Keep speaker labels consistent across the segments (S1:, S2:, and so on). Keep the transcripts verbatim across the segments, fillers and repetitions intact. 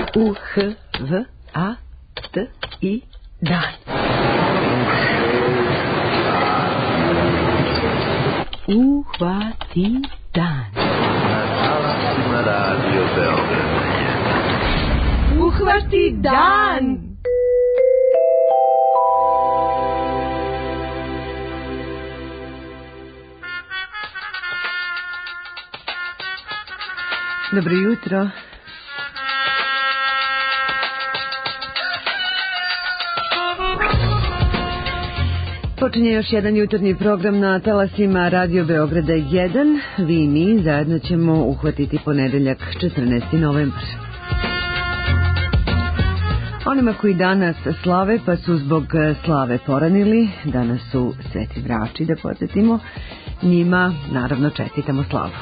S1: U H V A T I dan. Uhvati dan.
S2: Na Radio Beograd.
S1: Uhvati dan. Dobro jutro. Počinje još jedan jutarnji program na talasima Radio Beograda jedan. Vi i mi zajedno ćemo uhvatiti ponedeljak četrnaesti novembar. Onima koji danas slave pa su zbog slave poranili, danas su Sveti Vrači, da podsjetimo, njima naravno čestitamo slavu.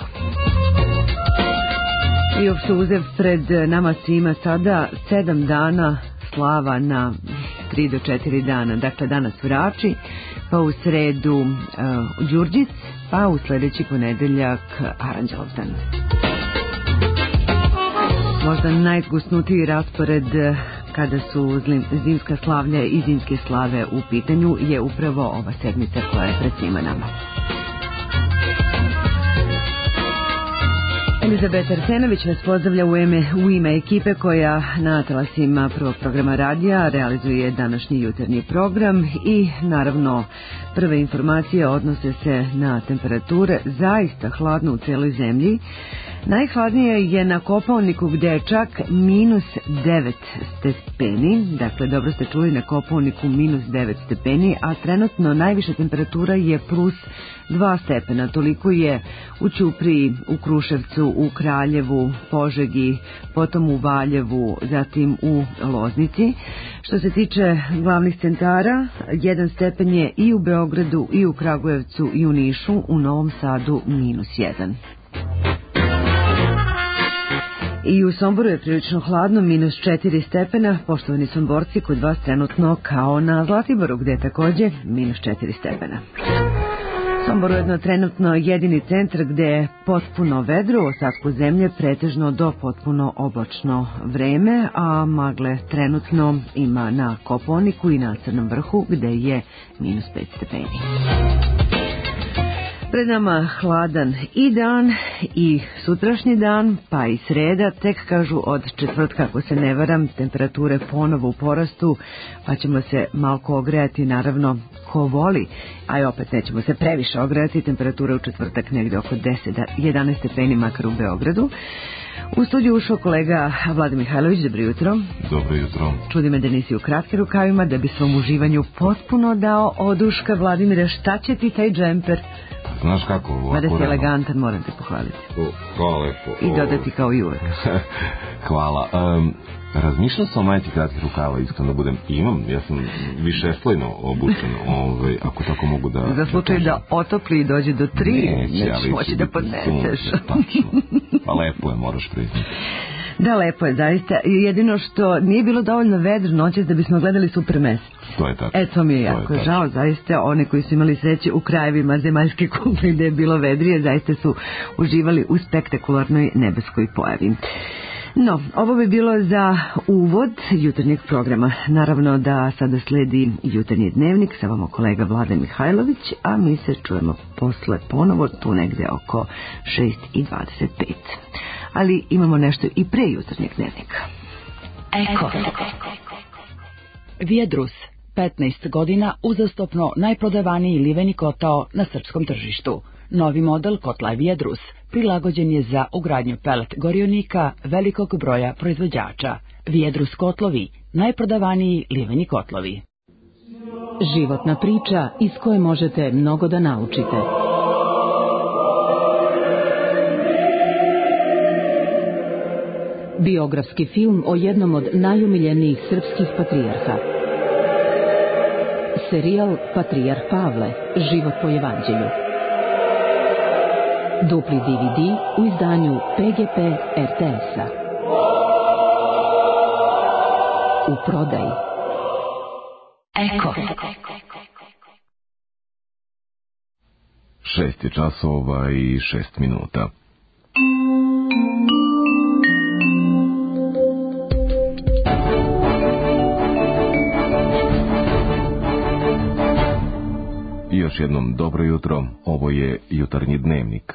S1: I ovdje uzev pred nama svima sada sedam dana slava na tri do četiri dana. Dakle, danas Vrači, pa u sredu uh, Đurđic, pa u sljedeći ponedeljak Aranđelovdan. Možda najgusnutiji raspored kada su zimska slavlja i zimske slave u pitanju je upravo ova sedmica koja je pred svima nama. Elizabeta Arsenović vas pozdravlja u ime, u ime ekipe koja na talasima prvog programa radija realizuje današnji jutarnji program i naravno prve informacije odnose se na temperature zaista hladno u cijeloj zemlji. Najhladnije je na Kopaoniku gdje je čak minus devet stepeni, dakle dobro ste čuli, na Kopaoniku minus devet stepeni, a trenutno najviša temperatura je plus dva stepena, toliko je u Ćupriji, u Kruševcu, u Kraljevu, Požegi, potom u Valjevu, zatim u Loznici. Što se tiče glavnih centara, jedan stepen je i u Beogradu, i u Kragujevcu, i u Nišu, u Novom Sadu minus jedan. I u Somboru je prilično hladno, minus četiri stepena, poštovani Somborci, kod vas trenutno kao na Zlatiboru, gdje je također minus četiri stepena. Sombor je trenutno jedini centar gdje je potpuno vedro, u ostatku zemlje pretežno do potpuno oblačno vreme, a magle trenutno ima na Kopaoniku i na Crnom vrhu gdje je minus pet stepeni. Pred nama hladan i dan i sutrašnji dan, pa i sreda, tek kažu od četvrtka, ako se ne varam, temperature ponovo u porastu, pa ćemo se malko ogrejati, naravno ko voli, a i opet nećemo se previše ogrejati, temperatura u četvrtak negdje oko deset do jedanaest stepeni, makar u Beogradu. U studiju ušao kolega Vladan Mihajlović, dobro jutro.
S3: Dobro jutro.
S1: Čudi me da nisi u kratkim rukavima, da bi svom uživanju potpuno dao oduška. Vladimire, šta će ti taj džemper?
S3: Znaš kako? Ovako,
S1: mada si elegantan, moram te pohvaliti.
S3: O, hvala lepo.
S1: I dodati kao i uvek.
S3: Hvala. Um, razmišljao sam o majiti kratkih rukava, iskreno da budem. Imam, ja sam više slojno obučen, ovaj, ako tako mogu da...
S1: Za slučaj da, da otopli i dođe do tri,
S3: neće,
S1: nećeš moći da podneseš.
S3: Tačno. Pa lepo je, moraš priznati.
S1: Da, lepo je, zaista. Jedino što nije bilo dovoljno vedro noćas da bismo gledali super mesec.
S3: To je tako.
S1: E, to mi je jako je žao, zaista. One koji su imali sreće u krajevima zemaljske kugle gdje je bilo vedrije, zaista su uživali u spektakularnoj nebeskoj pojavi. No, ovo bi bilo za uvod jutarnjeg programa. Naravno da sada sledi jutarnji dnevnik, sa vama kolega Vladan Mihajlović, a mi se čujemo posle ponovo tu negdje oko šest i dvadeset pet. Ali imamo nešto i pre jutarnjeg dnevnika.
S4: Eko. Vijedrus, petnaest godina, uzastopno najprodavaniji liveni kotao na srpskom tržištu. Novi model kotla Vijedrus prilagođen je za ugradnju pelet gorionika velikog broja proizvođača. Vijedrus kotlovi, najprodavaniji liveni kotlovi.
S5: Životna priča iz koje možete mnogo da naučite. Biografski film o jednom od najomiljenijih srpskih patrijarha. Serijal Patrijarh Pavle, život po evanđelju. Dupli D V D u izdanju P G P R T S-a. U prodaji.
S4: Eko.
S3: Šest je časova i šest minuta. još jednom dobro jutro, ovo je Jutarnji dnevnik.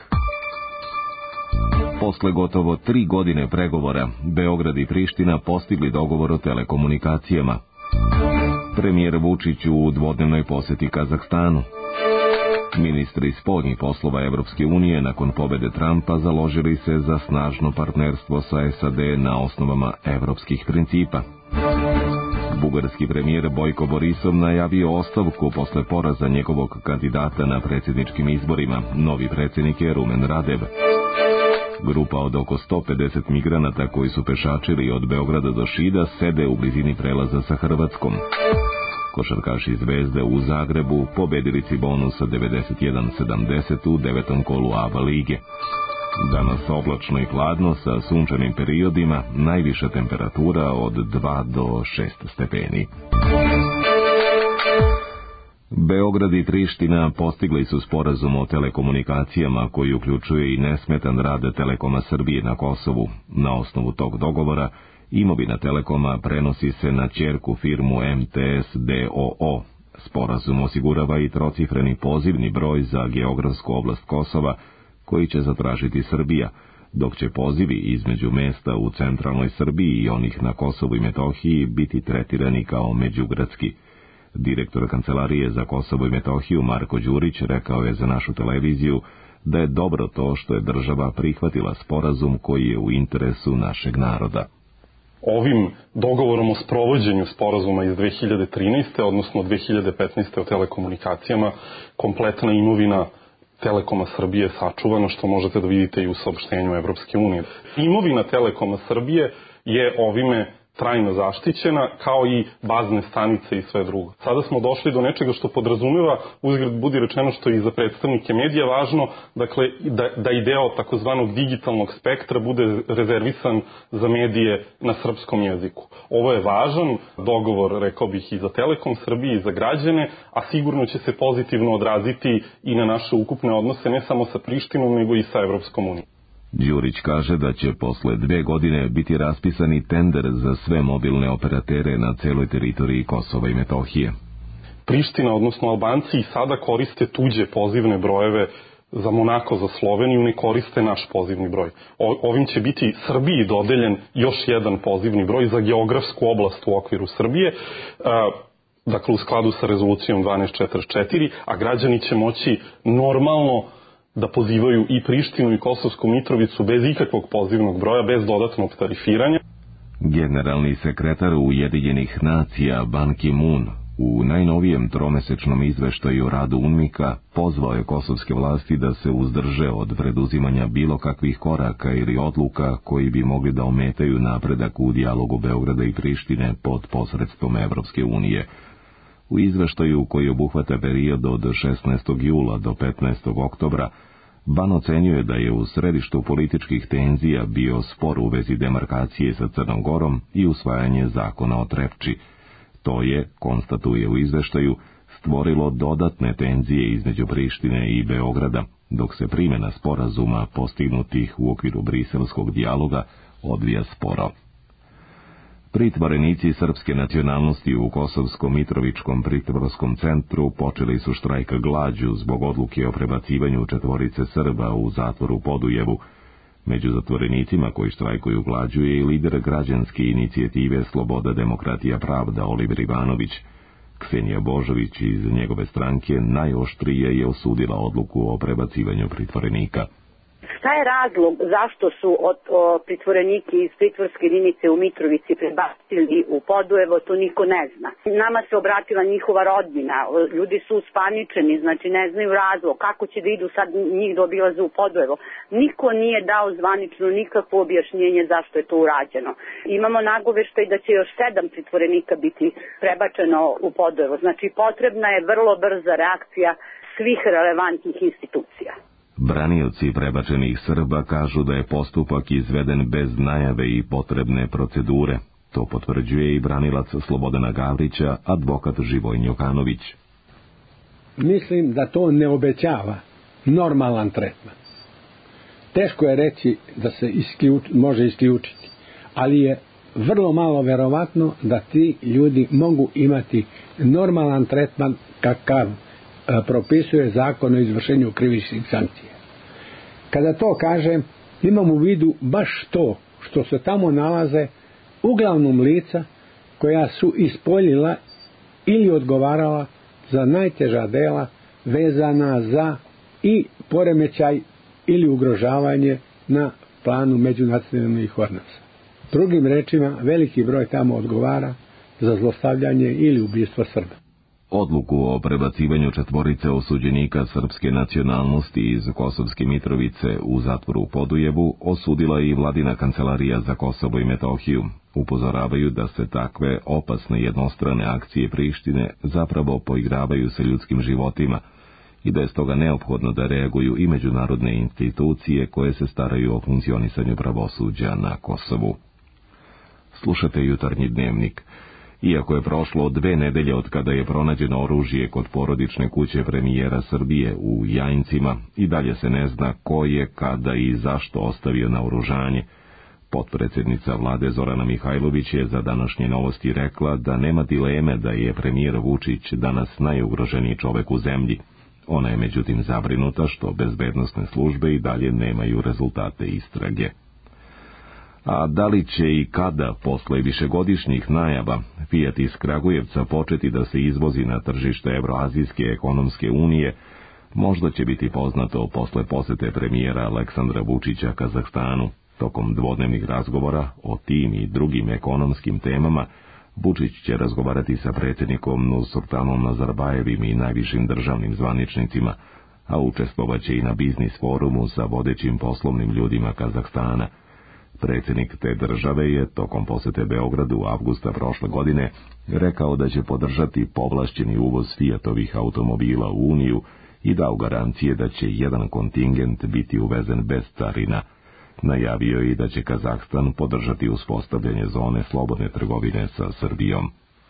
S3: Posle gotovo tri godine pregovora, Beograd i Priština postigli dogovor o telekomunikacijama. Premijer Vučić u dvodnevnoj poseti Kazahstanu. Ministri spoljnih poslova Evropske unije nakon pobede Trumpa založili se za snažno partnerstvo sa S A D na osnovama evropskih principa. Bugarski premijer Bojko Borisov najavio ostavku posle poraza njegovog kandidata na predsjedničkim izborima. Novi predsjednik je Rumen Radev. Grupa od oko sto pedeset migranata koji su pešačili od Beograda do Šida sede u blizini prelaza sa Hrvatskom. Košarkaši Zvezde u Zagrebu pobedili Cibonu sa devedeset jedan sedamdeset u devetom kolu A B A lige. Danas oblačno i hladno sa sunčanim periodima, najviša temperatura od dva do šest stepeni. Beograd i Priština postigli su sporazum o telekomunikacijama koji uključuje i nesmetan rad Telekoma Srbije na Kosovu. Na osnovu tog dogovora imovina Telekoma prenosi se na ćerku firmu M T S D O O. Sporazum osigurava i trocifreni pozivni broj za geografsku oblast Kosova koji će zatražiti Srbija, dok će pozivi između mesta u centralnoj Srbiji i onih na Kosovu i Metohiji biti tretirani kao međugradski. Direktor Kancelarije za Kosovo i Metohiju Marko Đurić rekao je za našu televiziju da je dobro to što je država prihvatila sporazum koji je u interesu našeg naroda.
S6: Ovim dogovorom o sprovođenju sporazuma iz dve hiljade trinaeste. odnosno dve hiljade petnaeste. o telekomunikacijama, kompletna imovina Telekoma Srbije sačuvana, što možete da vidite i u saopštenju Evropske unije. Imovina Telekoma Srbije je ovime trajno zaštićena, kao i bazne stanice i sve drugo. Sada smo došli do nečega što podrazumeva, uzgred budi rečeno što je i za predstavnike medija važno, dakle da, da i deo takozvanog digitalnog spektra bude rezervisan za medije na srpskom jeziku. Ovo je važan dogovor, rekao bih, i za Telekom Srbije i za građane, a sigurno će se pozitivno odraziti i na naše ukupne odnose, ne samo sa Prištinom, nego i sa Evropskom unijom.
S3: Đurić kaže da će posle dve godine biti raspisani tender za sve mobilne operatere na celoj teritoriji Kosova i Metohije.
S6: Priština, odnosno Albanci, i sada koriste tuđe pozivne brojeve. Za Monako, za Sloveniju ne koriste naš pozivni broj. Ovim će biti Srbiji dodeljen još jedan pozivni broj za geografsku oblast u okviru Srbije, dakle u skladu sa rezolucijom dvanaest četrdeset četiri, a građani će moći normalno da pozivaju i Prištinu i Kosovsku Mitrovicu bez ikakvog pozivnog broja, bez dodatnog tarifiranja.
S3: Generalni sekretar Ujedinjenih nacija Ban Ki-moon u najnovijem tromesečnom izveštaju o radu UNMIK-a pozvao je kosovske vlasti da se uzdrže od preduzimanja bilo kakvih koraka ili odluka koji bi mogli da ometaju napredak u dijalogu Beograda i Prištine pod posredstvom Evropske unije. U izveštaju koji obuhvata period od šesnaestog jula do petnaestog oktobra, Ban ocenjuje da je u središtu političkih tenzija bio spor u vezi demarkacije sa Crnom Gorom i usvajanje zakona o Trepči. To je, konstatuje u izveštaju, stvorilo dodatne tenzije između Prištine i Beograda, dok se primjena sporazuma postignutih u okviru briselskog dijaloga odvija sporo. Pritvorenici srpske nacionalnosti u Kosovsko-Mitrovičkom pritvorskom centru počeli su štrajk glađu zbog odluke o prebacivanju četvorice Srba u zatvoru Podujevu. Među zatvorenicima koji štrajkuju glađu je i lider građanske inicijative Sloboda, demokratija, pravda Oliver Ivanović. Ksenija Božović iz njegove stranke najoštrije je osudila odluku o prebacivanju pritvorenika.
S7: Šta je razlog zašto su od, o, pritvoreniki iz pritvorske jedinice u Mitrovici prebacili u Podujevo, to niko ne zna. Nama se obratila njihova rodbina, ljudi su uspaničeni, znači ne znaju razlog, kako će da idu sad njih da obilaze u Podujevo. Niko nije dao zvanično nikakvo objašnjenje zašto je to urađeno. Imamo nagoveštaj da će još sedam pritvorenika biti prebačeno u Podujevo, znači potrebna je vrlo brza reakcija svih relevantnih institucija.
S3: Branioci prebačenih Srba kažu da je postupak izveden bez najave i potrebne procedure. To potvrđuje i branilac Slobodana Gavrića, advokat Živojin Jokanović.
S8: Mislim da to ne obećava normalan tretman. Teško je reći da se isključ, može isključiti, ali je vrlo malo verovatno da ti ljudi mogu imati normalan tretman kakav propisuje zakon o izvršenju krivičnih sankcija. Kada to kažem, imam u vidu baš to što se tamo nalaze uglavnom lica koja su ispoljila ili odgovarala za najteža dela vezana za i poremećaj ili ugrožavanje na planu međunacionalnih odnosa. Drugim rečima, veliki broj tamo odgovara za zlostavljanje ili ubistvo Srba.
S3: Odluku o prebacivanju četvorice osuđenika srpske nacionalnosti iz Kosovske Mitrovice u zatvoru u Podujevu osudila i vladina kancelarija za Kosovo i Metohiju. Upozoravaju da se takve opasne jednostrane akcije Prištine zapravo poigravaju sa ljudskim životima i da je stoga neophodno da reaguju i međunarodne institucije koje se staraju o funkcionisanju pravosuđa na Kosovu. Slušate Jutarnji dnevnik. Iako je prošlo dve nedelje od kada je pronađeno oružje kod porodične kuće premijera Srbije u Jajincima, i dalje se ne zna ko je, kada i zašto ostavio naoružanje. Potpredsjednica vlade Zorana Mihajlović je za današnje Novosti rekla da nema dileme da je premijer Vučić danas najugroženiji čovek u zemlji. Ona je međutim zabrinuta što bezbednosne službe i dalje nemaju rezultate istrage. A da li će i kada, posle višegodišnjih najava, Fiat iz Kragujevca početi da se izvozi na tržište Evroazijske ekonomske unije, možda će biti poznato posle posete premijera Aleksandra Vučića Kazahstanu. Tokom dvodnevnih razgovora o tim i drugim ekonomskim temama, Vučić će razgovarati sa predsjednikom Nursultanom Nazarbajevim i najvišim državnim zvaničnicima, a učestvovaće i na biznis forumu sa vodećim poslovnim ljudima Kazahstana. Predsjednik te države je tokom posete Beogradu u avgusta prošle godine rekao da će podržati povlašćeni uvoz Fiatovih automobila u Uniju i dao garancije da će jedan kontingent biti uvezen bez carina. Najavio je i da će Kazahstan podržati uspostavljanje zone slobodne trgovine sa Srbijom.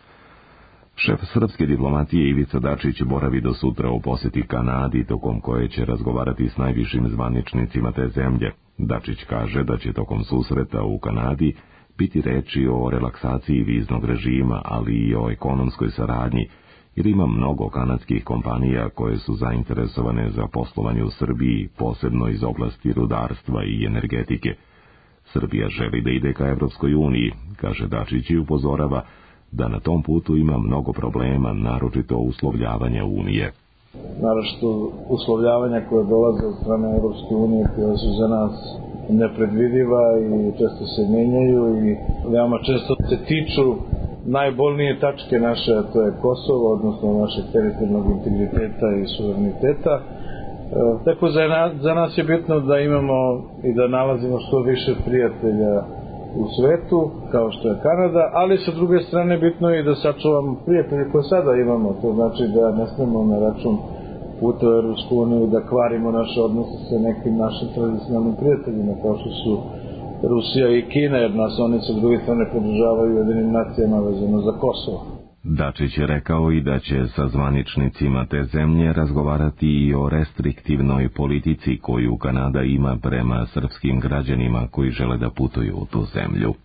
S3: Šef srpske diplomatije Ivica Dačić boravi do sutra u posjeti Kanadi, tokom koje će razgovarati s najvišim zvaničnicima te zemlje. Dačić kaže da će tokom susreta u Kanadi biti reči o relaksaciji viznog režima, ali i o ekonomskoj saradnji, jer ima mnogo kanadskih kompanija koje su zainteresovane za poslovanje u Srbiji, posebno iz oblasti rudarstva i energetike. Srbija želi da ide ka Evropskoj uniji, kaže Dačić, i upozorava da na tom putu ima mnogo problema, naročito uslovljavanja Unije.
S9: Naročito uslovljavanja koje dolaze od strane Evropske unije, koje su za nas nepredvidiva i često se menjaju i veoma često se tiču najbolnije tačke naše, a to je Kosovo, odnosno našeg teritorijalnog integriteta i suvereniteta. E, tako za, na, za nas je bitno da imamo i da nalazimo što više prijatelja u svetu, kao što je Kanada, ali sa druge strane bitno je i da sačuvamo prijatelje koje sada imamo. To znači da ne smemo na račun puta u Evropsku uniju da kvarimo naše odnose sa nekim našim tradicionalnim prijateljima, kao što su Rusija i Kina, jer nas oni sa druge strane podržavaju Ujedinim nacijama vezano za Kosovo.
S3: Dačić je rekao i da će sa zvaničnicima te zemlje razgovarati i o restriktivnoj politici koju Kanada ima prema srpskim građanima koji žele da putuju u tu zemlju.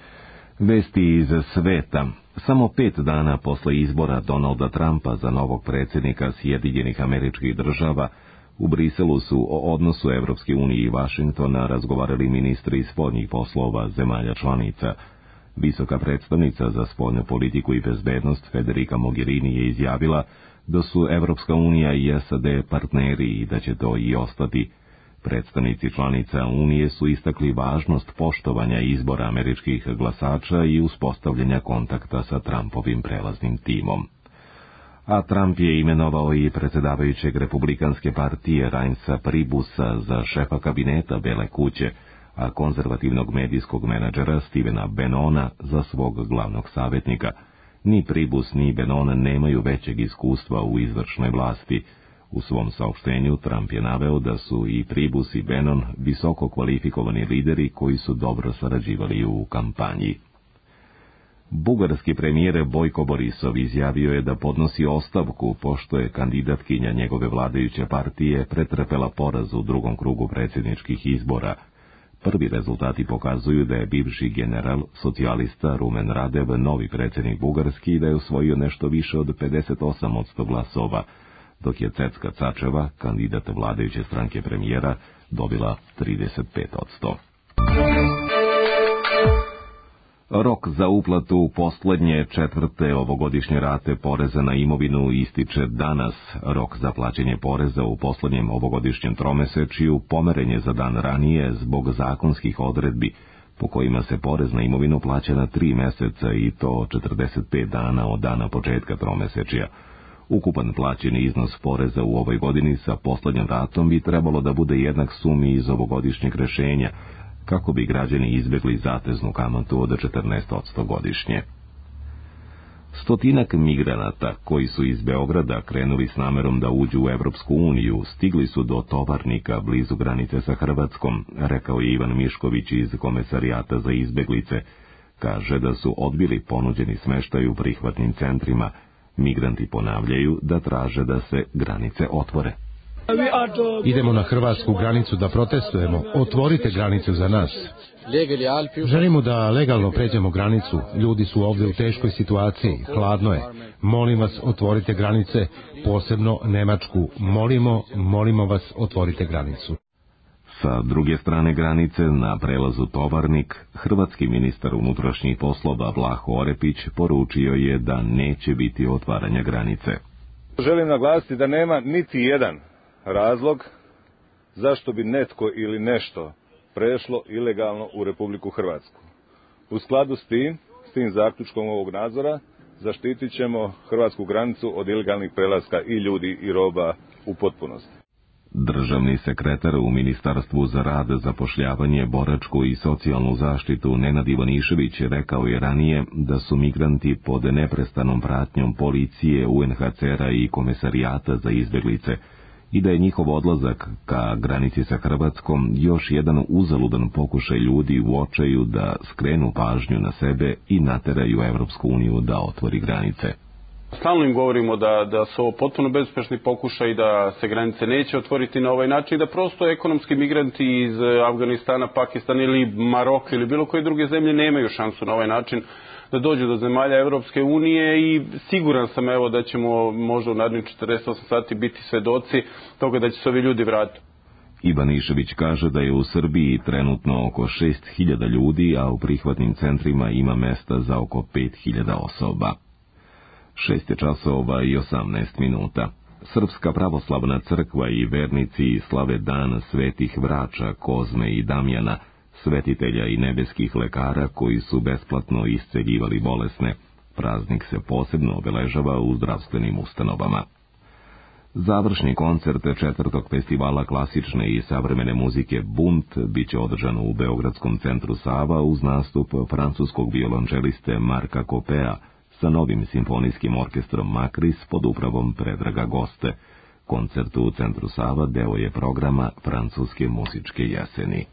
S3: Vesti iz sveta. Samo pet dana posle izbora Donalda Trumpa za novog predsjednika Sjedinjenih Američkih Država, u Briselu su o odnosu Evropske unije i Vašingtona razgovarali ministri spoljnih poslova zemalja članica. Visoka predstavnica za spoljnu politiku i bezbednost Federica Mogherini je izjavila da su Evropska unija i S A D partneri i da će to i ostati. Predstavnici članica Unije su istakli važnost poštovanja izbora američkih glasača i uspostavljanja kontakta sa Trumpovim prelaznim timom. A Trump je imenovao i predsjedavajućeg Republikanske partije Reinsa Pribusa za šefa kabineta Bele kuće, a konzervativnog medijskog menadžera Stevena Bannona za svog glavnog savjetnika. Ni Pribus ni Bannon nemaju većeg iskustva u izvršnoj vlasti. U svom saopštenju Trump je naveo da su i Pribus i Bannon visoko kvalifikovani lideri koji su dobro sarađivali u kampanji. Bugarski premijer Bojko Borisov izjavio je da podnosi ostavku pošto je kandidatkinja njegove vladajuće partije pretrpela poraz u drugom krugu predsjedničkih izbora. Prvi rezultati pokazuju da je bivši general socijalista Rumen Radev novi predsjednik Bugarski i da je osvojio nešto više od pedeset osam posto glasova. dok je Cecka Cačeva, kandidat vladajuće stranke premijera, dobila trideset pet posto. Rok za uplatu poslednje četvrte ovogodišnje rate poreza na imovinu ističe danas. Rok za plaćanje poreza u poslednjem ovogodišnjem tromesečju pomeren je za dan ranije zbog zakonskih odredbi po kojima se porez na imovinu plaća na tri meseca i to četrdeset pet dana od dana početka tromesečja. Ukupan plaćeni iznos poreza u ovoj godini sa poslednjom ratom bi trebalo da bude jednak sumi iz ovogodišnjeg rešenja, kako bi građani izbjegli zateznu kamatu od četrnaest posto godišnje. Stotinak migranata koji su iz Beograda krenuli s namerom da uđu u Evropsku uniju stigli su do Tovarnika blizu granice sa Hrvatskom, rekao je Ivan Mišković iz Komesarijata za izbjeglice. Kaže da su odbili ponuđeni smeštaj u prihvatnim centrima. Migranti ponavljaju da traže da se granice otvore.
S10: Idemo na hrvatsku granicu da protestujemo. Otvorite granicu za nas. Želimo da legalno pređemo granicu. Ljudi su ovdje u teškoj situaciji. Hladno je. Molim vas, otvorite granice, posebno Nemačku. Molimo, molimo vas, otvorite granicu.
S3: Sa druge strane granice, na prelazu Tovarnik, hrvatski ministar unutrašnjih poslova Vlaho Orepić poručio je da neće biti otvaranja granice.
S11: Želim naglasiti da nema niti jedan razlog zašto bi netko ili nešto prešlo ilegalno u Republiku Hrvatsku. U skladu s tim, s tim zaključkom ovog nadzora, zaštitit ćemo hrvatsku granicu od ilegalnih prelaska i ljudi i roba u potpunosti.
S3: Državni sekretar u Ministarstvu za rad, zapošljavanje, boračku i socijalnu zaštitu Nenad Ivanišević rekao je ranije da su migranti pod neprestanom pratnjom policije, U N H C R-a i Komesarijata za izbjeglice i da je njihov odlazak ka granici sa Hrvatskom još jedan uzaludan pokušaj ljudi u očaju da skrenu pažnju na sebe i nateraju Evropsku uniju da otvori granice.
S12: Stalno im govorimo da, da su ovo potpuno bezuspešni pokušaj, da se granice neće otvoriti na ovaj način i da prosto ekonomski migranti iz Afganistana, Pakistana ili Maroka ili bilo koje druge zemlje nemaju šansu na ovaj način da dođu do zemalja Evropske unije i siguran sam evo da ćemo možda u narednih četrdeset osam sati biti svedoci toga da će se ovi ljudi vratiti.
S3: Ivanišević kaže da je u Srbiji trenutno oko šest hiljada ljudi, a u prihvatnim centrima ima mesta za oko pet hiljada osoba. Šest je časova i osamnaest minuta. Srpska pravoslavna crkva i vernici slave dan svetih Vrača, Kozme i Damjana, svetitelja i nebeskih lekara koji su besplatno isceljivali bolesne. Praznik se posebno obeležava u zdravstvenim ustanovama. Završni koncert četvrtog festivala klasične i savremene muzike Bunt biće održan u Beogradskom centru Sava uz nastup francuskog violončeliste Marka Kopea sa novim simfonijskim orkestrom Makris pod upravom Predraga Goste. Koncert u centru Sava deo je programa Francuske muzičke jeseni.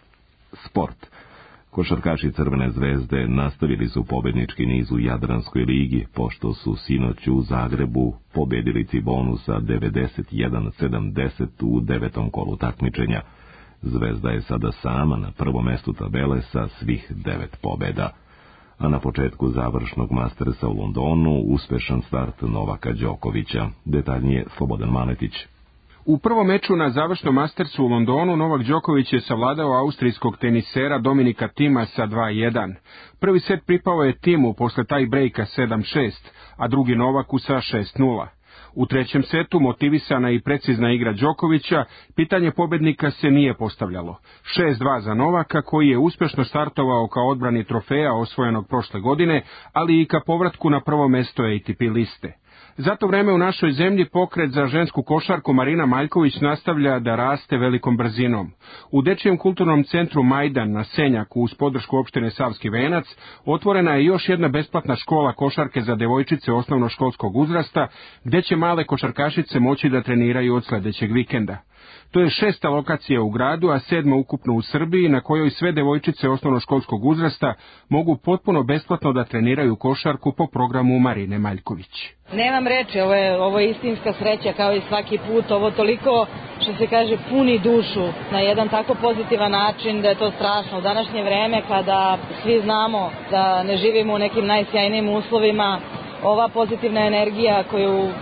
S3: Sport. Košarkaši Crvene zvezde nastavili su pobednički niz u Jadranskoj ligi, pošto su sinoć u Zagrebu pobedili Cibonu sa devedeset jedan sedamdeset u devetom kolu takmičenja. Zvezda je sada sama na prvom mestu tabele sa svih devet pobeda. A na početku završnog Mastersa u Londonu uspešan start Novaka Đokovića. Detaljnije Slobodan Maletić.
S13: U prvom meču na završnom Mastersu u Londonu Novak Đoković je savladao austrijskog tenisera Dominika Tima sa dva jedan. Prvi set pripao je Timu posle taj brejka sedam šest, a drugi Novaku sa šest nula. U trećem setu motivisana i precizna igra Đokovića, pitanje pobednika se nije postavljalo. šest dva za Novaka, koji je uspešno startovao kao odbrani trofeja osvojenog prošle godine, ali i ka povratku na prvo mesto A T P liste. Za to vreme u našoj zemlji pokret za žensku košarku Marina Maljković nastavlja da raste velikom brzinom. U Dečijem kulturnom centru Majdan na Senjaku uz podršku opštine Savski Venac otvorena je još jedna besplatna škola košarke za devojčice osnovnoškolskog uzrasta, gde će male košarkašice moći da treniraju od sledećeg vikenda. To je šesta lokacija u gradu, a sedma ukupno u Srbiji, na kojoj sve devojčice osnovnoškolskog uzrasta mogu potpuno besplatno da treniraju košarku po programu Marine Maljković.
S14: Nemam reči, ovo je, ovo je istinska sreća kao i svaki put, ovo toliko, što se kaže, puni dušu na jedan tako pozitivan način da je to strašno. U današnje vreme kada svi znamo da ne živimo u nekim najsjajnijim uslovima, ova pozitivna energija koju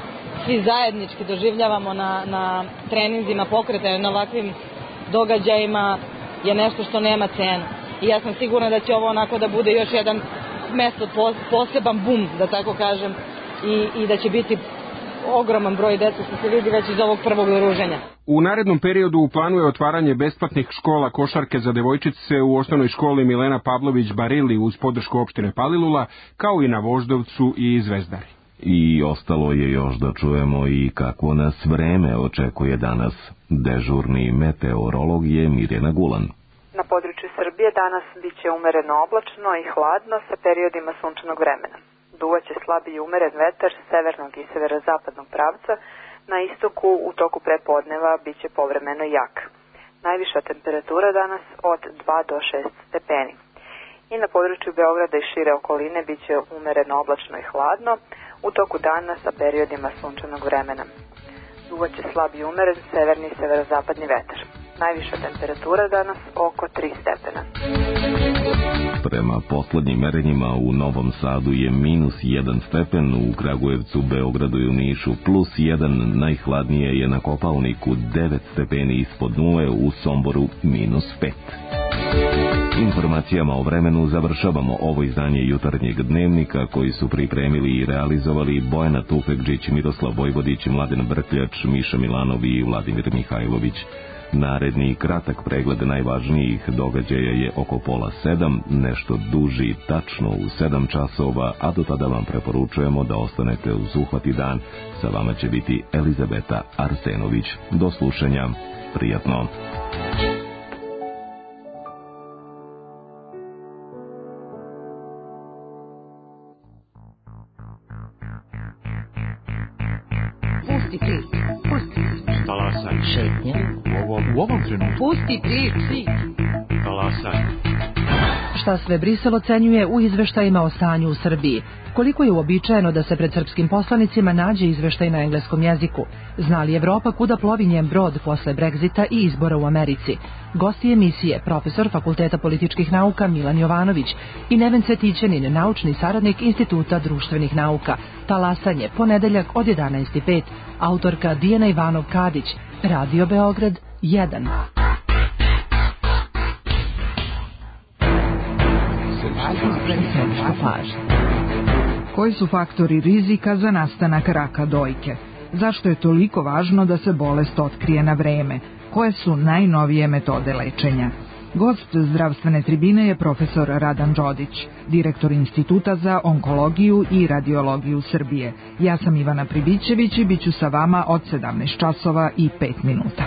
S14: svi zajednički doživljavamo na, na treninzima pokretanja, na ovakvim događajima je nešto što nema cenu. I ja sam sigurna da će ovo onako da bude još jedan mesto, poseban bum, da tako kažem, i, i da će biti ogroman broj dece, što se vidi već iz ovog prvog druženja.
S13: U narednom periodu u planu je otvaranje besplatnih škola košarke za devojčice u osnovnoj školi Milena Pavlović Barili uz podršku opštine Palilula, kao i na Voždovcu i Zvezdari.
S3: I ostalo je još da čujemo i kakvo nas vreme očekuje danas. Dežurni meteorolog je Mirjana Gulan.
S15: Na području Srbije danas bit će umereno oblačno i hladno sa periodima sunčanog vremena. Duvaće slab i umeren vetar severnog i severozapadnog pravca, na istoku u toku prepodneva bit će povremeno jak. Najviša temperatura danas od dva do šest stepeni. I na području Beograda i šire okoline bit će umereno oblačno i hladno, u toku dana sa periodima sunčanog vremena. Duvaće slab i umeren severni i severozapadni vetar. Najviša temperatura danas oko tri stepena.
S3: Prema poslednjim merenjima u Novom Sadu je minus jedan stepen, u Kragujevcu, Beogradu i u Nišu plus jedan, najhladnije je na Kopaoniku devet stepeni ispod nule, u Somboru minus pet. Informacijama o vremenu završavamo ovo izdanje jutarnjeg dnevnika koji su pripremili i realizovali Bojana Tufekđić, Miroslav Vojvodić, Mladen Brkljač, Miša Milanovi i Vladimir Mihajlović. Naredni kratak pregled najvažnijih događaja je oko pola sedam, nešto duži tačno u sedam časova, a do tada vam preporučujemo da ostanete uz Uhvati dan. Sa vama će biti Elizabeta Arsenović. Do slušanja. Prijatno.
S16: Pusti pris, pusti. Talasaj. Šetnje. U ovom, u ovom trenutku. Pusti pris. Talasaj.
S17: Šta sve Brisel ocenjuje u izveštajima o stanju u Srbiji? Koliko je uobičajeno da se pred srpskim poslanicima nađe izveštaj na engleskom jeziku? Zna li Evropa kuda plovi njen brod posle Brexita i izbora u Americi? Gosti emisije, profesor Fakulteta političkih nauka Milan Jovanović i Neven Cvetićanin, naučni saradnik Instituta društvenih nauka. Talasanje, ponedeljak od jedanaest i pet. Autorka Dijana Ivanov-Kadić. Radio Beograd jedan.
S18: Koji su faktori rizika za nastanak raka dojke? Zašto je toliko važno da se bolest otkrije na vreme? Koje su najnovije metode lečenja? Gost zdravstvene tribine je profesor Radan Đodić, direktor Instituta za onkologiju i radiologiju Srbije. Ja sam Ivana Pribićević i bit ću sa vama od sedamnaest časova i pet minuta.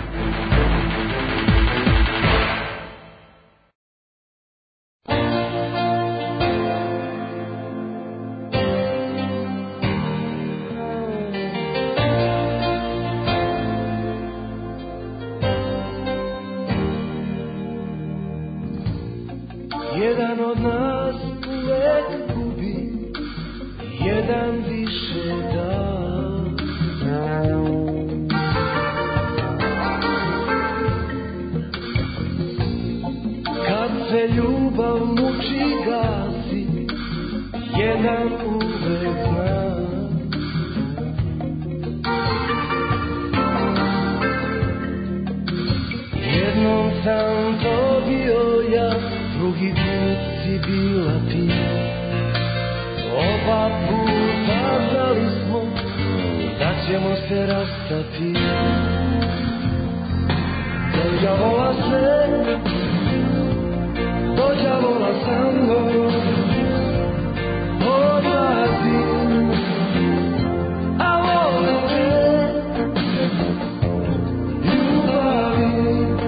S19: Jedan od nas uvek gubi, jedan više da. Kad se ljubav muči gasi, jedan uvek zna. Jednom sam to bio ja, drugi put si bila ti. Oba puta znali smo da ćemo se rastati. Do đavola se, do đavola sa mnom odlazim, a volim te, ljubavim,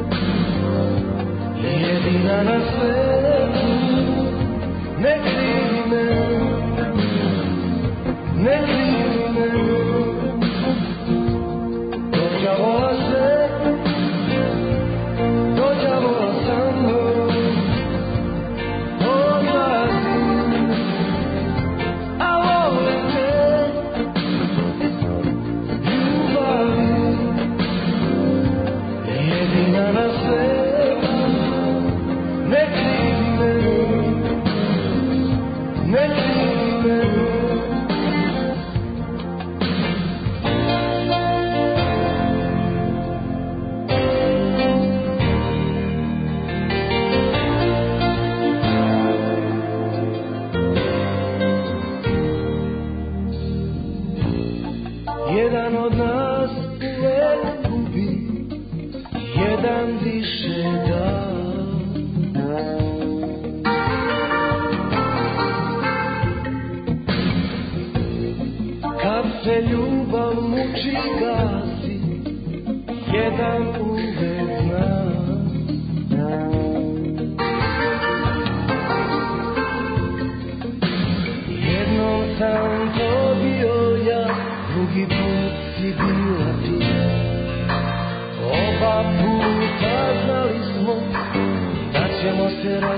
S19: jedina na svetu, ne krivi me, ne krivi me. Do đavola se, do đavola sa mnom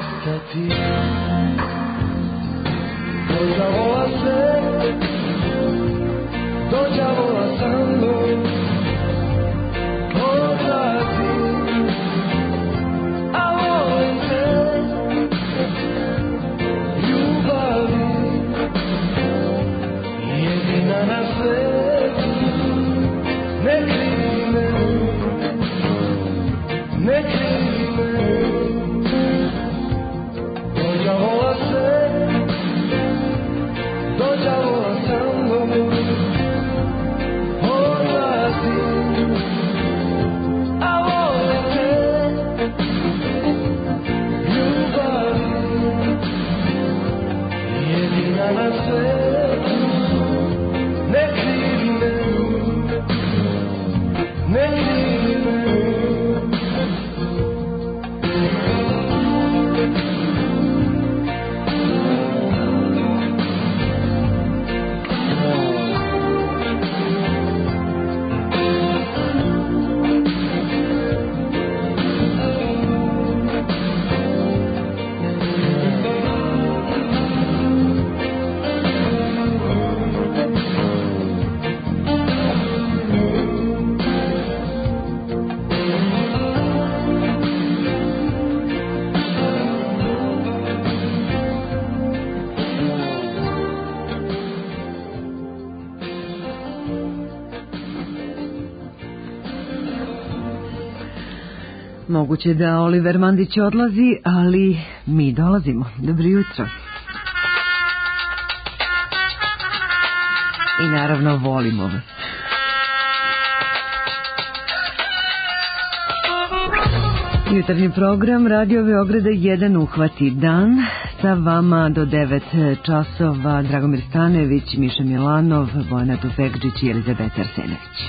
S19: ostati. Dođavola se, dođavola sa mnom, odlazi, a volim te, ljubavi, jedina na svetu, ne krivi me, ne krivi me. Dođavola se, dođavola sa mnom, odlazi, a volim te, ljubavi, jedina na svetu, ne krivi me, ne krivi me.
S1: Moguće da Oliver Mandić odlazi, ali mi dolazimo. Dobro jutro. I naravno volimo vas. Jutarnji program Radio Beograda jedan uhvati dan. Sa vama do devet časova Dragomir Stanević, Miša Milanov, Bojana Tufekđić i Elizabeta Arsenović.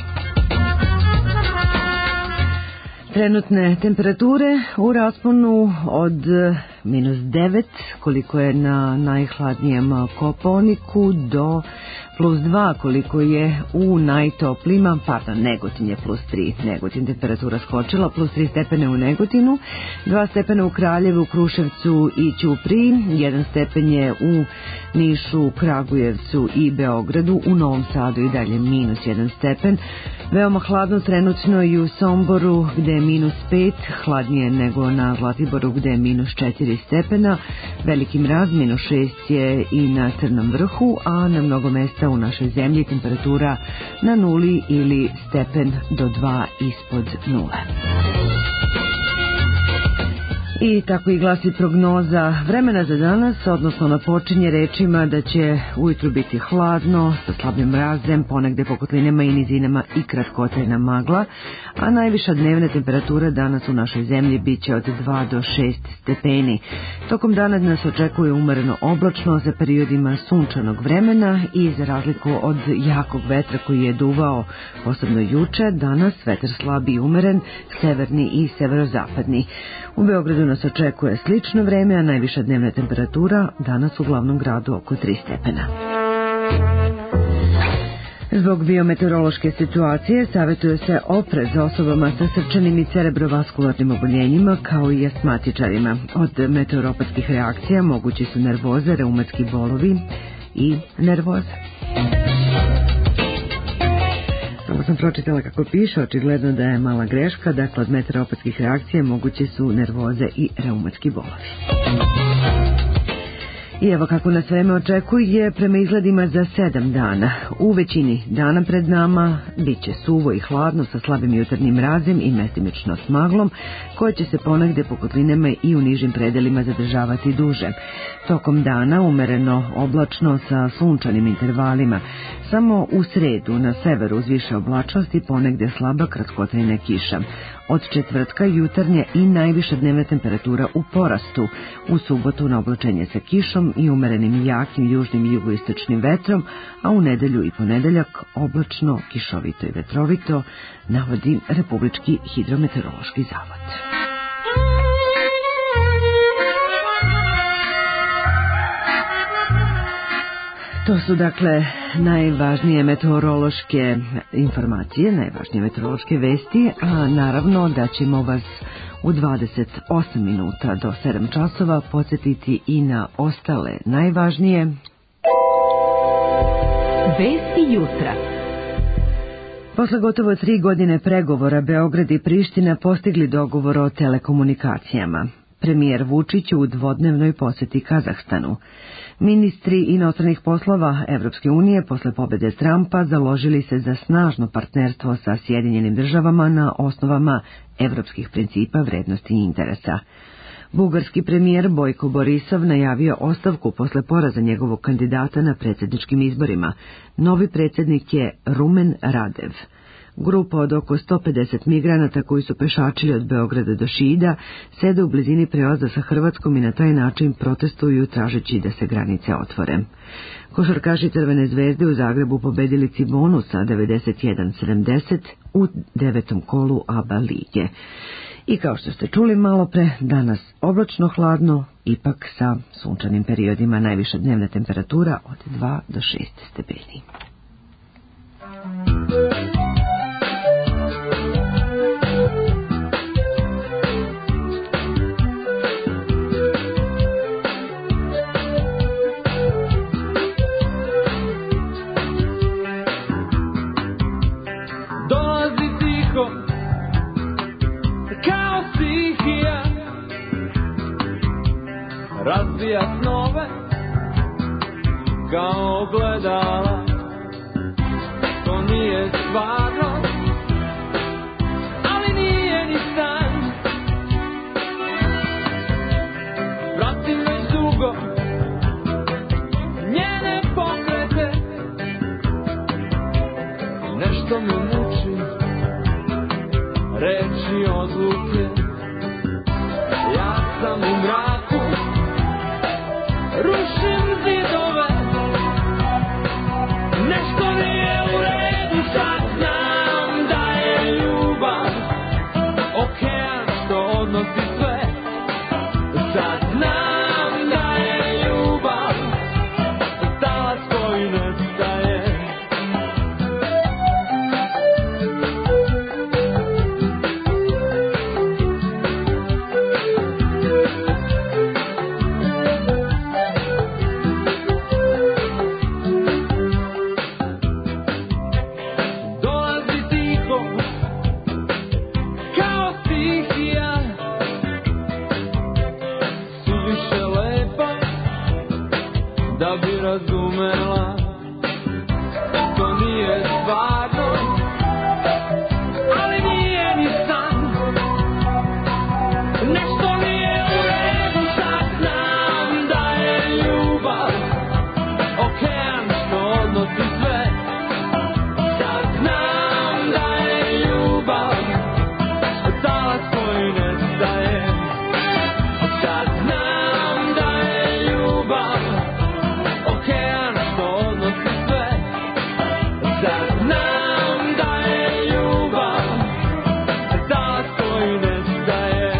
S1: Trenutne temperature u rasponu od minus devet, koliko je na najhladnijem Kopaoniku, do plus dva, koliko je u najtoplijima, pardon, Negotin je plus tri, Negotin temperatura skočila, plus tri stepene u Negotinu, dva stepena u Kraljevu, Kruševcu i Ćupriji, jedan stepen je u Nišu, Kragujevcu i Beogradu, u Novom Sadu i dalje minus jedan stepen, veoma hladno trenutno i u Somboru gde je minus pet, hladnije nego na Zlatiboru gde je minus četiri stepena, veliki mraz, minus šest je i na Crnom vrhu, a na mnogo mesta u našoj zemlji temperatura na nuli ili stepen do dva ispod nule. I tako i glasi prognoza vremena za danas, odnosno ona počinje rečima da će ujutru biti hladno, sa slabim mrazem, ponegde po kotlinama i nizinama i kratkotrajna magla, a najviša dnevna temperatura danas u našoj zemlji bit će od dva do šest stepeni. Tokom dana nas očekuje umereno oblačno sa periodima sunčanog vremena i za razliku od jakog vetra koji je duvao posebno juče, danas vetar slabi i umeren, severni i severozapadni. U Beogradu nas očekuje slično vreme, a najviša dnevna temperatura danas u glavnom gradu oko tri stepena. Zbog biometeorološke situacije savjetuje se oprez osobama sa srčanim i cerebrovaskularnim oboljenjima kao i astmatičarima. Od meteoropatskih reakcija mogući su nervoza, reumatski bolovi i nervoza. Samo sam pročitala kako piše, očigledno da je mala greška, dakle od meteoropatskih reakcija moguće su nervoze i reumatski bolovi. I evo kako nas vreme očekuje prema izgledima za sedam dana. U većini dana pred nama bit će suvo i hladno sa slabim jutarnjim mrazem i mestimično s maglom, koje će se ponegde po kotlinama i u nižim predelima zadržavati duže. Tokom dana umereno oblačno sa sunčanim intervalima. Samo u sredu na severu uz više oblačnosti ponegde slaba kratkotrajna kiša. Od četvrtka jutarnja i najviša dnevna temperatura u porastu. U subotu na oblačenje sa kišom i umerenim jakim južnim i jugoistočnim vetrom, a u nedelju i ponedeljak oblačno, kišovito i vetrovito, navodi Republički hidrometeorološki zavod. To su dakle najvažnije meteorološke informacije, najvažnije meteorološke vesti, a naravno da ćemo vas u dvadeset osam minuta do sedam časova podsjetiti i na ostale najvažnije
S5: vesti jutra.
S1: Posle gotovo tri godine pregovora Beograd i Priština postigli dogovor o telekomunikacijama. Premijer Vučić u dvodnevnoj poseti Kazahstanu. Ministri inostranih poslova Evropske unije posle pobede Trumpa založili se za snažno partnerstvo sa Sjedinjenim državama na osnovama evropskih principa, vrednosti i interesa. Bugarski premijer Bojko Borisov najavio ostavku posle poraza njegovog kandidata na predsjedničkim izborima. Novi predsjednik je Rumen Radev. Grupa od oko sto pedeset migranata koji su pešačili od Beograda do Šida sede u blizini prelaza sa Hrvatskom i na taj način protestuju tražeći da se granice otvore. Košarkaši Crvene zvezde u Zagrebu pobedili Cibonu sa devedeset jedan sedamdeset u devetom kolu A B A lige. I kao što ste čuli malo pre, danas oblačno hladno, ipak sa sunčanim periodima, najviša dnevna temperatura od dva do šest stepeni.
S19: Razbija snove kao gledala, to nije stvarno, ali nije ni san. Pratim već dugo njene pokrete, nešto me muči, reči odluke. Ja sam u mraku, rušim zidove, nešto nije u redu, sad znam da je ljubav okean što odnosi sve, sad znam da je ljubav talac koji nestaje. Razumela, to nije stvarno, ali nije ni san. Nešto nije u redu, sad znam da je ljubav okean što odnosi sve. Sad znam da je ljubav talac koji nestaje. Sad znam da je ljubav okean što odnosi sve. Sad znam da je ljubav talac koji nestaje.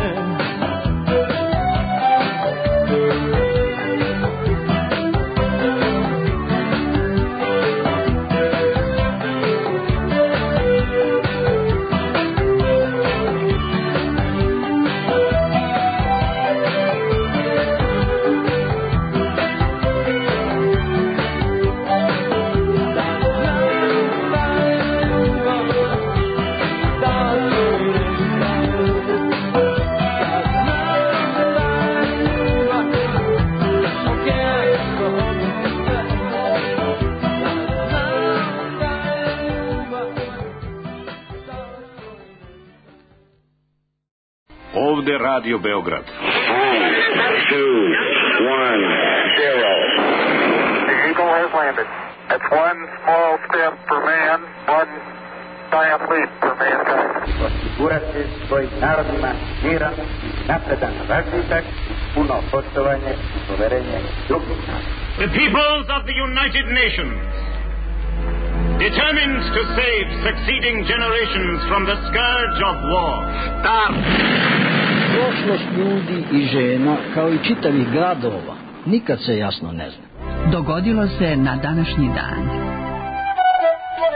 S20: Ovde Radio Beograd.
S21: Two, one, zero. The Eagle has landed. That's one small step for man, one giant leap for mankind.
S22: Osigurati svojim narodima miran, napredan razvitak, puno poštovanje i poverenje drugih naroda.
S20: The peoples of the United Nations, determined to save succeeding generations from the scourge of war, start.
S23: Prošlost ljudi i žena, kao i čitavih gradova, nikad se jasno ne zna.
S4: Dogodilo se na današnji dan.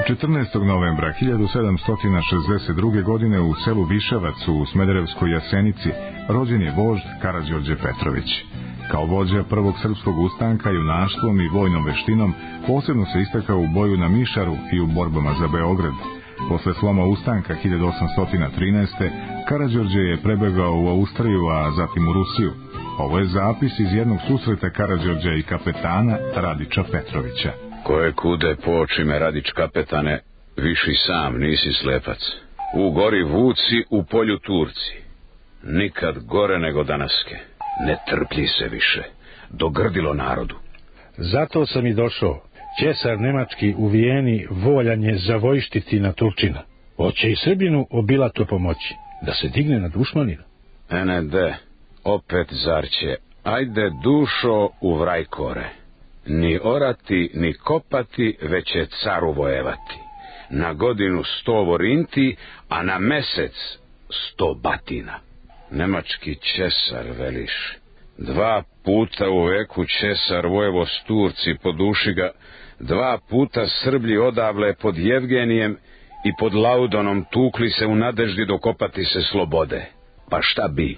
S2: četrnaestog novembra hiljadu sedamsto šezdeset druge. godine u selu Viševac u Smederevskoj Jasenici rođen je vožd Karađorđe Petrović. Kao vođa prvog srpskog ustanka junaštvom i vojnom veštinom posebno se istakao u boju na Mišaru i u borbama za Beograd. Posle sloma ustanka hiljadu osamsto trinaeste. Karađorđe je prebegao u Austriju, a zatim u Rusiju. Ovo je zapis iz jednog susreta Karađorđa i kapetana Radića Petrovića.
S6: Koje kude po očime, Radić kapetane, viši sam, nisi slepac. U gori vuci, u polju Turci. Nikad gore nego danaske. Ne trplji se više. Dogrdilo narodu.
S7: Zato sam i došao. Cesar nemački u Vijeni voljan je zavojštiti na Turčina. Hoće i Srbinu obilato pomoći, da se digne na dušmanina.
S6: Ene de, opet zarće. Ajde dušo u vrajkore. Ni orati, ni kopati, već je caru vojevati. Na godinu sto vorinti, a na mesec sto batina. Nemački cesar, veliš. Dva puta u veku cesar vojevo s Turci poduši ga, dva puta Srblji odavle pod Jevgenijem i pod Laudonom tukli se u nadeždi dokopati se slobode. Pa šta bi?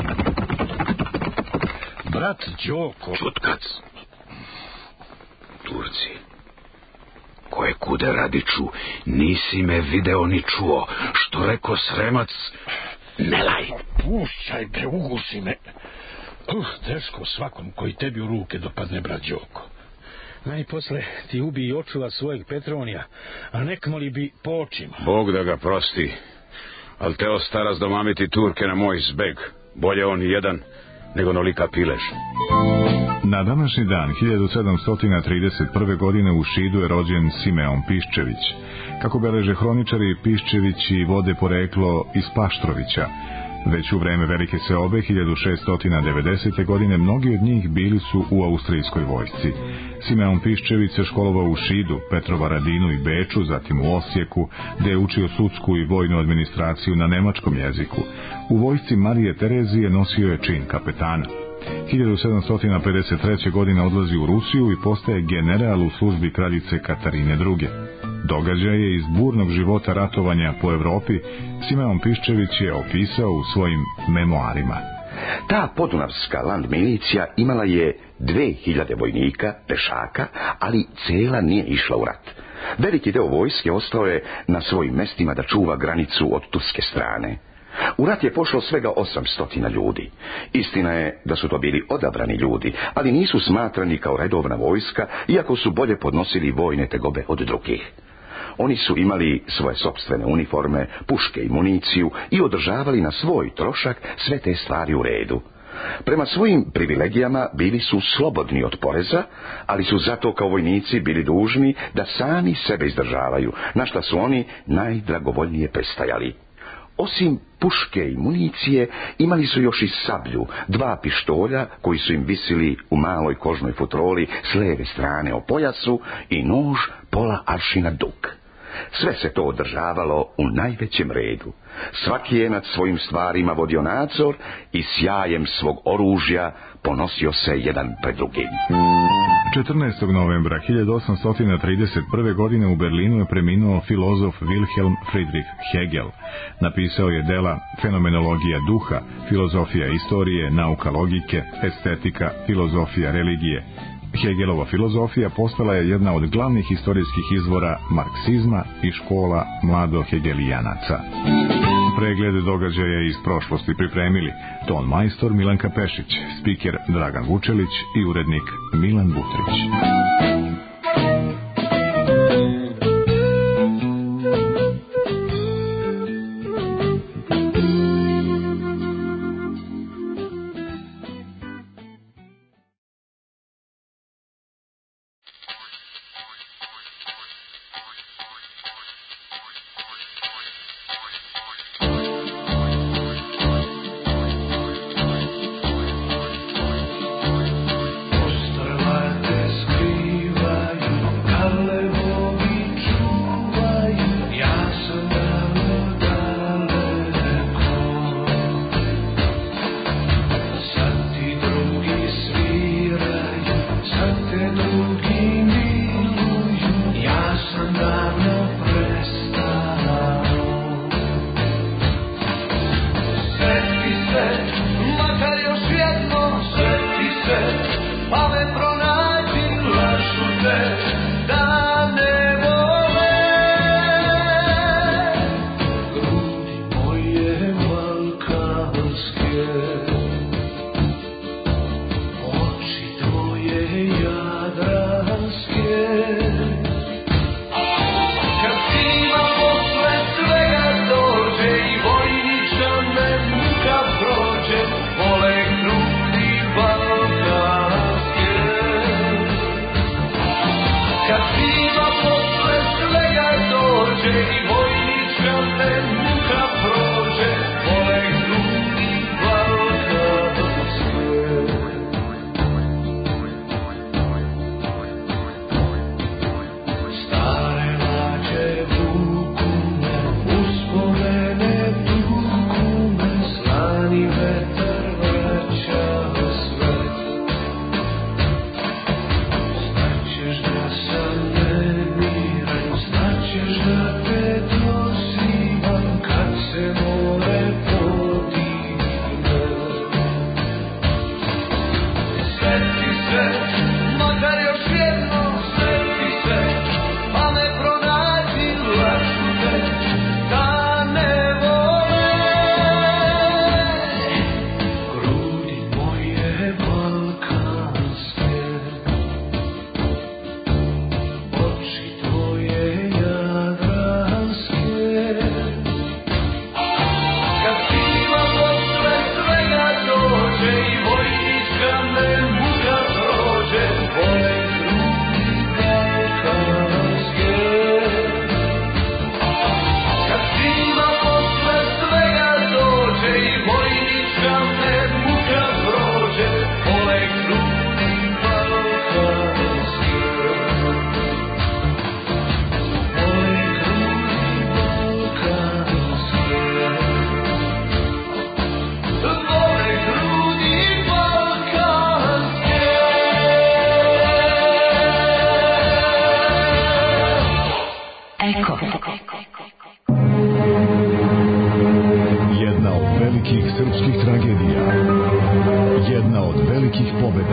S7: Brat Đoko...
S6: Čutkac. Turci. Koje kude, Radiću, nisi me video ni čuo, što reko Sremac, ne laj.
S7: Pušćaj, bre, ugusi me. Uh, teško svakom koji tebi u ruke dopadne, brat Đoko. Najposle ti ubi i očuva svojeg Petronija, a nek moli bi po očima.
S6: Bog da ga prosti, al teo staras domamiti Turke na moj zbeg. Bolje on jedan nego nolika pilež.
S2: Na današnji dan hiljadu sedamsto trideset prve. godine u Šidu je rođen Simeon Piščević. Kako beleže hroničari, Piščevići vode poreklo iz Paštrovića. Već u vreme Velike seobe hiljadu šeststo devedesete. godine mnogi od njih bili su u austrijskoj vojsci. Simeon Piščević se školovao u Šidu, Petrovaradinu i Beču, zatim u Osijeku, gde je učio sudsku i vojnu administraciju na nemačkom jeziku. U vojsci Marije Terezije nosio je čin kapetana. hiljadu sedamsto pedeset treće. godine odlazi u Rusiju i postaje general u službi kraljice Katarine druge. Događaje iz burnog života ratovanja po Evropi Simeon Piščević je opisao u svojim memoarima.
S24: Ta podunavska land milicija imala je dve hiljade vojnika, pešaka, ali cela nije išla u rat. Veliki deo vojske ostao je na svojim mestima da čuva granicu od turske strane. U rat je pošlo svega osamsto ljudi. Istina je da su to bili odabrani ljudi, ali nisu smatrani kao redovna vojska, iako su bolje podnosili vojne tegobe od drugih. Oni su imali svoje sopstvene uniforme, puške i municiju i održavali na svoj trošak sve te stvari u redu. Prema svojim privilegijama bili su slobodni od poreza, ali su zato kao vojnici bili dužni da sami sebe izdržavaju, na šta su oni najdragovoljnije prestajali. Osim puške i municije, imali su još i sablju, dva pištolja koji su im visili u maloj kožnoj futroli s leve strane o pojasu i nož pola aršina dug. Sve se to održavalo u najvećem redu. Svaki je nad svojim stvarima vodio nadzor i sjajem svog oružja ponosio se jedan pred drugim.
S2: četrnaestog novembra hiljadu osamsto trideset prve. godine u Berlinu je preminuo filozof Wilhelm Friedrich Hegel. Napisao je dela Fenomenologija duha, Filozofija istorije, Nauka logike, Estetika, Filozofija religije. Hegelova filozofija postala je jedna od glavnih istorijskih izvora marksizma i škola mladohegelijanaca. Preglede događaja iz prošlosti pripremili ton majstor Milanka Pešić, spiker Dragan Vučelić i urednik Milan Butrić.
S19: Skriva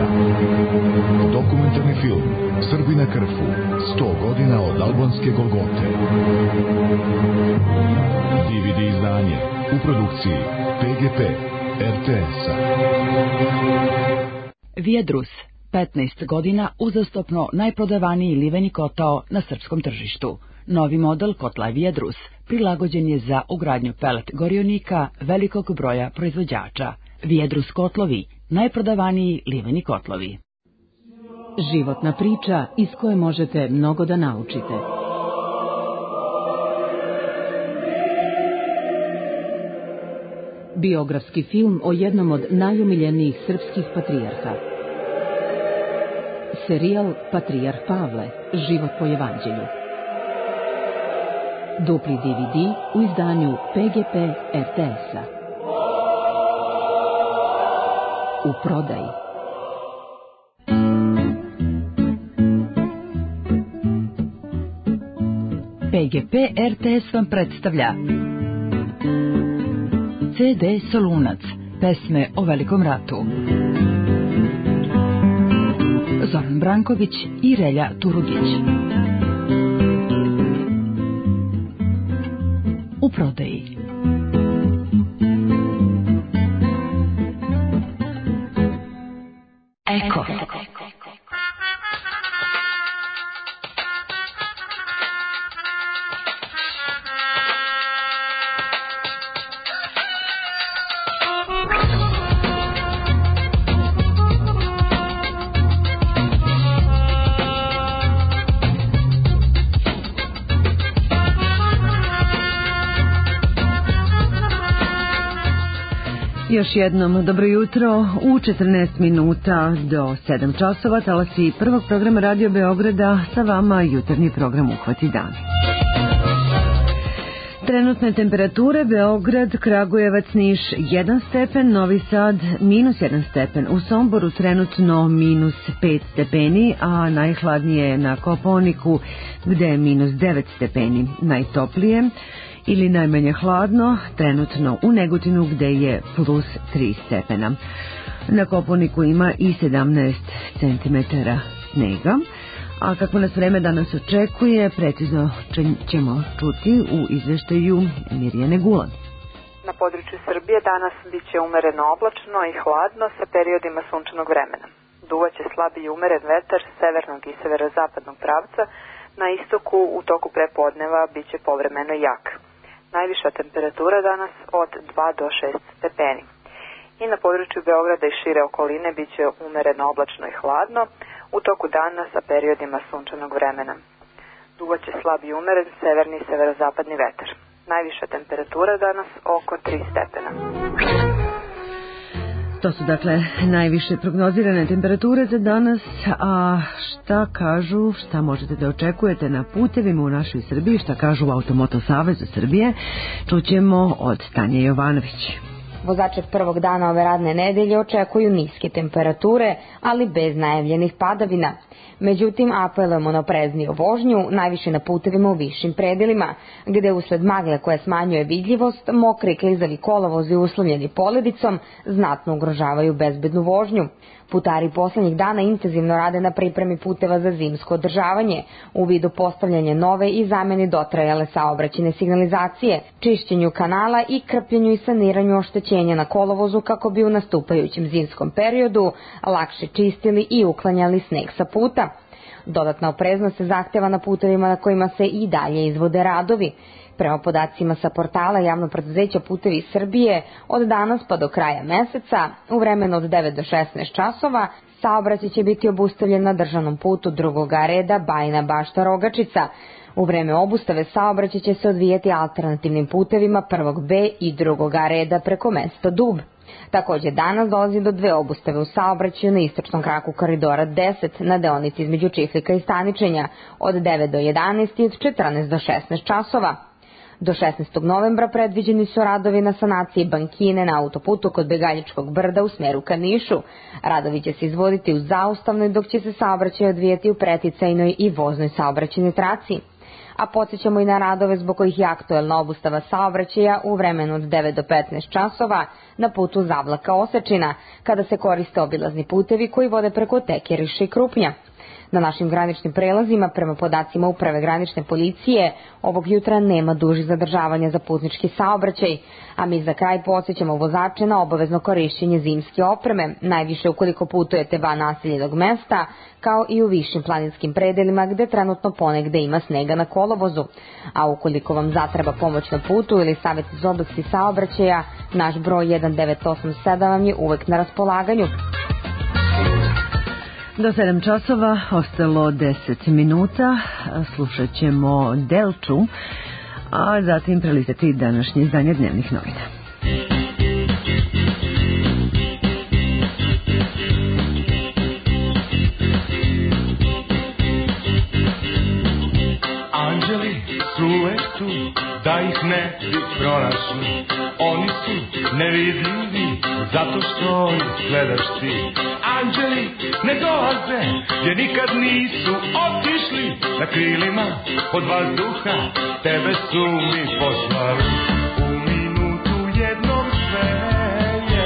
S2: Dokumentarni film Srbi na Krfu, sto godina od albanske Golgote. D V D izdanje u produkciji P G P R T S-a.
S4: Viadrus, petnaest godina uzastopno najprodavaniji liveni kotao na srpskom tržištu. Novi model kotla Viadrus prilagođen je za ugradnju pelet gorionika velikog broja proizvođača. Viadrus kotlovi, najprodavaniji liveni kotlovi.
S5: Životna priča iz koje možete mnogo da naučite. Biografski film o jednom od najomiljenijih srpskih patrijarha. Serijal Patrijarh Pavle, život po evanđelju. Dupli D V D u izdanju P G P R T S-a. U prodaji.
S4: P G P R T S vam predstavlja C D Solunac, pesme o Velikom ratu. Zoran Branković i Relja Turugić. U prodaji. Eko.
S1: Još jednom dobro jutro u četrnaest minuta do sedam časova talasi prvog programa Radio Beograda, sa vama jutarnji program Uhvati dan. Trenutne temperature: Beograd, Kragujevac, Niš jedan stepen, Novi Sad minus jedan stepen, u Somboru trenutno minus pet stepeni, a najhladnije je na Kopaoniku gde je minus devet stepeni. Najtoplije ili najmanje hladno trenutno u Negotinu gde je plus tri stepena. Na Kopaoniku ima i sedamnaest centimetara snega. A kako nas vreme danas očekuje, precizno ćemo čuti u izveštaju Mirjane Gulan.
S15: Na području Srbije danas biće umereno oblačno i hladno sa periodima sunčanog vremena. Duvaće slabi i umeren vetar severnog i severozapadnog pravca, na istoku u toku prepodneva biće povremeno jak. Najviša temperatura danas od dva do šest stepeni. I na području Beograda i šire okoline biće umereno oblačno i hladno, u toku dana sa periodima sunčanog vremena. Duvaće slab i umeren severni i severozapadni vetar. Najviša temperatura danas oko tri stepena.
S1: To su dakle najviše prognozirane temperature za danas, a šta kažu, šta možete da očekujete na putevima u našoj Srbiji, šta kažu u Automoto Savezu Srbije, čućemo od Tanje Jovanović.
S8: Vozače prvog dana ove radne nedelje očekuju niske temperature, ali bez najavljenih padavina. Međutim, apelujemo na oprezniju vožnju, najviše na putevima u višim predelima, gde usled magle koja smanjuje vidljivost, mokri klizavi kolovozi uslovljeni poledicom znatno ugrožavaju bezbednu vožnju. Putari poslednjih dana intenzivno rade na pripremi puteva za zimsko održavanje, u vidu postavljanja nove i zameni dotrajale saobraćajne signalizacije, čišćenju kanala i krpljenju i saniranju oštećenja na kolovozu kako bi u nastupajućem zimskom periodu lakše čistili i uklanjali sneg sa puta. Dodatna opreznost se zahteva na putevima na kojima se i dalje izvode radovi. Prema podacima sa portala Javnog preduzeća Putevi Srbije, od danas pa do kraja meseca, u vremenu od devet do šesnaest časova, saobraćaj će biti obustavljen na državnom putu drugog reda Bajina Bašta-Rogačica. U vreme obustave saobraćaj će se odvijati alternativnim putevima prvog B i drugog reda preko mesta Dub. Takođe danas dolazi do dve obustave u saobraćaju na istočnom kraku koridora deset na deonici između Čiflika i Staničenja od devet do jedanaest i od četrnaest do šesnaest časova. Do šesnaestog novembra predviđeni su radovi na sanaciji bankine na autoputu kod Begaljičkog brda u smeru ka Nišu. Radovi će se izvoditi u zaustavnoj, dok će se saobraćaj odvijati u preticajnoj i voznoj saobraćajnoj traci. a podsjećamo i na radove zbog kojih je aktuelna obustava saobraćaja u vremenu od devet do petnaest časova na putu Zavlaka-Osečina, kada se koriste obilazni putevi koji vode preko Tekeriša i Krupnja. Na našim graničnim prelazima, prema podacima Uprave granične policije, ovog jutra nema dužih zadržavanja za putnički saobraćaj, a mi za kraj podsjećamo vozače na obavezno korišćenje zimske opreme, najviše ukoliko putujete van naseljenog mesta, kao i u višim planinskim predelima gde trenutno ponegde ima snega na kolovozu. A ukoliko vam zatreba pomoć na putu ili savjet iz oblasti saobraćaja, naš broj jedan devet osam sedam vam je uvek na raspolaganju.
S1: Do sedam časova ostalo deset minuta, slušat ćemo Delču, a zatim prelistati današnje izdanje dnevnih novina.
S9: Anđeli su uvek tu, da ih ne bi pronašli. Oni su nevidljivi, zato što ih gledaš ti. Anđeli ne dolaze, jer nikad nisu otišli. Na krilima od vazduha tebe su mi poslali. U minutu jednom sve je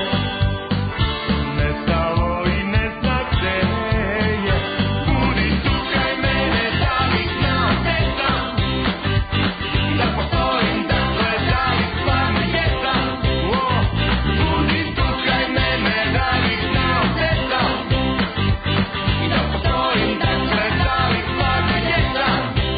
S9: nestalo i ne zna gde je. Budi tu kraj mene da bih znao gde sam, da postojim, dakle da li stvarno jesam. Budi tu kraj mene da bih znao gde sam, da postojim, dakle da li stvarno jesam.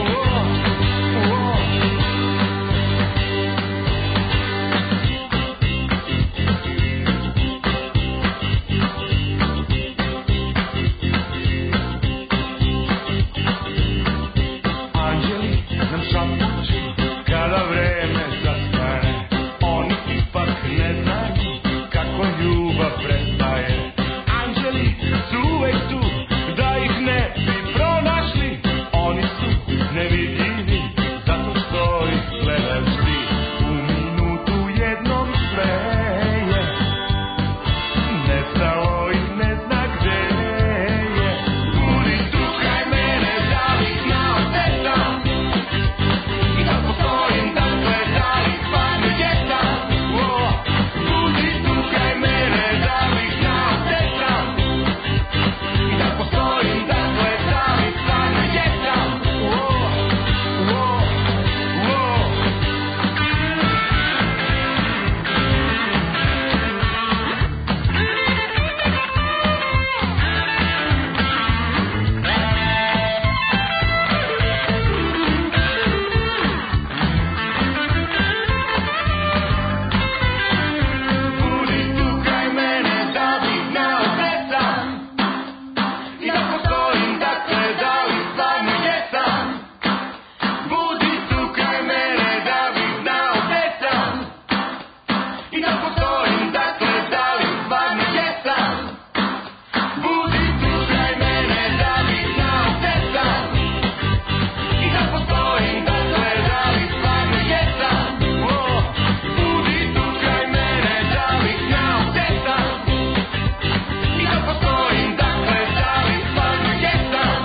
S9: Anđeli nam šapuću kada vreme zastane. Oni ipak ne znaju kako ljubav prestaje. Anđeli su uvek tu, da ih ne bi pronašli. Oni su nevidljivi, zato što ih gledaš ti. U minutu jednom sve je nestalo i ne zna gde je. Budi tu kraj mene da bih znao gde sam, i da postojim, dakle da li stvarno jesam. Budi tu kraj mene da bih znao gde sam, i da postojim, dakle da li stvarno jesam. Budi tu kraj mene da bih znao gde sam, i da postojim, dakle da li stvarno jesam. Budi tu kraj mene da bih znao gde sam, i da postojim, dakle da li stvarno jesam. Budi tu kraj mene da bih znao gde sam, i da postojim, dakle da li stvarno jesam. Budi tu kraj mene da bih znao gde sam, i da postojim, dakle da li stvarno jesam.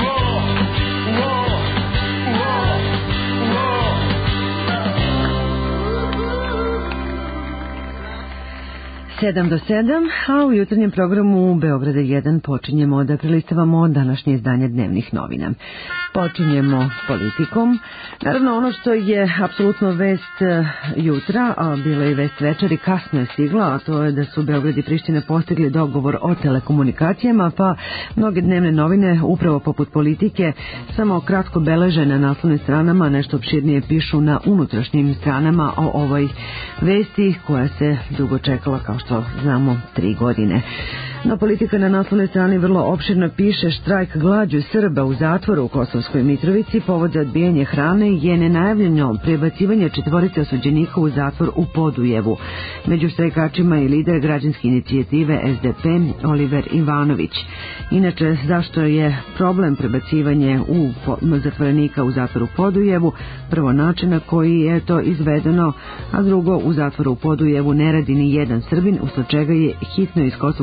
S1: sedam do sedam, a u jutarnjem programu Beograda jedan počinjemo da prelistavamo današnje izdanje dnevnih novina. Počinjemo s politikom. Naravno, ono što je apsolutno vest jutra, a bila je vest večeri, kasno je stigla, a to je da su Beograd i Priština postigli dogovor o telekomunikacijama, pa mnoge dnevne novine, upravo poput politike, samo kratko beleže na naslovnim stranama, nešto opširnije pišu na unutrašnjim stranama o ovoj vesti koja se dugo čekala, kao što znamo, tri godine. No, politika na naslovnoj strani vrlo opširno piše: štrajk glađu Srba u zatvoru u Kosovskoj Mitrovici povode odbijanje hrane je nenajavljeno prebacivanje četvorice osuđenika u zatvor u Podujevu. Među štrajkačima i lider građanske inicijative S D P Oliver Ivanović. Inače, zašto je problem prebacivanje u zatvorenika u zatvoru u Podujevu? Prvo, način na koji je to izvedeno, a drugo, u zatvoru u Podujevu ne radi ni jedan Srbin, usled čega je hitno iz Kosovske Mitrovice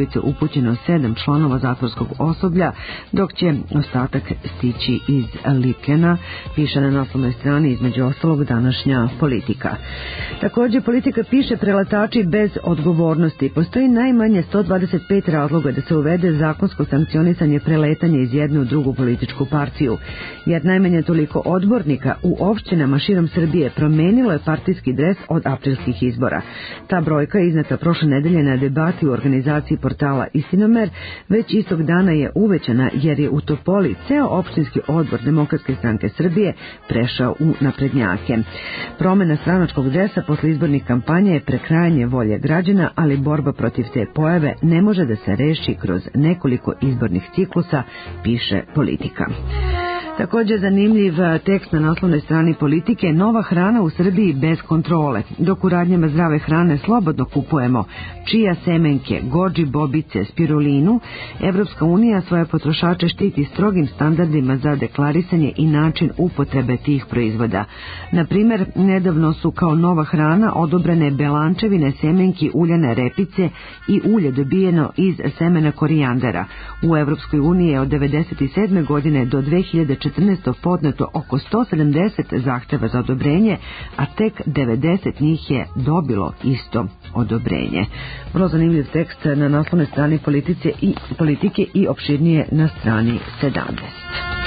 S1: ulice upućeno sedam članova zatvorskog osoblja, dok će ostatak stići iz Likena, piše na naslovnoj strani između ostalog današnja Politika. Također Politika piše preletači bez odgovornosti. Postoji najmanje sto dvadeset pet razloga da se uvede zakonsko sankcionisanje preletanja iz jedne u drugu političku partiju, jer najmanje toliko odbornika u opštinama širom Srbije promenilo je partijski dres od aprilskih izbora. Ta brojka je izneta prošle nedelje na debati u organizaciji portala Istinomer, već istog dana je uvećana jer je u Topoli ceo opštinski odbor Demokratske stranke Srbije prešao u naprednjake. Promena stranačkog dresa posle izbornih kampanja je prekrajanje volje građana, ali borba protiv te pojave ne može da se reši kroz nekoliko izbornih ciklusa, piše Politika. Također zanimljiv tekst na naslovnoj strani Politike, nova hrana u Srbiji bez kontrole. Dok u radnjama zdrave hrane slobodno kupujemo čija semenke, gođi, bobice, spirulinu, Evropska unija svoje potrošače štiti strogim standardima za deklarisanje i način upotrebe tih proizvoda. Na primjer, nedavno su kao nova hrana odobrene belančevine, semenki, uljane repice i ulje dobijeno iz semena korijandera. U Evropskoj uniji je od devedeset sedme godine do dve hiljade četrnaeste. podneto oko sto sedamdeset zahteva za odobrenje, a tek devedeset njih je dobilo isto odobrenje. Vrlo zanimljiv tekst na naslovnoj strani politike i, politike i opširnije na strani sedamnaest.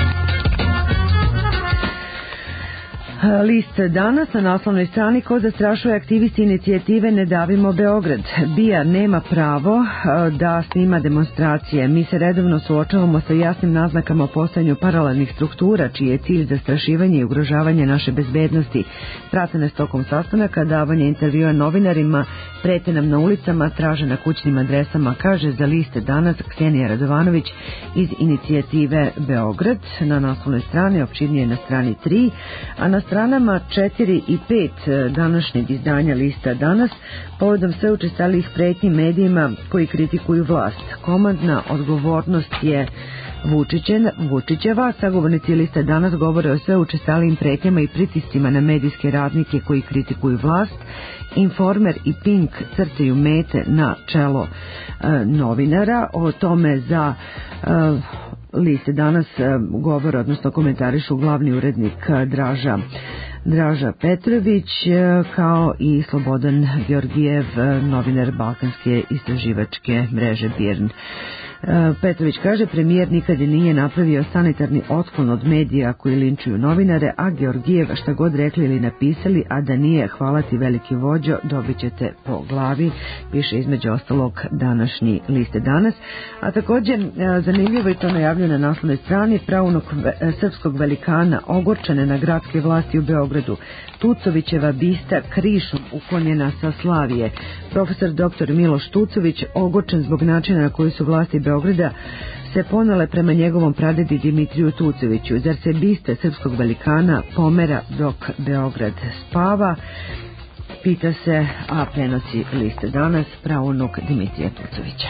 S1: List danas na naslovnoj strani ko zastrašuje aktivisti inicijative Ne davimo Beograd. BIA nema pravo da snima demonstracije. Mi se redovno suočavamo sa jasnim naznakama o postojanju paralelnih struktura, čiji je cilj zastrašivanje i ugrožavanje naše bezbednosti. Prate nas tokom sastanaka, davanje intervjua novinarima, prete nam na ulicama, traže na kućnim adresama, kaže za List danas Ksenija Radovanović iz inicijative Beograd. Na naslovnoj strani, opširnije na strani tri, a na stranama četiri i pet današnjeg izdanja Lista danas povodom sve učestalijih pretnji medijima koji kritikuju vlast. Komandna odgovornost je Vučićeva. Sagovornici Lista danas govore o sve učestalijim pretnjama i pritiscima na medijske radnike koji kritikuju vlast. Informer i Pink crtaju mete na čelo e, novinara. O tome za e, Liste danas govore, odnosno komentarišu glavni urednik Draža Draža Petrović, kao i Slobodan Georgijev, novinar Balkanske istraživačke mreže BIRN. Petrović kaže, premijer nikad nije napravio sanitarni otklon od medija koji linčuju novinare, a Georgijev šta god rekli ili napisali, a da nije hvala ti veliki vođo, dobit ćete po glavi, piše između ostalog današnji Liste danas. A također zanimljivo je to najavljeno na naslovnoj strani pravnog srpskog velikana ogorčene na gradske vlasti u Beogradu. Tucovićeva bista krišom uklonjena sa Slavije. Profesor doktor Miloš Tucović ogorčen zbog načina na koji su vlasti Beograda se ponele prema njegovom pradedi Dimitriju Tucoviću. Zar se biste srpskog velikana pomera dok Beograd spava? Pita se, a prenosi Liste danas pravunuk Dimitrija Tucovića.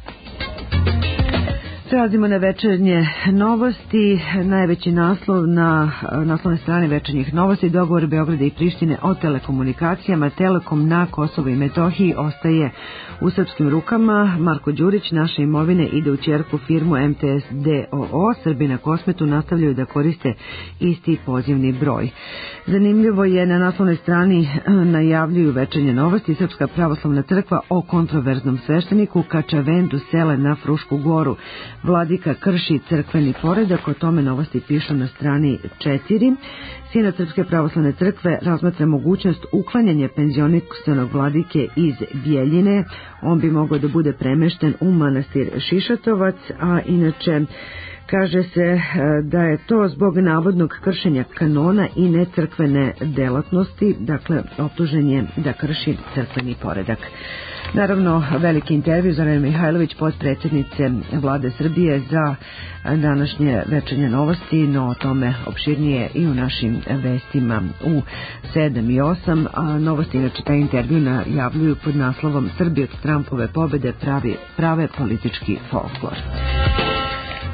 S1: Prelazimo na večernje novosti. Najveći naslov na naslovnoj strani večernjih novosti: dogovor Beograda i Prištine o telekomunikacijama. Telekom na Kosovo i Metohiji ostaje u srpskim rukama. Marko Đurić, naše imovine ide u ćerku firmu M T S D O O. Srbi na Kosmetu nastavljaju da koriste isti pozivni broj. Zanimljivo je, na naslovnoj strani najavljuju večernje novosti. Srpska pravoslavna crkva o kontroverznom svešteniku Kačavendu sele na Frušku goru. Vladika krši crkveni poredak, o tome novosti pišu na strani četiri. Sinod Srpske pravoslavne crkve razmatra mogućnost uklanjanja penzionisanog vladike iz Bjeljine. On bi mogao da bude premešten u manastir Šišatovac, a inače kaže se da je to zbog navodnog kršenja kanona i necrkvene delatnosti, dakle optužen je da krši crkveni poredak. Naravno, veliki intervju Zorane Mihajlović, potpredsjednice Vlade Srbije, za današnje večernje novosti, no o tome opširnije i u našim vestima u sedam i osam. A novosti, inače taj intervju najavljuju pod naslovom Srbije od Trumpove pobede pravi, prave politički folklor.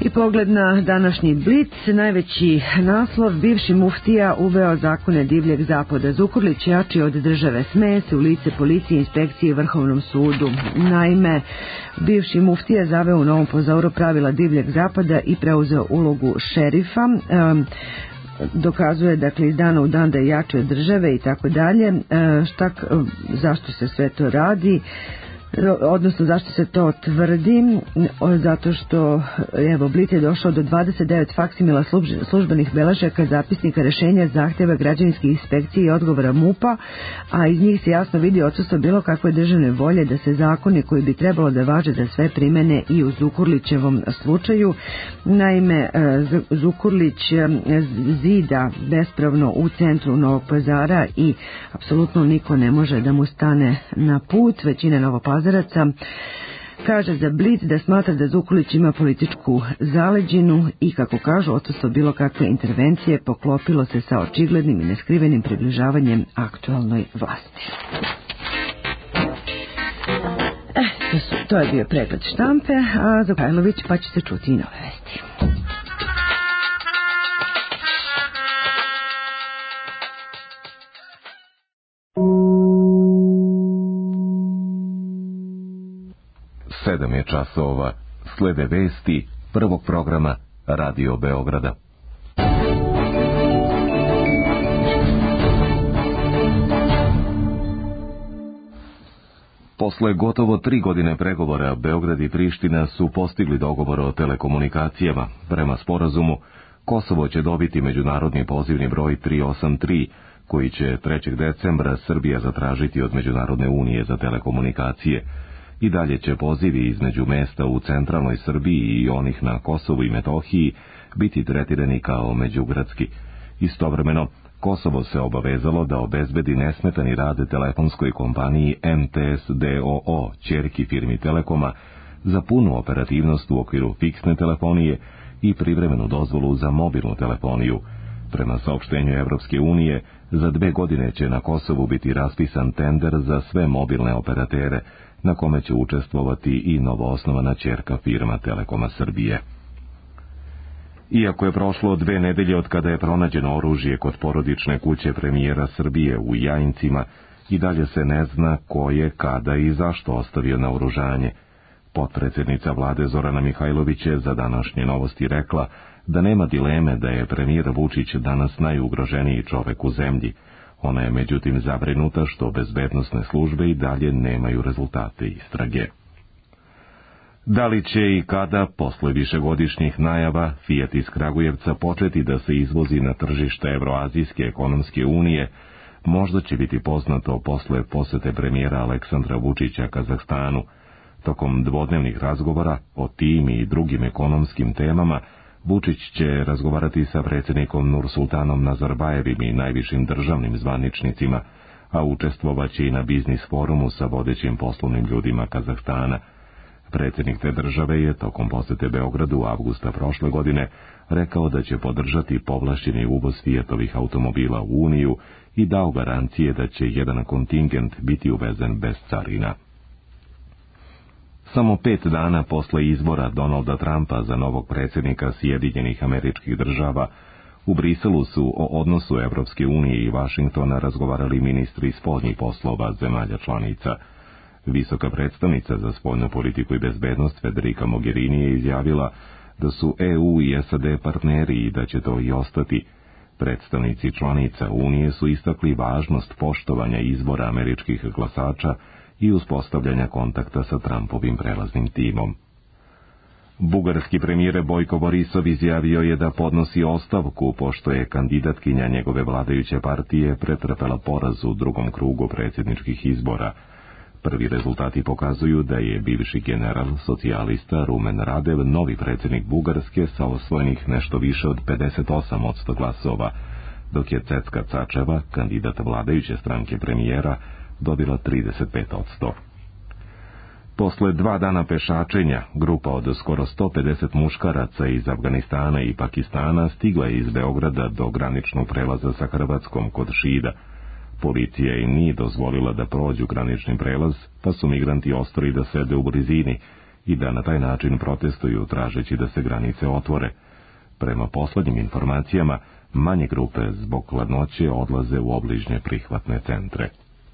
S1: I pogled na današnji Blic, najveći naslov, bivši muftija uveo zakone divljeg zapada. Zukorlić jači od države, smeje se u lice policije, inspekcije i Vrhovnom sudu. Naime, bivši muftija zaveo u Novom Pazaru pravila divljeg zapada i preuzeo ulogu šerifa. Um, dokazuje dakle iz dana u dan da je jači od države i tako dalje. Šta, zašto se sve to radi? Odnosno zašto se to tvrdi? Zato što evo Blic je došao do dvadeset devet faksimila službenih beležaka, zapisnika, rešenja, zahtjeva građevinskih inspekcije i odgovora MUP-a, a iz njih se jasno vidi odsustvo bilo kakve državne volje da se zakoni koji bi trebalo da važe za sve primene i u Zukorlićevom slučaju. Naime, Zukorlić zida bespravno u centru Novog Pazara i apsolutno niko ne može da mu stane na put. Većina Novopazaraca kaže za Blic da smatra da Zukorlić ima političku zaleđinu i, kako kažu, odsustvo bilo kakve intervencije poklopilo se sa očiglednim i neskrivenim približavanjem aktualnoj vlasti. Eh, to, su, to je bio pregled štampe, a Zokajlović pa će se čuti i nove vesti.
S3: Sedam je časova, slede vesti prvog programa Radio Beograda. Posle gotovo tri godine pregovora, Beograd i Priština su postigli dogovor o telekomunikacijama. Prema sporazumu, Kosovo će dobiti međunarodni pozivni broj tri osam tri, koji će trećeg decembra Srbija zatražiti od Međunarodne unije za telekomunikacije. I dalje će pozivi između mesta u centralnoj Srbiji i onih na Kosovu i Metohiji biti tretirani kao međugradski. Istovremeno, Kosovo se obavezalo da obezbedi nesmetani rad telefonskoj kompaniji M T S D O O, ćerki firmi Telekoma, za punu operativnost u okviru fiksne telefonije i privremenu dozvolu za mobilnu telefoniju. Prema saopštenju Evropske unije, za dve godine će na Kosovu biti raspisan tender za sve mobilne operatere, na kome će učestvovati i novoosnovana ćerka firma Telekoma Srbije. Iako je prošlo dve nedelje od kada je pronađeno oružje kod porodične kuće premijera Srbije u Jajincima, i dalje se ne zna ko je, kada i zašto ostavio naoružanje. Potpredsjednica vlade Zorana Mihajlović je za današnje novosti rekla da nema dileme da je premijer Vučić danas najugroženiji čovek u zemlji. Ona je međutim zabrinuta što bezbednosne službe i dalje nemaju rezultate istrage. Da li će i kada, posle višegodišnjih najava, Fiat iz Kragujevca početi da se izvozi na tržište Evroazijske ekonomske unije, možda će biti poznato posle posete premijera Aleksandra Vučića Kazahstanu. Tokom dvodnevnih razgovora o tim i drugim ekonomskim temama, Vučić će razgovarati sa predsjednikom Nursultanom Nazarbajevim i najvišim državnim zvaničnicima, a učestvovaće i na biznis forumu sa vodećim poslovnim ljudima Kazahstana. Predsjednik te države je tokom posete Beogradu avgusta prošle godine rekao da će podržati povlašćeni uvoz Fiatovih automobila u Uniju i dao garancije da će jedan kontingent biti uvezen bez carina. Samo pet dana posle izbora Donalda Trumpa za novog predsjednika Sjedinjenih Američkih Država, u Briselu su o odnosu Evropske unije i Vašingtona razgovarali ministri spoljnih poslova zemalja članica. Visoka predstavnica za spoljnu politiku i bezbednost Federica Mogherini je izjavila da su E U i S A D partneri i da će to i ostati. Predstavnici članica Unije su istakli važnost poštovanja izbora američkih glasača i uspostavljanja kontakta sa Trumpovim prelaznim timom. Bugarski premijer Bojko Borisov izjavio je da podnosi ostavku pošto je kandidatkinja njegove vladajuće partije pretrpela poraz u drugom krugu predsjedničkih izbora. Prvi rezultati pokazuju da je bivši general socijalista Rumen Radev novi predsjednik Bugarske sa osvojenih nešto više od pedeset osam posto glasova, dok je Cecka Cačeva, kandidat vladajuće stranke premijera, dobila trideset pet posto. Posle dva dana pešačenja, grupa od skoro sto pedeset muškaraca iz Afganistana i Pakistana stigla je iz Beograda do graničnog prelaza sa Hrvatskom kod Šida. Policija im nije dozvolila da prođu granični prelaz, pa su migranti ostali da sede u blizini i da na taj način protestuju tražeći da se granice otvore. Prema poslednjim informacijama, manje grupe zbog hladnoće odlaze u obližnje prihvatne centre.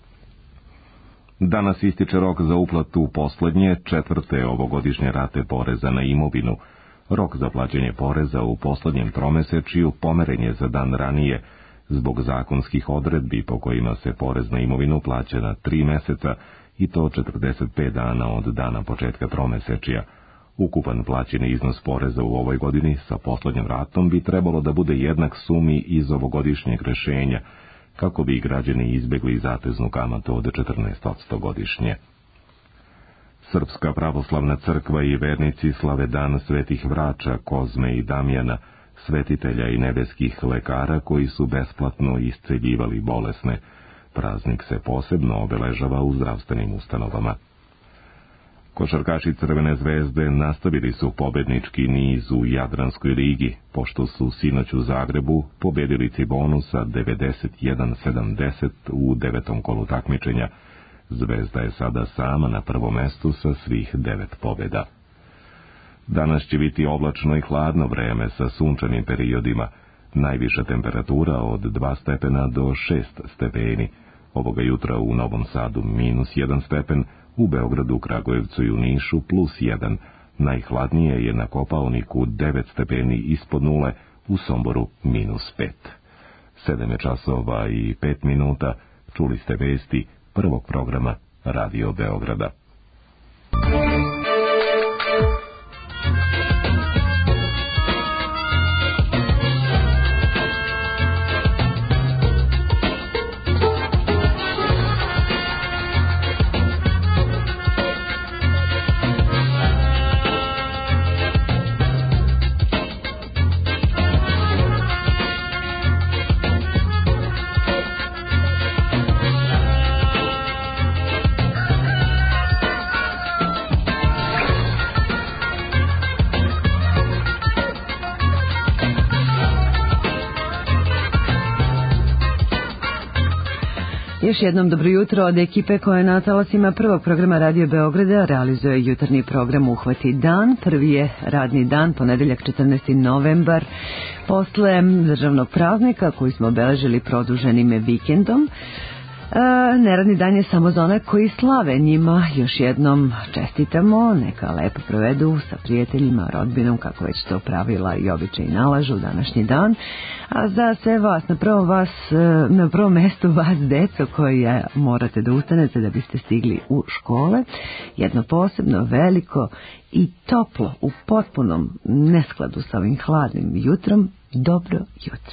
S3: Danas ističe rok za uplatu poslednje, četvrte ovogodišnje rate poreza na imovinu. Rok za plaćanje poreza u poslednjem tromesečju pomeren je za dan ranije, zbog zakonskih odredbi po kojima se porez na imovinu plaća na tri meseca i to četrdeset pet dana od dana početka tromesečja. Ukupan plaćeni iznos poreza u ovoj godini sa poslednjom ratom bi trebalo da bude jednak sumi iz ovogodišnjeg rešenja, kako bi građani izbegli zateznu kamatu od četrnaest posto godišnje. Srpska pravoslavna crkva i vernici slave dan svetih vrača Kozme i Damjana, svetitelja i nebeskih lekara koji su besplatno isceljivali bolesne. Praznik se posebno obeležava u zdravstvenim ustanovama. Košarkaši Crvene zvezde nastavili su pobednički niz u Jadranskoj ligi, pošto su sinoć u Zagrebu pobedili Cibonu sa devedeset jedan sedamdeset u devetom kolu takmičenja. Zvezda je sada sama na prvom mestu sa svih devet pobeda. Danas će biti oblačno i hladno vreme sa sunčanim periodima. Najviša temperatura od dva stepena do šest stepeni. Ovoga jutra u Novom Sadu minus jedan stepen, u Beogradu, Kragujevcu i u Nišu plus jedan. Najhladnije je na Kopaoniku devet stepeni ispod nule, u Somboru minus pet. Sedam je časova i pet minuta. Čuli ste vesti prvog programa Radio Beograda.
S1: Još jednom dobro jutro od ekipe koja na talasima prvog programa Radio Beograda realizuje jutarnji program Uhvati dan. Prvi je radni dan, ponedeljak četrnaesti novembar, posle državnog praznika koji smo obeležili produženim vikendom. E, neradni dan je samo za one koji slave, njima još jednom čestitamo, neka lepo provedu sa prijateljima, rodbinom, kako već to pravila i običaji nalažu današnji dan. A za sve vas, na prvom, vas, na prvom mestu vas, deco, koji morate da ustanete da biste stigli u škole, jedno posebno veliko i toplo, u potpunom neskladu sa ovim hladnim jutrom, dobro jutro.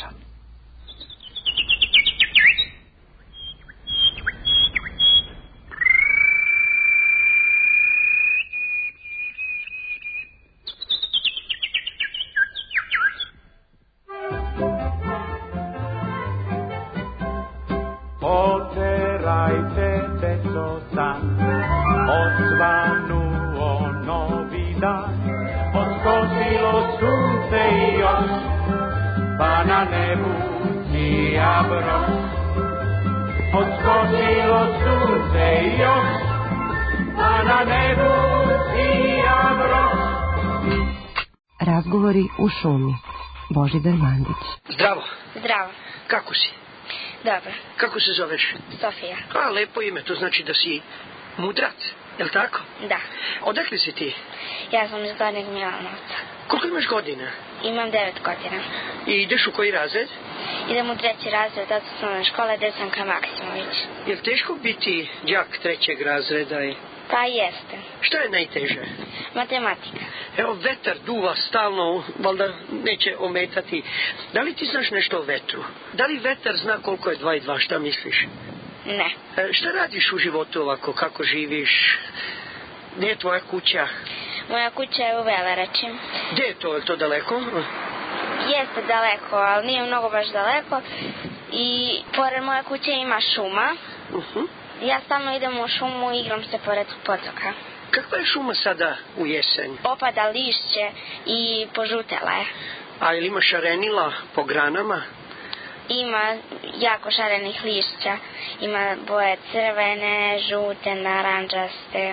S10: Razgovori u šumi. Božidar Mandić.
S11: Zdravo.
S12: Zdravo.
S11: Kako si?
S12: Dobro.
S11: Kako se zoveš?
S12: Sofija.
S11: A, lepo ime, to znači da si mudrac, je li tako?
S12: Da.
S11: Odakle si ti?
S12: Ja sam iz Gornjeg Milanovca.
S11: Koliko imaš godina?
S12: Imam devet godina.
S11: I ideš u koji razred?
S12: Idem u treći razred od osnovne škole Desanka Maksimović.
S11: Je li teško biti đak trećeg razreda? I...
S12: Pa jeste.
S11: Šta je najteže?
S12: Matematika.
S11: Evo, vetar duva stalno, valjda neće ometati. Da li ti znaš nešto o vetru? Da li vetar zna koliko je dva i dva, šta misliš?
S12: Ne.
S11: E, šta radiš u životu ovako, kako živiš? Gdje je tvoja kuća?
S12: Moja kuća je u Velerači.
S11: Gdje je to, je to daleko?
S12: Jeste daleko, ali nije mnogo baš daleko. I pored moje kuće ima šuma.
S11: Uh-huh.
S12: Ja stalno idem u šumu i igram se pored potoka.
S11: Kakva je šuma sada u jesen?
S12: Opada lišće i požutela je.
S11: A ili ima šarenila po granama?
S12: Ima jako šarenih lišća. Ima boje crvene, žute, naranđaste.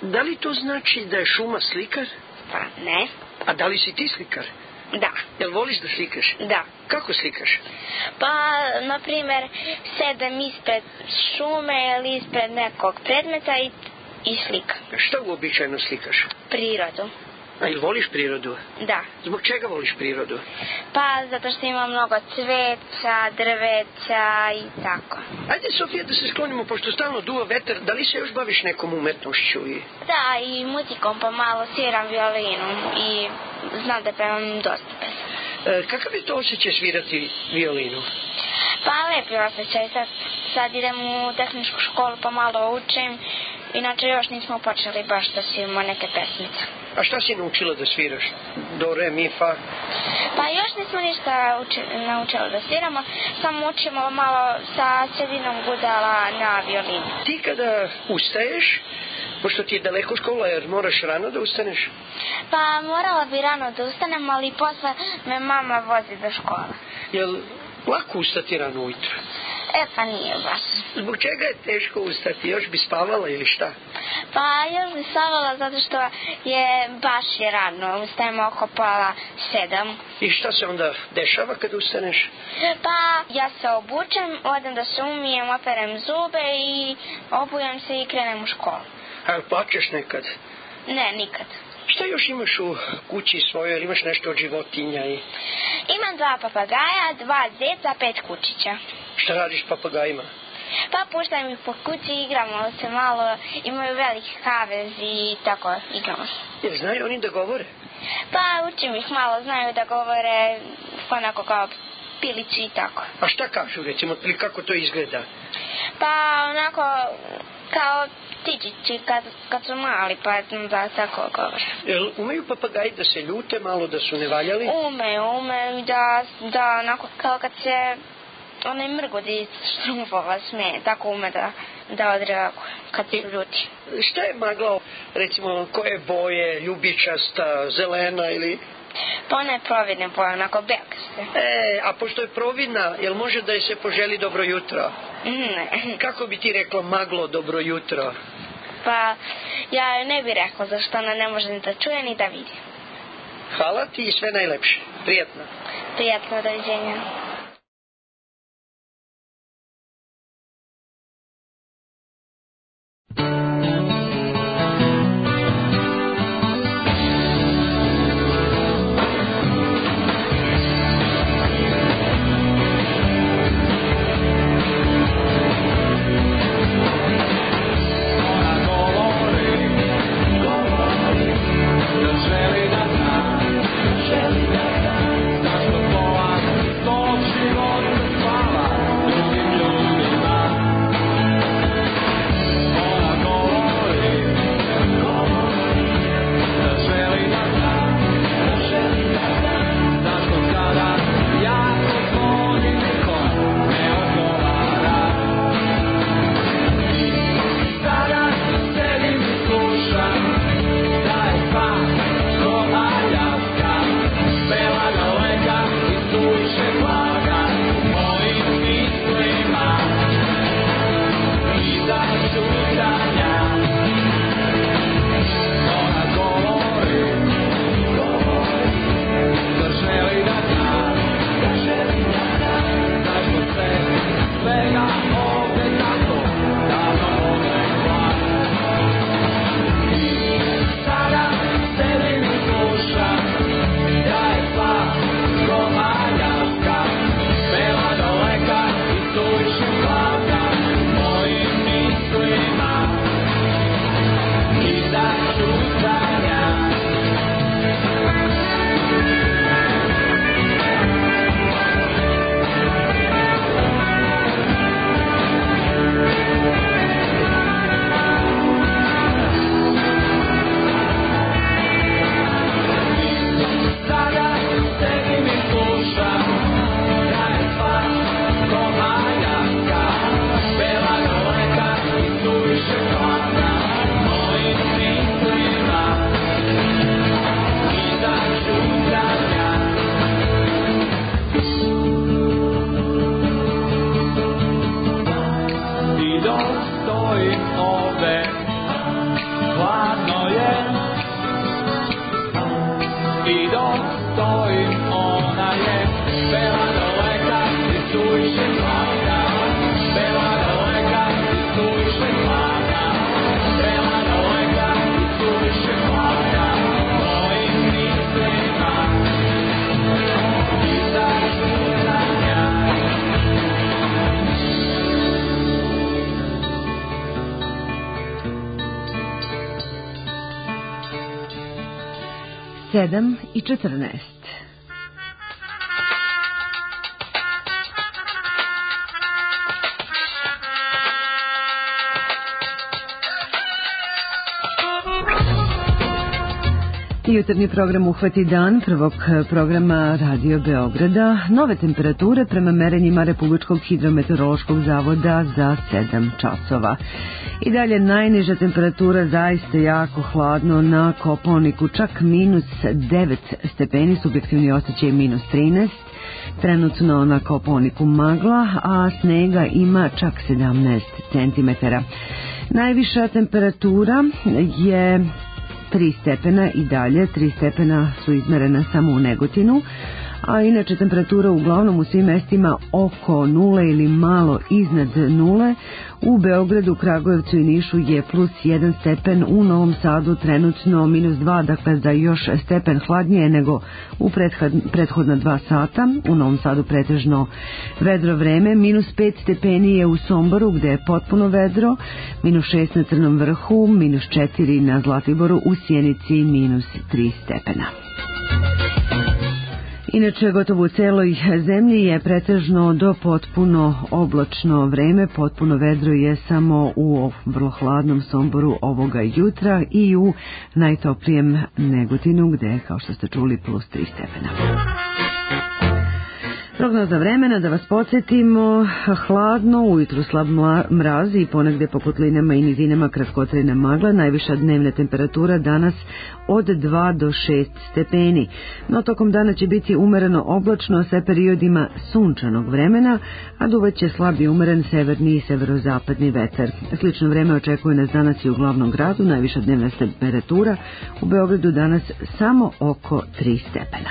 S11: Da li to znači da je šuma slikar?
S12: Pa ne.
S11: A da li si ti slikar?
S12: Da.
S11: Jel voliš da slikaš?
S12: Da.
S11: Kako slikaš?
S12: Pa, na primer, sedem ispred šume ili ispred nekog predmeta i, i slika.
S11: Šta uobičajeno slikaš?
S12: Prirodu.
S11: A jel voliš prirodu?
S12: Da.
S11: Zbog čega voliš prirodu?
S12: Pa, zato što ima mnogo cveća, drveća i tako.
S11: Ajde, Sofija, da se sklonimo, pošto stalno duva vetar, da li se još baviš nekom umetnošću? I...
S12: Da, i muzikom pomalo sviram violinu i znam da pevam dosta pesama.
S11: E, kakav je to osjećaj svirati violinu?
S12: Pa, lepi osjećaj. Sad, sad idem u tehničku školu, pa malo učim. Inače, još nismo počeli baš da sviramo neke pesmice.
S11: A šta si naučila da sviraš? Do, re, mi, fa?
S12: Pa još nismo ništa uči, naučili da sviramo, samo učimo malo sa sredinom gudala na violinu.
S11: Ti kada ustaješ, pošto ti je daleko škola, jer moraš rano da ustaneš?
S12: Pa morala bi rano da ustanem, ali posle me mama vozi do škola.
S11: Jel lako ustati rano ujutro?
S12: E, pa nije baš.
S11: Zbog čega je teško ustati? Još bi spavala ili šta?
S12: Pa još bi spavala zato što je baš je rano. Ustajemo oko pola sedam.
S11: I šta se onda dešava kad ustaneš?
S12: Pa ja se obučem, odem da se umijem, operem zube i obujem se i krenem u školu.
S11: A plačeš nekad?
S12: Ne, nikad.
S11: Šta još imaš u kući svojoj, ili imaš nešto od životinja? I...
S12: Imam dva papagaja, dva zeca, pet kučića.
S11: Šta radiš s papagajima?
S12: Pa puštam ih po kući, igramo se malo, imaju veliki kavez i tako igramo se.
S11: Jer znaju oni da govore?
S12: Pa učim ih malo, znaju da govore onako kao pilići i tako.
S11: A šta kažu, recimo, ili kako to izgleda?
S12: Pa onako kao ptičići kad, kad su mali, pa da tako govore.
S11: Jel umeju papagaji da se ljute malo, da su nevaljali?
S12: Umeju, umeju da, da onako kao kad se onaj mrgodi štrumfova smeje, tako ume da, da odreaguje kad se ljuti.
S11: Šta je magla, recimo, koje boje, ljubičasta, zelena ili...
S12: Pa ona je providna boja, onako bekaste.
S11: E, a pošto je providna, jel može da je se poželi dobro jutro?
S12: Ne.
S11: Kako bi ti rekla maglo dobro jutro?
S12: Pa ja ne bih rekla zašto ona ne može ni da čuje ni da vidi.
S11: Hvala ti i sve najlepše. Prijatno.
S12: Prijatno, doviđenja.
S9: Želi da zna, zašto to, a to
S1: sedam i četrnaest. Jutarnji program Uhvati dan prvog programa Radio Beograda. Nove temperature prema merenjima Republičkog hidrometeorološkog zavoda za sedam časova. I dalje najniža temperatura, zaista jako hladno na Kopaoniku, čak minus devet stepeni, subjektivni osjećaj minus trinaest. Trenutno na Kopaoniku magla, a snega ima čak sedamnaest centimetara. Najviša temperatura je tri stepena i dalje, tri stepena su izmerena samo u Negotinu, a inače temperatura uglavnom u svim mestima oko nule ili malo iznad nule. U Beogradu, Kragujevcu i Nišu je plus jedan stepen, u Novom Sadu trenutno minus dva, dakle za još stepen hladnije nego u prethodna dva sata. U Novom Sadu pretežno vedro vreme, minus pet stepeni je u Somboru gde je potpuno vedro, minus šest na Crnom vrhu, minus četiri na Zlatiboru, u Sjenici minus tri stepena. Inače, gotovo u celoj zemlji je pretežno do potpuno oblačno vreme, potpuno vedro je samo u vrlo hladnom Somboru ovoga jutra i u najtoplijem Negotinu gde je, kao što ste čuli, plus tri stepena. Prognoza vremena, da vas podsjetimo, hladno, ujutru slab mraz i ponegde po kotlinama i nizinama kratkotrajna magla, najviša dnevna temperatura danas od dva do šest stepeni. No tokom dana će biti umereno oblačno sa periodima sunčanog vremena, a duvaće slab i umeren severni i severozapadni vetar. Slično vreme očekuje nas danas i u glavnom gradu, najviša dnevna temperatura u Beogradu danas samo oko tri stepena.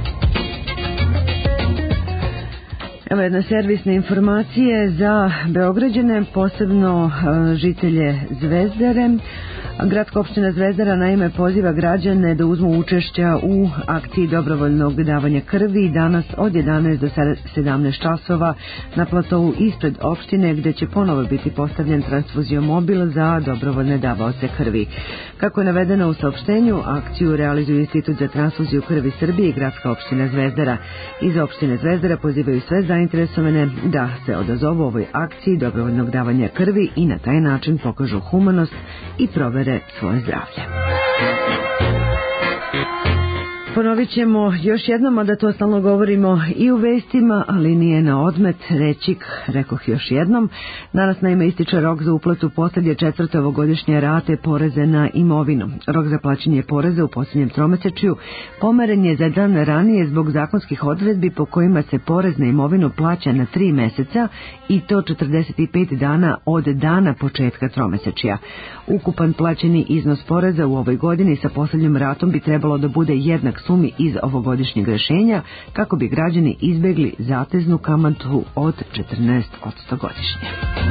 S1: Evo jedna servisna informacije za Beograđane, posebno žitelje Zvezdare. Gradska opština Zvezdara naime poziva građane da uzmu učešća u akciji dobrovoljnog davanja krvi danas od jedanaest do sedamnaest časova na platovu ispred opštine gde će ponovo biti postavljen transfuziomobil za dobrovoljne davaoce krvi. Kako je navedeno u saopštenju, akciju realizuje Institut za transfuziju krvi Srbije i Gradska opština Zvezdara. Iz opštine Zvezdara pozivaju sve zainteresovane da se odazovu ovoj akciji dobrovoljnog davanja krvi i na taj način pokažu humanost i provere svoje zdravlje. Ponovit ćemo još jednom, a da to stalno govorimo i u vestima, ali nije na odmet reći, rekoh još jednom. Danas naime ističe rok za uplatu posljednje četvrte ovogodišnje rate poreze na imovinu. Rok za plaćanje poreza u posljednjem tromesečju pomeren je za dan ranije zbog zakonskih odredbi po kojima se porez na imovinu plaća na tri meseca i to četrdeset pet dana od dana početka tromesečja. Ukupan plaćeni iznos poreza u ovoj godini sa posljednjom ratom bi trebalo da bude jednak sumi iz ovogodišnjeg rešenja kako bi građani izbegli zateznu kamatu od četrnaest posto godišnje.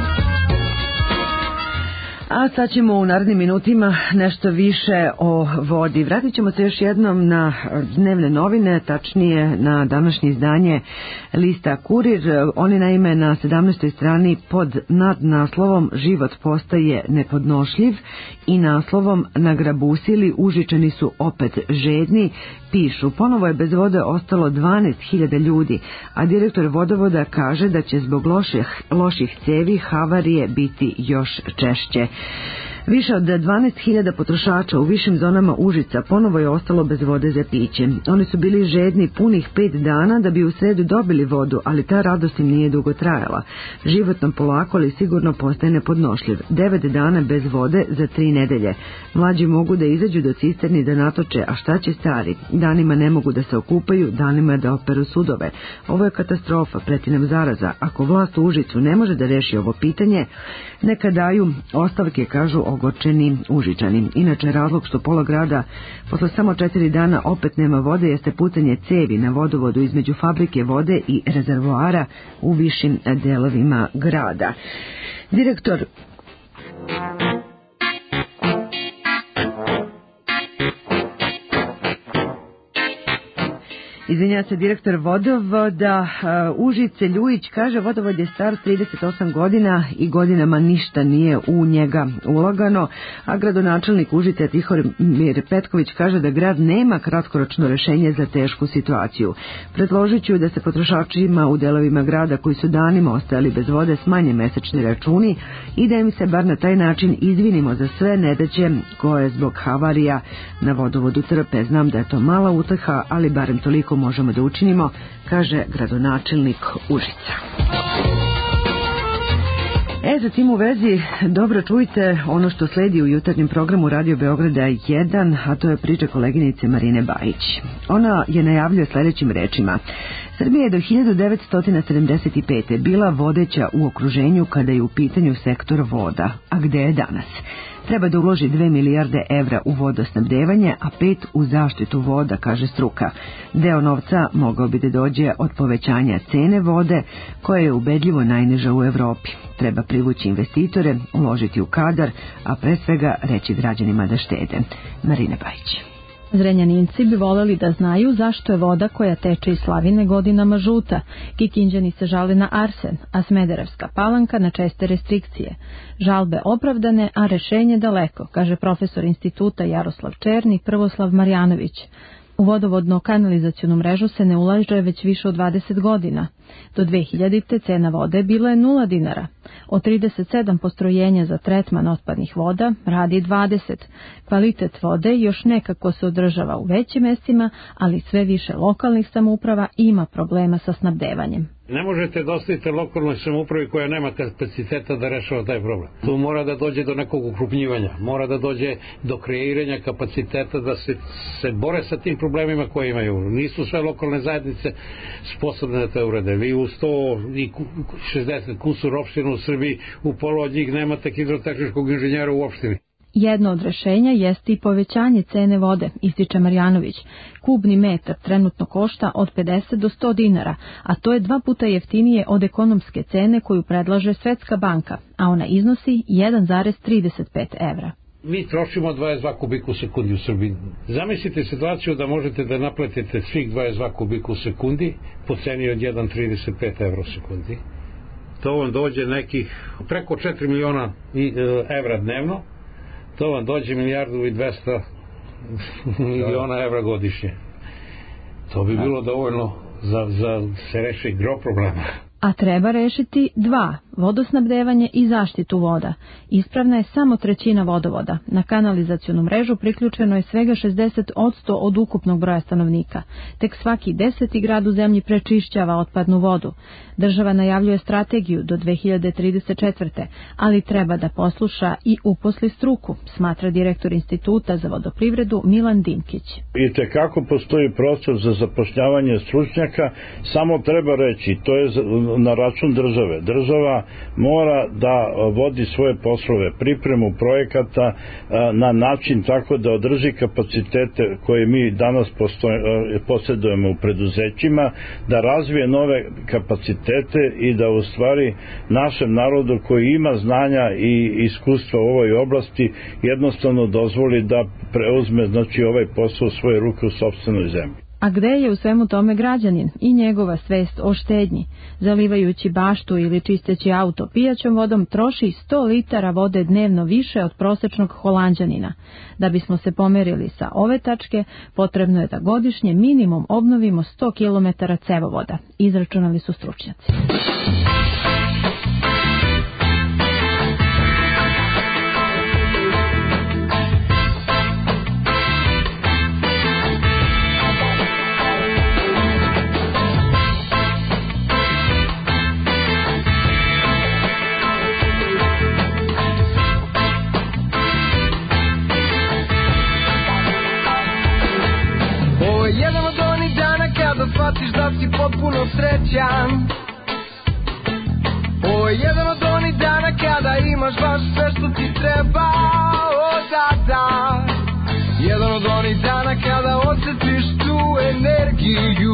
S1: A sad ćemo u narednim minutima nešto više o vodi. Vratit ćemo se još jednom na dnevne novine, tačnije na današnje izdanje lista Kurir. Oni naime na sedamnaestoj strani pod nadnaslovom Život postaje nepodnošljiv i naslovom Nagrabusili Užičani su opet žedni pišu: ponovo je bez vode ostalo dvanaest hiljada ljudi, a direktor vodovoda kaže da će zbog loših, loših cevi havarije biti još češće. Više od dvanaest hiljada potrošača u višim zonama Užica ponovo je ostalo bez vode za piće. Oni su bili žedni punih pet dana da bi u sredu dobili vodu, ali ta radost im nije dugo trajala. Život nam polako, ali sigurno postaje nepodnošljiv. Devet dana bez vode za tri nedelje. Mlađi mogu da izađu do cisterni da natoče, a šta će stari? Danima ne mogu da se okupaju, danima da operu sudove. Ovo je katastrofa, preti nam zaraza. Ako vlast u Užicu ne može da reši ovo pitanje, neka daju ostavke, kažu ogorčeni Užičani. Inače, razlog što pola grada posle samo četiri dana opet nema vode jeste pucanje cevi na vodovodu između fabrike vode i rezervoara u višim delovima grada. Direktor Izvinja se direktor vodovoda Užice Ljujić, kaže vodovod je star trideset osam godina i godinama ništa nije u njega ulagano, a gradonačelnik Užice Tihomir Petković kaže da grad nema kratkoročno rešenje za tešku situaciju. Predložit ću da se potrošačima u delovima grada koji su danima ostajali bez vode smanje mesečni računi i da im se bar na taj način izvinimo za sve nedaće koje zbog havarija na vodovodu trpe. Znam da je to mala uteha, ali barem toliko možemo da učinimo, kaže gradonačelnik Užica. E, za tim u vezi, dobro čujte ono što sledi u jutarnjem programu Radio Beograda jedan, a to je priča koleginice Marine Bajić. Ona je najavljuje sljedećim rečima. Srbija je do hiljadu devetsto sedamdeset pete. bila vodeća u okruženju kada je u pitanju sektor voda, a gde je danas? Treba da uloži dve milijarde evra u vodosnabdevanje, a pet u zaštitu voda, kaže struka. Deo novca mogao bi da dođe od povećanja cene vode, koja je ubedljivo najniža u Evropi. Treba privući investitore, uložiti u kadar, a pre svega reći građanima da štede. Marina Bajić.
S13: Zrenjaninci bi voleli da znaju zašto je voda koja teče iz slavine godinama žuta. Kikinđani se žale na arsen, a Smederevska Palanka na česte restrikcije. Žalbe opravdane, a rešenje daleko, kaže profesor instituta Jaroslav Černi Prvoslav Marjanović. U vodovodno-kanalizacionu mrežu se ne ulaže već više od dvadeset godina. Do dve hiljadite. cena vode bila je nula dinara. Od trideset sedam postrojenja za tretman otpadnih voda radi dvadeset. Kvalitet vode još nekako se održava u većim mestima, ali sve više lokalnih samouprava ima problema sa snabdevanjem.
S7: Ne možete da ostavite lokalnoj samoupravi koja nema kapaciteta da rešava taj problem. Tu mora da dođe do nekog ukrupnjivanja, mora da dođe do kreiranja kapaciteta da se, se bore sa tim problemima koje imaju. Nisu sve lokalne zajednice sposobne da te urede. Vi u sto šezdeset kusur opština u Srbiji, u pola od njih nemate hidrotehničkog inženjera u opštini.
S13: Jedno od rešenja jeste i povećanje cene vode, ističe Marjanović. Kubni metar trenutno košta od pedeset do sto dinara, a to je dva puta jeftinije od ekonomske cene koju predlaže Svetska banka, a ona iznosi jedan zarez trideset pet evra.
S7: Mi trošimo dvadeset dva kubika u sekundi u Srbiji. Zamislite situaciju da možete da naplatite svih dvadeset dva kubika u sekundi po ceni od jedan zarez trideset pet evra u sekundi. To vam dođe nekih preko četiri miliona evra dnevno. To vam dođe milijardu i dvesta miliona evra godišnje. To bi bilo dovoljno za, za se reši gro problema.
S13: A treba rešiti dva, vodosnabdevanje i zaštitu voda. Ispravna je samo trećina vodovoda. Na kanalizacionu mrežu priključeno je svega šezdeset posto od ukupnog broja stanovnika. Tek svaki deseti grad u zemlji prečišćava otpadnu vodu. Država najavljuje strategiju do dve hiljade trideset četvrte. ali treba da posluša i uposli struku, smatra direktor Instituta za vodoprivredu Milan Dimkić.
S14: I tekako postoji prostor za zapošljavanje stručnjaka, samo treba reći, to je na račun države. Država mora da vodi svoje poslove, pripremu projekata na način tako da održi kapacitete koje mi danas posjedujemo u preduzećima, da razvije nove kapacitete i da u stvari našem narodu koji ima znanja i iskustva u ovoj oblasti jednostavno dozvoli da preuzme znači ovaj posao u svoje ruke u sopstvenoj zemlji.
S13: A gde je u svemu tome građanin i njegova svest o štednji? Zalivajući baštu ili čisteći auto pijaćom vodom troši sto litara vode dnevno više od prosečnog Holanđanina. Da bismo se pomerili sa ove tačke, potrebno je da godišnje minimum obnovimo sto kilometara cevovoda, izračunali su stručnjaci.
S9: Shvatiš da si potpuno srećan. Ovo je jedan od onih dana kada imaš baš sve što ti treba. O da da. Jedan od onih dana kada osjetiš tu energiju.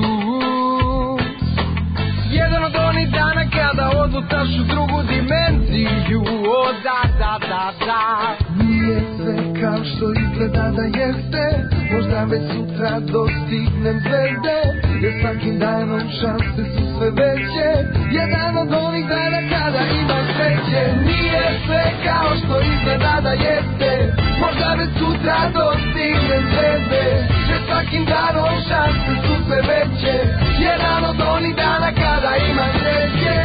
S9: Jedan od onih dana kada odlutaš u drugu dimenziju. O da da da da. Nije sve kao što izgleda da jeste. Možda već sutra dostignem zvezde.
S19: jer svakim danom šanse su sve veće. Jedan od onih dana kada imaš sreće. Nije sve kao što izgleda da jeste, možda već sutra dostignem zvezde, jer svakim danom šanse su sve veće. Jedan od onih dana kada imaš sreće.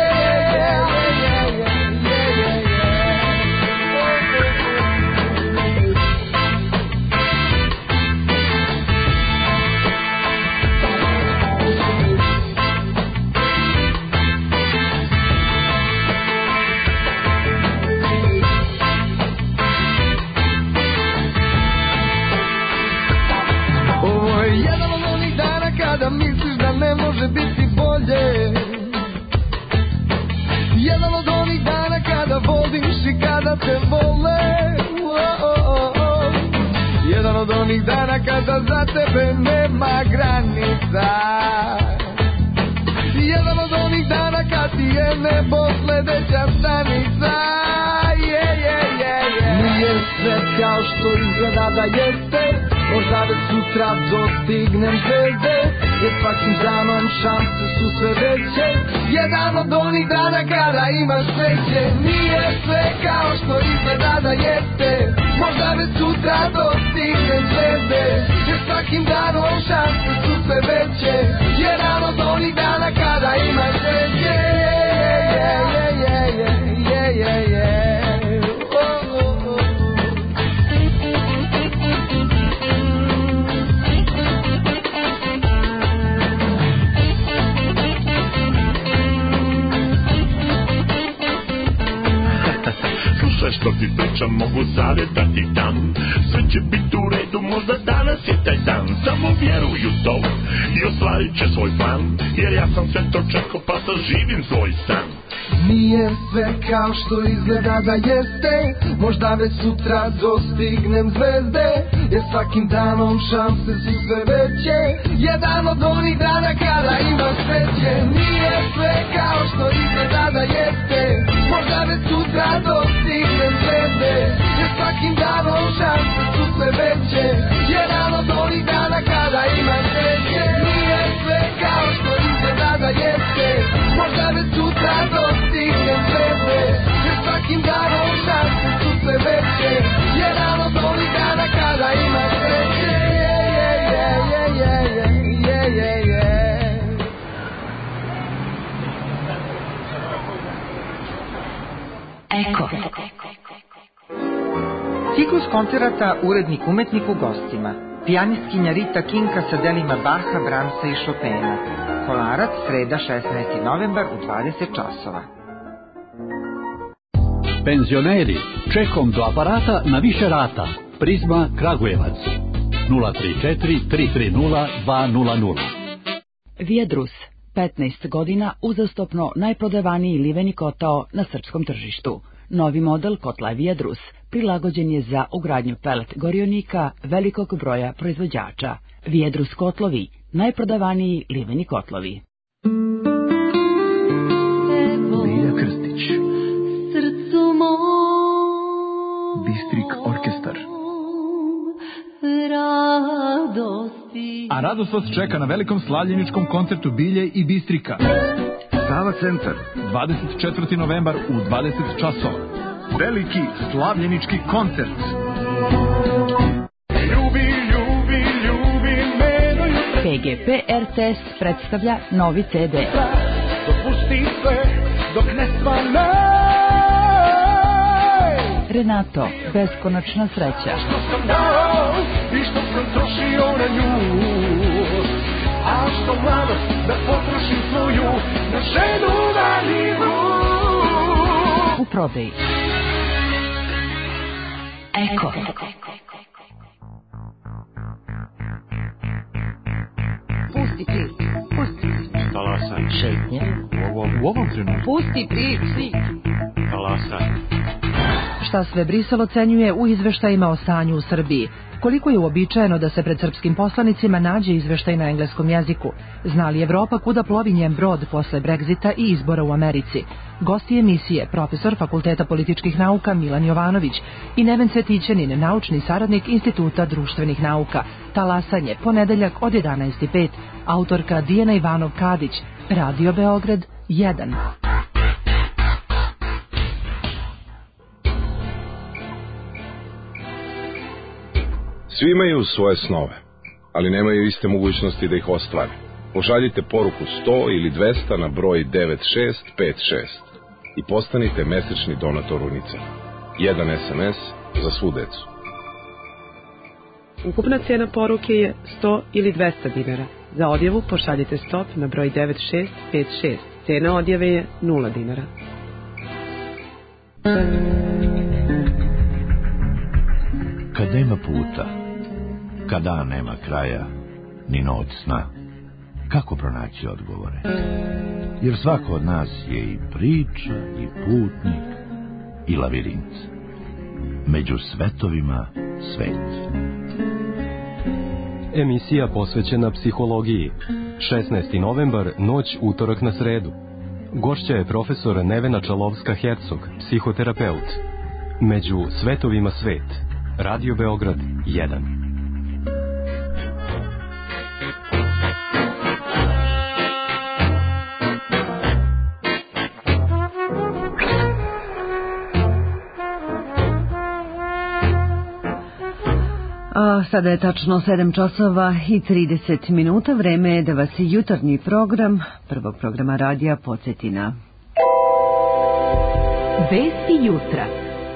S19: Kada misliš da ne može biti bolje, jedan od onih dana kada voliš i kada te vole, oh, oh, oh. Jedan od onih dana kada za tebe nema granica, jedan od onih dana kad ti je nebo sledeća stanica. Yeah, yeah, yeah, yeah. Nije sve kao što izgleda da jeste, možda već sutra dostignem zvezde, jer svakim danom šanse su sve veće. Jedan od onih dana kada imaš sreće. Nije sve kao što izgleda da jeste, možda već sutra dostignem zvezde, jer svakim danom šanse su sve veće. Jedan od onih dana kada imaš sreće. Yeah, yeah, yeah, yeah, yeah, yeah.
S16: Sve što ti pričam mogu savjet da ti dam. Sve će biti u redu, možda danas je taj dan. Samo vjeruj u to i ostvarit će svoj plan, jer ja sam sve to čekao pa sad živim svoj san.
S19: Nije sve kao što izgleda da jeste, možda već sutra dostignem zvezde, jer svakim danom šanse su sve veće. Jedan od onih dana kada imaš sreće. Nije sve kao što izgleda da jeste, možda već sutra dostignem zvezde, jer svakim danom šanse su sve veće. Jedan od onih dana kada imaš sreće. Nije sve kao što izgleda da jeste, možda već sutra dostignem zvezde, jer svakim danom šanse su sve veće. Jedan od onih dana kada imaš sreće. Yeah, yeah, yeah, yeah, yeah, yeah.
S17: Eko. Ciklus koncerata Urednik umetnik u gostima. Pijanistkinja Rita Kinka sa delima Baha, Bramsa i Chopina. Kolarac, sreda šesnaesti novembar u dvadeset časova.
S18: Penzioneri, čekom do aparata na više rata. Prizma Kragujevac. nula tri četiri tri tri nula dva nula nula.
S4: Viadrus, petnaest godina uzastopno najprodavaniji liveni kotao na srpskom tržištu. Novi model kotla Viadrus prilagođen je za ugradnju pelet gorionika velikog broja proizvođača. Viadrus kotlovi, najprodavaniji liveni kotlovi.
S21: Bilja Krstić,
S25: srcu mom,
S21: Bistrik orkestar.
S25: Radosti.
S21: A radost vas čeka na velikom slavljeničkom koncertu Bilje i Bistrika.
S26: Sava centar.
S21: dvadeset četvrti novembar u dvadeset časova. Veliki slavljenički koncert.
S25: Ljubi, ljubi, ljubi me do jutra.
S4: P G P R T S predstavlja novi C D.
S25: Dopusti sve dok ne svane.
S4: Renato, beskonačna sreća.
S25: Što sam dao i što sam trošio na nju, a što mladost da potrošim svoju na ženu daljivu.
S4: U prodaji. Eko.
S10: Pusti plir, pusti.
S21: Talasa.
S10: Šetnje.
S21: U ovom, u ovom trenutku.
S10: Pusti plir, svi.
S21: Talasa.
S2: Šta sve Brisel ocenjuje u izveštajima o stanju u Srbiji? Koliko je uobičajeno da se pred srpskim poslanicima nađe izveštaj na engleskom jeziku? Zna li Evropa kuda plovi njen brod posle Brexita i izbora u Americi? Gosti emisije, profesor Fakulteta političkih nauka Milan Jovanović i Neven Cvetićanin, naučni saradnik Instituta društvenih nauka. Talasanje, ponedeljak od jedanaest i pet. Autorka Dijana Ivanov-Kadić. Radio Beograd jedan.
S6: Svi imaju svoje snove, ali nemaju iste mogućnosti da ih ostvare. Pošaljite poruku sto ili dvesta na broj devet šest pet šest i postanite mesečni donator UNICEF. Jedan es em es za svu decu.
S20: Ukupna cijena poruke je sto ili dvesta dinara. Za odjavu pošaljite stop na broj devet šest pet šest. Cijena odjave je nula dinara.
S22: Kad nema puta, kada nema kraja, ni noć sna, kako pronaći odgovore? Jer svako od nas je i priča, i putnik, i lavirint. Među svetovima svet.
S23: Emisija posvećena psihologiji. šesnaesti novembar, noć utorak na sredu. Gošća je profesor Nevena Čalovska-Hercog, psihoterapeut. Među svetovima svet. Radio Beograd jedan.
S1: A sada je tačno sedam časova i trideset minuta. Vreme je da vas jutarnji program prvog programa radija podsjeti na
S5: Vesti jutra.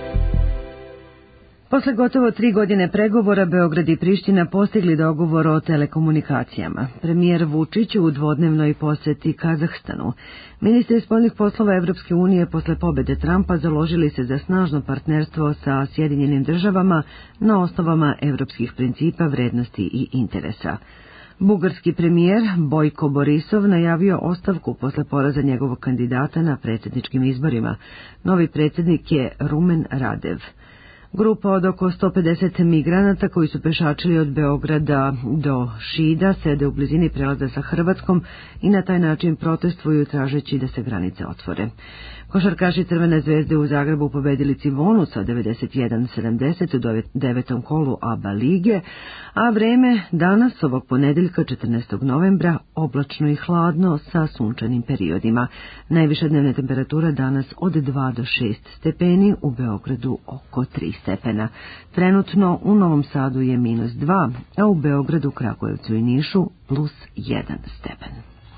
S1: Posle gotovo tri godine pregovora, Beograd i Priština postigli dogovor o telekomunikacijama. Premijer Vučić u dvodnevnoj poseti Kazahstanu. Ministri spoljnih poslova Evropske unije posle pobede Trumpa založili se za snažno partnerstvo sa Sjedinjenim državama na osnovama evropskih principa, vrednosti i interesa. Bugarski premijer Bojko Borisov najavio ostavku posle poraza njegovog kandidata na predsjedničkim izborima. Novi predsjednik je Rumen Radev. Grupa od oko sto pedeset migranata koji su pešačili od Beograda do Šida sede u blizini prelaza sa Hrvatskom i na taj način protestuju tražeći da se granice otvore. Košarkaši Crvene zvezde u Zagrebu pobedili Cibonu sa devedeset jedan sedamdeset u devetom kolu A B A lige, a vreme danas ovog ponedeljka četrnaestog novembra oblačno i hladno sa sunčanim periodima. Najviša dnevna temperatura danas od dva do šest stepeni, u Beogradu oko tri stepena. Trenutno u Novom Sadu je minus dva, a u Beogradu, Kragujevcu i Nišu plus jedan stepen.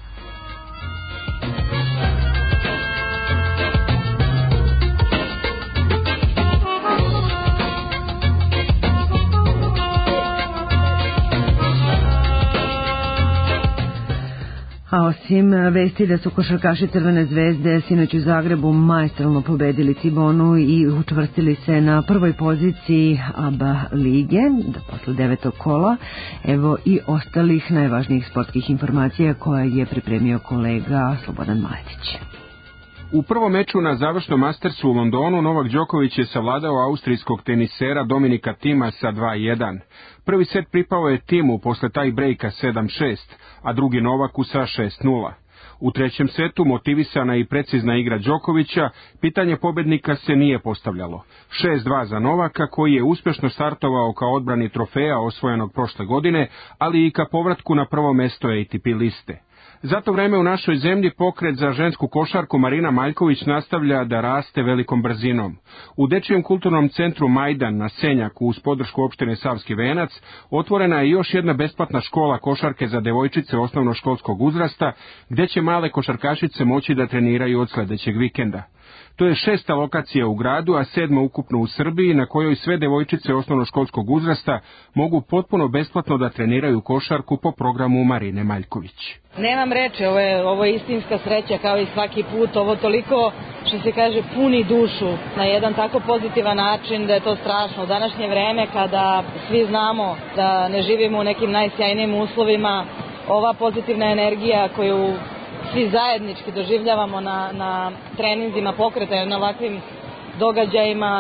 S1: A osim vesti da su košarkaši Crvene zvezde sinoć u Zagrebu maestralno pobedili Cibonu i učvrstili se na prvoj poziciji A B A lige, da posle devetog kola, evo i ostalih najvažnijih sportskih informacija koje je pripremio kolega Slobodan Majetić.
S24: U prvom meču na završnom Mastersu u Londonu Novak Đoković je savladao austrijskog tenisera Dominika Tima sa dva jedan. Prvi set pripao je Timu posle taj brejka sedam šest, a drugi Novaku sa šest nula. U trećem setu motivisana i precizna igra Đokovića, pitanje pobednika se nije postavljalo. šest dva za Novaka, koji je uspešno startovao kao odbrani trofeja osvojenog prošle godine, ali i ka povratku na prvo mesto A T P liste. Za to vreme u našoj zemlji pokret za žensku košarku Marina Maljković nastavlja da raste velikom brzinom. U Dečijem kulturnom centru Majdan na Senjaku uz podršku opštine Savski Venac otvorena je još jedna besplatna škola košarke za devojčice osnovnoškolskog uzrasta, gde će male košarkašice moći da treniraju od sledećeg vikenda. To je šesta lokacija u gradu, a sedma ukupno u Srbiji, na kojoj sve devojčice osnovnoškolskog uzrasta mogu potpuno besplatno da treniraju košarku po programu Marine Maljković.
S27: Nemam reči, ovo je, ovo je istinska sreća kao i svaki put, ovo toliko, što se kaže, puni dušu na jedan tako pozitivan način da je to strašno. U današnje vreme kada svi znamo da ne živimo u nekim najsjajnijim uslovima, ova pozitivna energija koju svi zajednički doživljavamo na, na treninzima pokreta, na ovakvim događajima,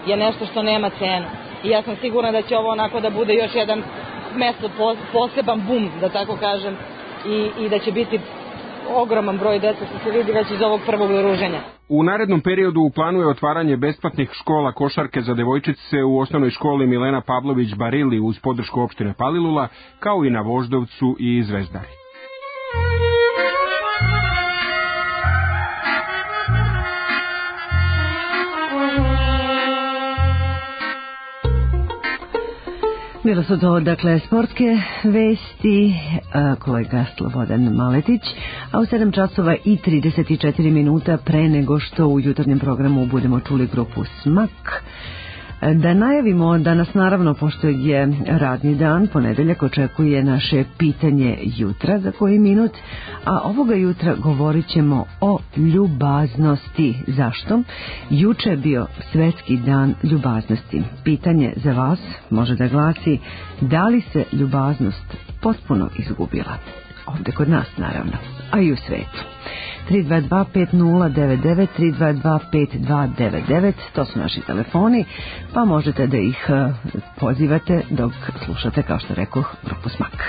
S27: je nešto što nema cenu. I ja sam sigurna da će ovo onako da bude još jedan mesto poseban bum, da tako kažem, i, i da će biti ogroman broj dece, što se vidi već iz ovog prvog druženja.
S24: U narednom periodu u planu je otvaranje besplatnih škola košarke za devojčice u osnovnoj školi Milena Pavlović Barili uz podršku opštine Palilula, kao i na Voždovcu i Zvezdari.
S1: Bilo su to, dakle, sportske vesti, kolega Slobodan Maletić, a u sedam časova i trideset četiri minuta pre nego što u jutarnjem programu budemo čuli grupu Smak. Da najavimo da nas naravno, pošto je radni dan, ponedeljak očekuje naše pitanje jutra za koji minut, a ovoga jutra govorit ćemo o ljubaznosti. Zašto? Juče je bio svetski dan ljubaznosti. Pitanje za vas može da glasi: da li se ljubaznost potpuno izgubila? Ovde kod nas naravno, a i u svetu. tri dva dva pet nula devet devet, tri dva dva pet dva devet devet, to su naši telefoni, pa možete da ih pozivate dok slušate, kao što rekoh, grupu Smak.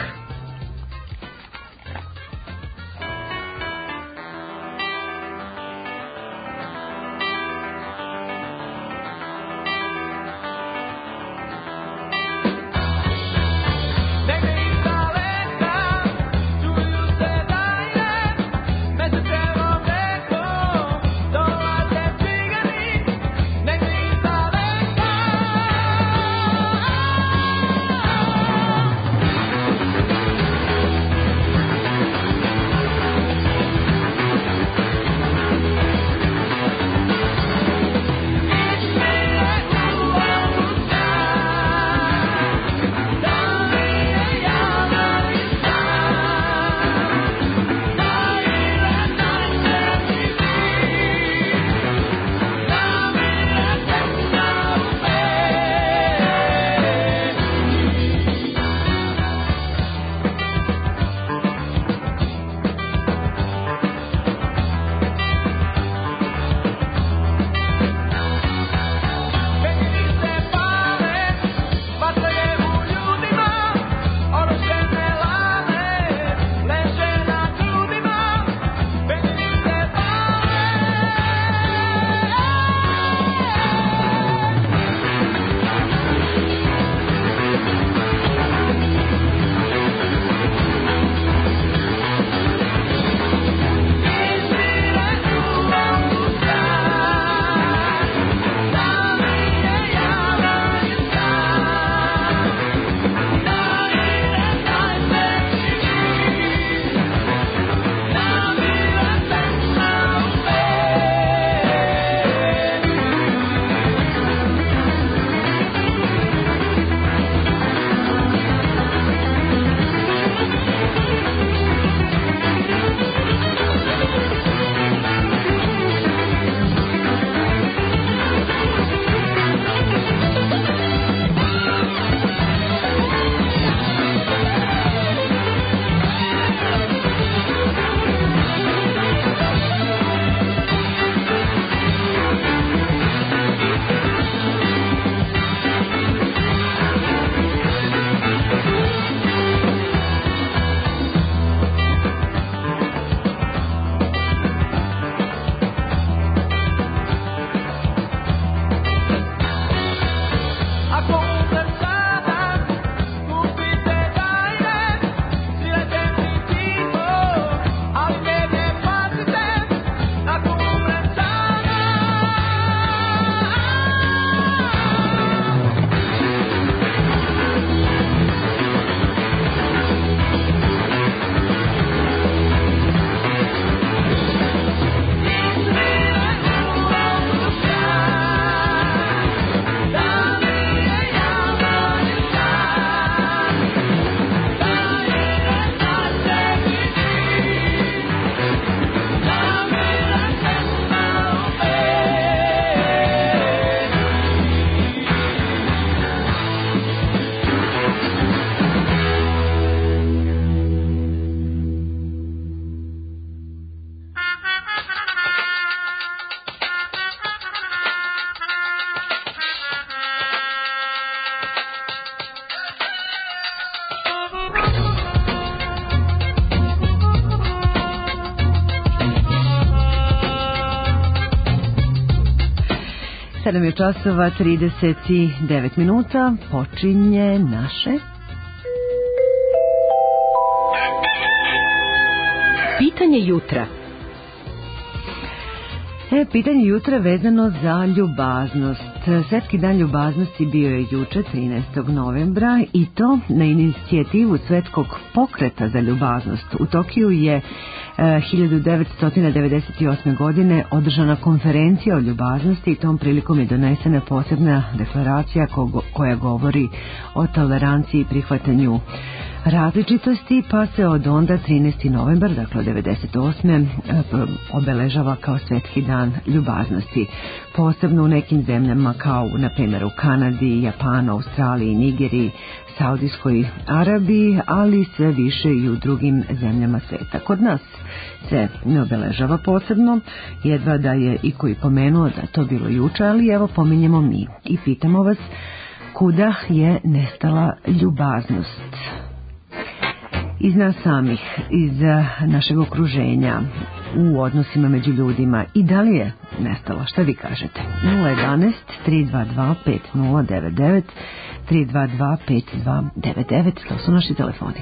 S9: Thank you.
S1: sedam je časova trideset devet minuta, počinje naše
S5: Pitanje jutra.
S1: E, pitanje jutra vezano za ljubaznost. Svetski dan ljubaznosti bio je juče, trinaestog novembra, i to na inicijativu Svetskog pokreta za ljubaznost. U Tokiju je e, hiljadu devetsto devedeset osme. godine održana konferencija o ljubaznosti i tom prilikom je donesena posebna deklaracija ko, koja govori o toleranciji i prihvatanju različitosti, pa se od onda trinaesti novembar, dakle od devedeset osme. obeležava kao Svetski dan ljubaznosti. Posebno u nekim zemljama kao na primjer u Kanadi, Japanu, Australiji, Nigeriji, Saudijskoj Arabiji, ali sve više i u drugim zemljama sveta. Kod nas se ne obeležava posebno, jedva da je i koji pomenuo da to bilo juče, ali evo pominjemo mi i pitamo vas kuda je nestala ljubaznost. Iz nas samih, iz našeg okruženja, u odnosima među ljudima, i da li je nestala? Šta vi kažete? nula jedanaest tri dva dva pet nula devet devet tri dva dva pet dva devet devet, to su naši telefoni.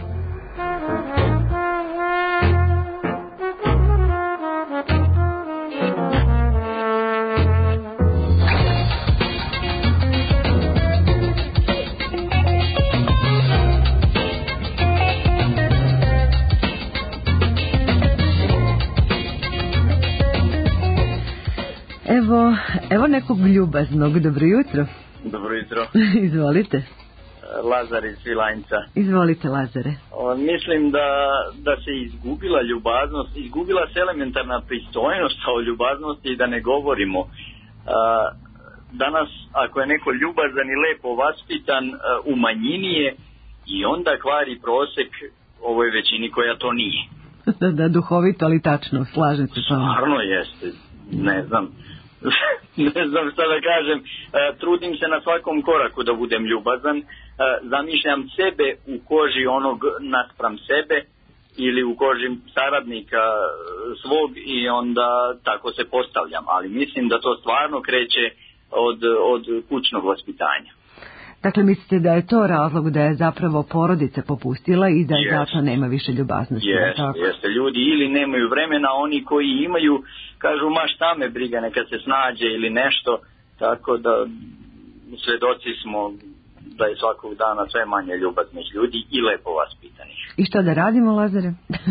S1: Evo, evo nekog ljubaznog. Dobro jutro.
S3: Dobro jutro.
S1: Izvolite.
S3: Lazar iz Svilajnca.
S1: Izvolite, Lazare.
S3: O, mislim da, da se izgubila ljubaznost, izgubila se elementarna pristojnost o ljubaznosti i da ne govorimo. A, danas, ako je neko ljubazan i lepo vaspitan, a, u manjini je i onda kvari prosek ovoj većini koja to nije.
S1: Da, da, duhovito, ali tačno, slažem se s vama.
S3: Stvarno jeste, ne znam. ne znam šta da kažem, e, trudim se na svakom koraku da budem ljubazan, e, zamišljam sebe u koži onog naspram sebe ili u koži saradnika svog i onda tako se postavljam, ali mislim da to stvarno kreće od, od kućnog vaspitanja.
S1: Dakle, mislite da je to razlog da je zapravo porodica popustila i da je
S3: Yes.
S1: zato nema više ljubaznosti?
S3: Jeste, jeste. Ljudi ili nemaju vremena, oni koji imaju kažu ma šta me briga, neka se snađe ili nešto, tako da svedoci smo da je svakog dana sve manje ljubaznih ljudi i lepo vaspitanih.
S1: I šta da radimo, Lazare?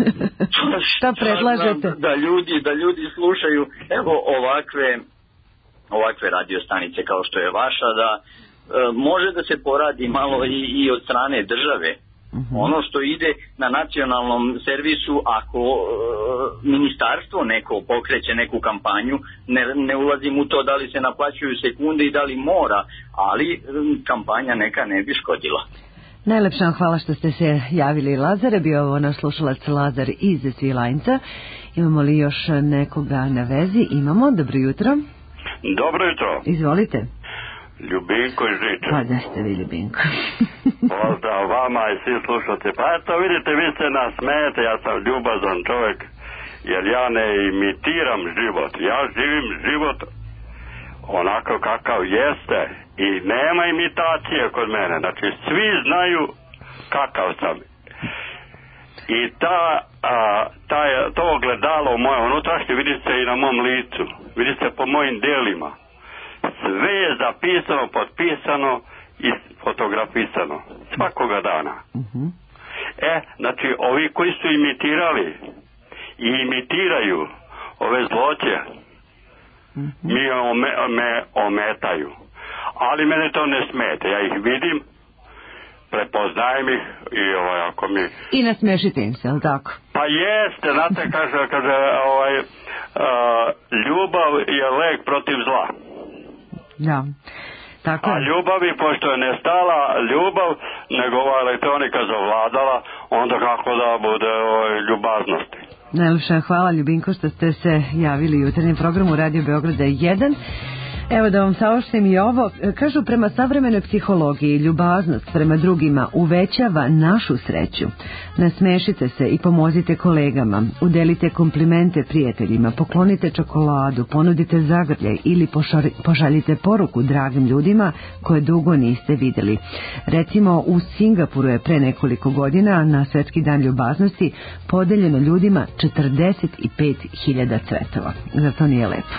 S1: Šta predlažete?
S3: Da, da, ljudi, da ljudi slušaju evo ovakve, ovakve radiostanice kao što je vaša, da može da se poradi malo i, i od strane države. Uh-huh. Ono što ide na nacionalnom servisu, ako e, ministarstvo neko pokreće neku kampanju, ne, ne ulazim u to da li se naplaćuju sekunde i da li mora, ali e, kampanja neka ne bi škodila.
S1: Najlepša vam hvala što ste se javili, Lazare. Bio ovo naš slušalac Lazar iz Svilajnca. Imamo li još nekoga na vezi? Imamo. Dobro jutro.
S7: Dobro jutro.
S1: Izvolite.
S7: Ljubinko iz Žiča.
S1: Pa da ste vi, Ljubinko.
S7: Pozdrav vama i svi slušate. Pa eto vidite, vi se nasmejete, ja sam ljubazan čovjek, jer ja ne imitiram život. Ja živim život onako kakav jeste i nema imitacije kod mene. Znači svi znaju kakav sam. I ta, a, ta, to ogledalo moje unutrašnje vidi se i na mom licu. Vidi se po mojim delima. Sve je zapisano, potpisano i fotografisano. Svakoga dana.
S1: Uh-huh.
S7: E, znači, ovi koji su imitirali i imitiraju ove zloće, uh-huh. mi ome, me ometaju. Ali mene to ne smete. Ja ih vidim, prepoznajem ih i ovaj, ako mi...
S1: I nasmešite im se, ali tako?
S7: Pa jeste, znate, kaže, kaže ovaj, uh, ljubav je lek protiv zla.
S1: Da, tako je.
S7: A ljubavi, pošto je nestala ljubav, nego ova elektronika zavladala, onda kako da bude ovaj, ljubaznosti.
S1: Najlepša hvala, Ljubinko, što ste se javili u jutarnjem programu Radio Beograda jedan. Evo da vam saopštim i ovo. Kažu, prema savremenoj psihologiji, ljubaznost prema drugima uvećava našu sreću. Nasmešite se i pomozite kolegama, udelite komplimente prijateljima, poklonite čokoladu, ponudite zagrljaj ili pošaljite poruku dragim ljudima koje dugo niste vidjeli. Recimo, u Singapuru je pre nekoliko godina na Svetski dan ljubaznosti podeljeno ljudima četrdeset pet hiljada cvetova. Zar to nije lepo?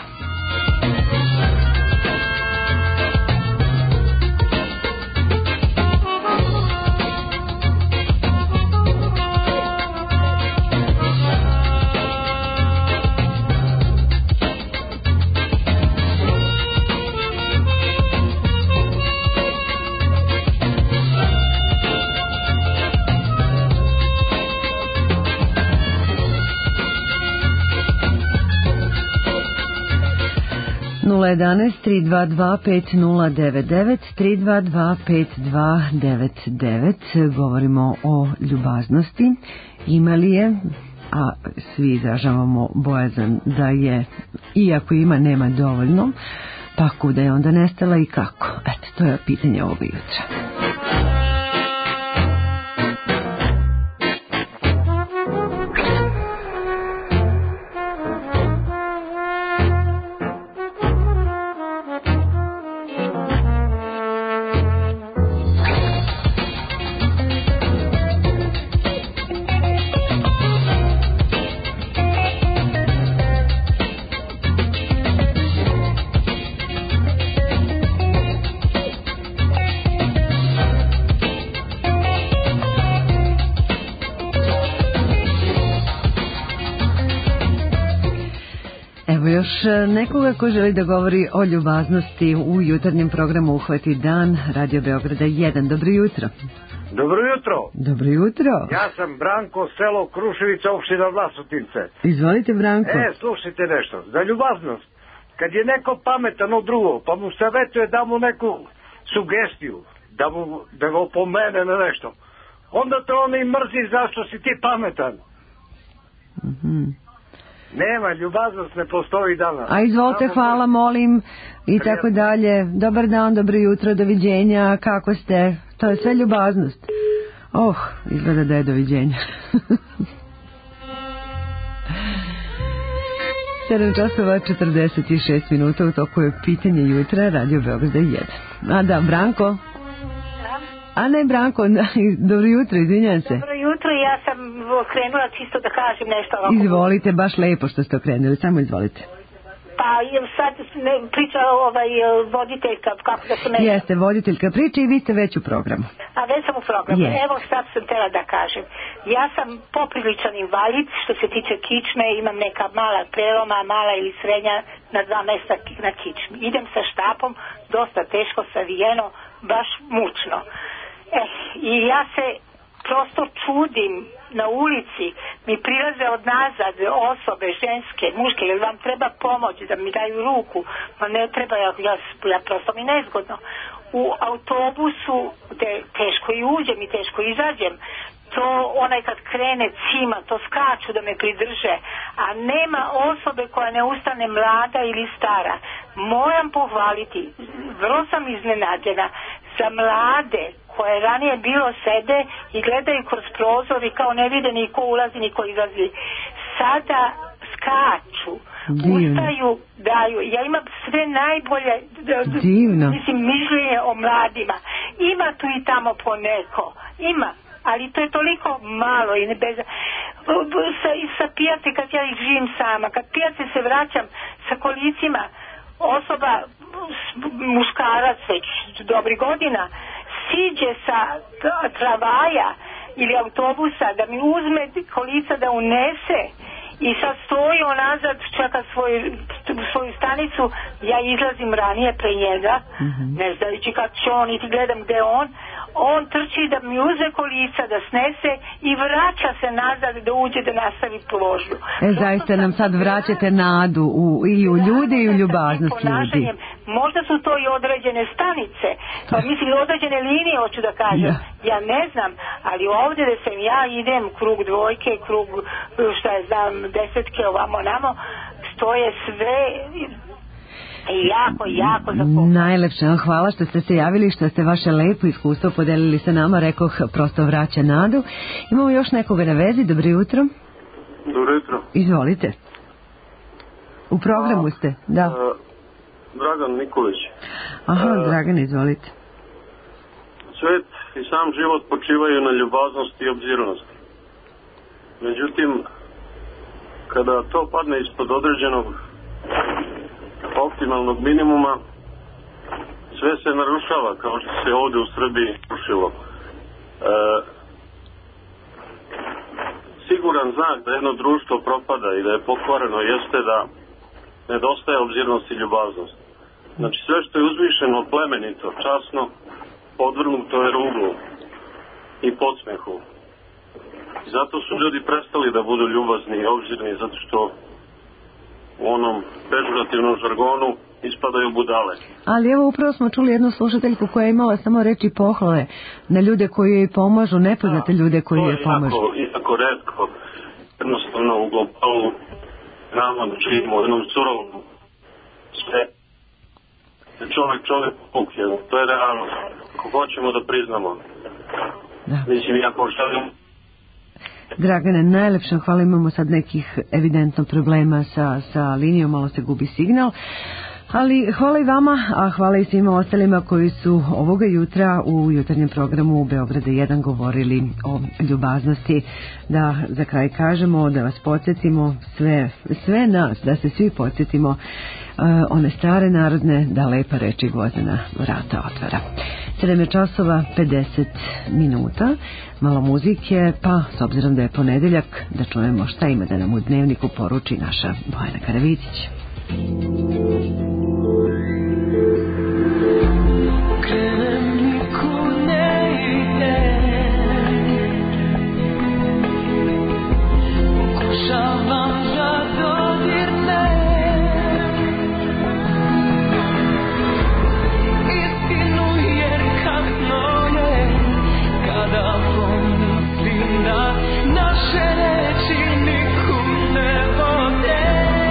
S1: nula jedanaest tri dva dva pet nula devet devet tri dva dva pet dva devet devet. Govorimo o ljubaznosti. Ima li je, a svi izražavamo bojazan da je, iako ima, nema dovoljno, pa kuda je onda nestala i kako? Eto, to je pitanje ovog jutra. Još nekoga ko želi da govori o ljubaznosti u jutarnjem programu Uhvati dan Radio Beograda jedan. Dobro jutro.
S8: Dobro jutro.
S1: Dobro jutro.
S8: Ja sam Branko, selo Kruševica, opština Vlasotince.
S1: Izvolite, Branko.
S8: E, slušajte nešto. Za ljubaznost. Kad je neko pametan od drugog, pa mu savjetuje da mu neku sugestiju, da, mu, da ga opomene na nešto, onda to on i mrzi zašto si ti pametan.
S1: Mhm.
S8: Nema, ljubaznost ne postoji danas.
S1: A izvolite, hvala, molim, i tako dalje. Dobar dan, dobro jutro, doviđenja, kako ste? To je sve ljubaznost. Oh, izgleda da je doviđenja. sedam časova četrdeset šest minuta, u toku je pitanje jutra, Radio Beograda jedan. A da, Branko? A ne, Branko, dobro jutro, izvinjam se.
S11: Dobro jutro, ja sam krenula čisto da kažem nešto ovako.
S1: Izvolite, baš lepo što ste okrenuli, samo izvolite.
S11: Pa sad ne, priča ovaj voditeljka, kako da se ne...
S1: Jeste, voditeljka priča i vi ste već u programu.
S11: A već sam u programu,
S1: Jeste.
S11: Evo sad sam tela da kažem. Ja sam popriličan invalid, što se tiče kičme, imam neka mala preloma, mala ili srednja, na dva mesta na kičmi. Idem sa štapom, dosta teško savijeno, baš mučno. Eh, i ja se prosto čudim, na ulici mi prilaze od nazad osobe, ženske, muške, jer vam treba pomoć da mi daju ruku, ma ne treba, ja, ja, ja prosto mi nezgodno. U autobusu gde teško i uđem i teško izađem, to onaj kad krene cima, to skaču da me pridrže, a nema osobe koja ne ustane, mlada ili stara. Moram pohvaliti, vrlo sam iznenađena, za mlade koje ranije bilo sede i gledaju kroz prozor i kao ne vide ni ko ulazi ni ko izlazi, sada skaču, divno, ustaju, daju. Ja imam sve najbolje divno, mislim, mišljenje o mladima. Ima tu i tamo po neko, ima, ali to je toliko malo i ne bez... Sa, sa pijace, kad ja ih živim sama, kad pijace se vraćam sa kolicima, osoba, muškarac već dobri godina, siđe sa tramvaja ili autobusa da mi uzme kolica da unese i sad stoji onazad, čeka svoju, svoju stanicu, ja izlazim ranije pre njega, mm-hmm, ne znajući kad će on, niti gledam gde on, on trči da mi uze kolica, da snese i vraća se nazad da uđe da nastavi pložnju.
S1: E, zaista nam sad vraćate nadu u, i u ljude i u ljubaznost ljudi.
S11: Možda su to i određene stanice, pa mislim određene linije, hoću da kažem, ja, ja ne znam, ali ovdje da sam ja idem krug dvojke, krug, šta je znam, desetke, ovamo namo, stoje sve... jako, jako za pohvalu.
S1: Najlepše vam hvala što ste se javili, što ste vaše lepo iskustvo podelili sa nama, rekoh, prosto vraća nadu. Imamo još nekoga na vezi, dobro jutro.
S12: Dobro jutro.
S1: Izvolite. U programu ste, da.
S12: Uh, Dragan Nikolić.
S1: Aha,
S12: uh,
S1: Dragan, izvolite.
S12: Svet i sam život počivaju na ljubaznosti i obzirnosti. Međutim, kada to padne ispod određenog optimalnog minimuma, sve se narušava, kao što se ovde u Srbiji rušilo. E, siguran znak da jedno društvo propada i da je pokvareno jeste da nedostaje obzirnost i ljubaznost. Znači sve što je uzvišeno, plemenito, časno, podvrgnuto je ruglu i podsmehu. I zato su ljudi prestali da budu ljubazni i obzirni, zato što u onom pežurativnom žargonu ispadaju budale.
S1: Ali evo upravo smo čuli jednu slušateljku koja je imala samo reči pohvale na ljude koji joj pomažu, nepoznate ljude koji joj pomažu.
S12: To je jako, jako retko. Jednostavno u globalu nama da živimo u jednom surovom sve. Čovjek, čovjek pukljeno. To je realnost. Ako hoćemo da priznamo.
S1: Da.
S12: Mislim, ja pošalim.
S1: Dragane, najlepše hvala, imamo sad nekih evidentno problema sa, sa linijom, malo se gubi signal. Ali hvala i vama, a hvala i svima ostalima koji su ovoga jutra u jutarnjem programu u Beograda jedan govorili o ljubaznosti. Da za kraj kažemo, da vas podsjetimo, sve, sve nas, da se svi podsjetimo uh, one stare narodne, da lepa reči gvozdena vrata otvara. sedam časova pedeset minuta, malo muzike, pa s obzirom da je ponedeljak, da čujemo šta ima da nam u dnevniku poruči naša Bojana Karavidić.
S25: Krenem nikud ne idem, pokušavam da dodirnem istinu, jer kasno je kada pomislim da naše reči nikud ne vode.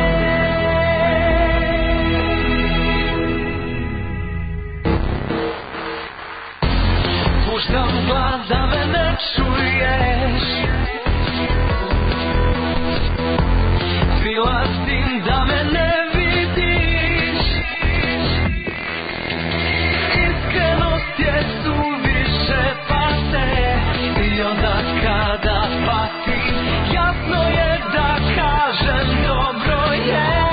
S25: Puštam glas da me ne čuješ, prilazim da me ne vidiš. Iskrenost je suviše pase i onda kada patim, jasno je da kažem dobro je.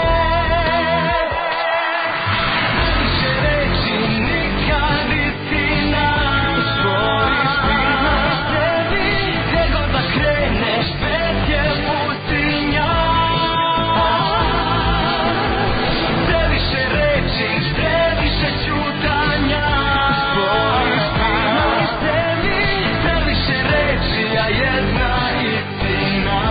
S25: Više reći nikad istina, stvoriš priznaj sebi, gdje god da kreneš, svet je pustinja. Previše reči, previše ćutanja, stvoriš priznaj sebi, previše reči, a jedna istina.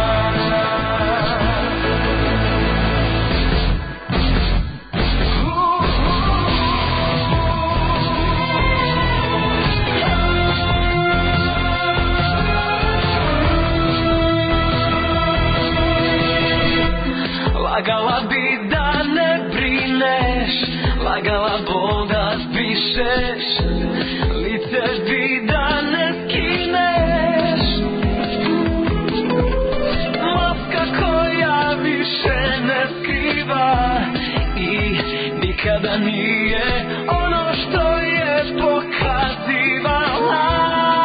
S25: Lagala bi da ne brineš, lagala bol da spišeš, lice bi da ne skineš. Maska koja više ne skriva i nikada nije ono što je pokazivala.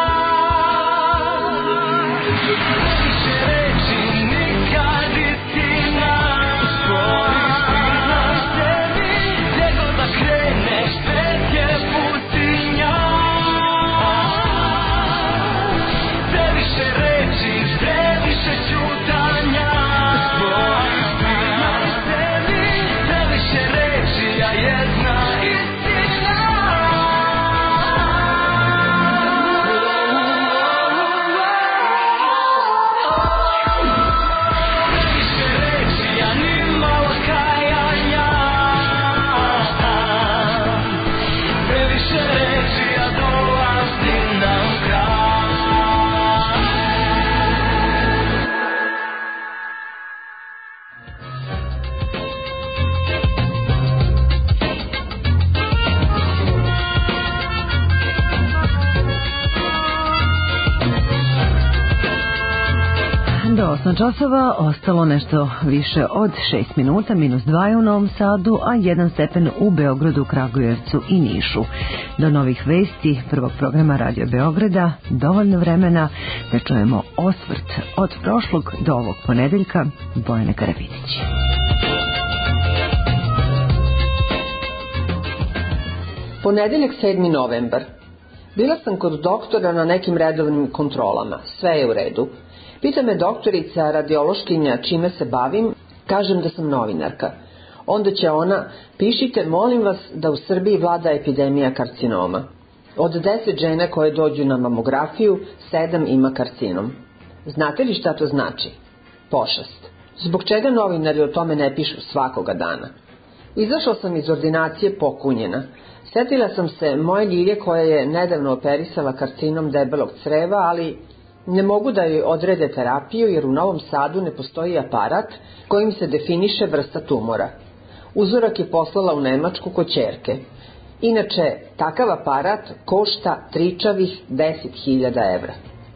S25: Previše reči, nikad istina, stvoriš priznaj sebi, gdje god da kreneš, svet je pustinja. Previše reči, previše ćutanja, stvoriš priznaj sebi, previše reči, a jedna istina.
S1: osam časova, ostalo nešto više od šest minuta, minus dva je u Novom Sadu, a jedan stepen u Beogradu, Kragujevcu i Nišu. Do novih vesti prvog programa Radio Beograda dovoljno vremena da čujemo osvrt od prošlog do ovog ponedeljka. Bojana Karapitić.
S13: Ponedeljak sedmi novembar. Bila sam kod doktora na nekim redovnim kontrolama. Sve je u redu. Pita me doktorica radiološkinja čime se bavim, kažem da sam novinarka. Onda će ona, pišite molim vas da u Srbiji vlada epidemija karcinoma. Od deset žena koje dođu na mamografiju, sedam ima karcinom. Znate li šta to znači? Pošast. Zbog čega novinari o tome ne pišu svakoga dana? Izašla sam iz ordinacije pokunjena. Sjetila sam se moje Ljilje koja je nedavno operisala karcinom debelog creva, ali ne mogu da joj odrede terapiju jer u Novom Sadu ne postoji aparat kojim se definiše vrsta tumora. Uzorak je poslala u Nemačku kod ćerke. Inače, takav aparat košta tričavih deset hiljada evra.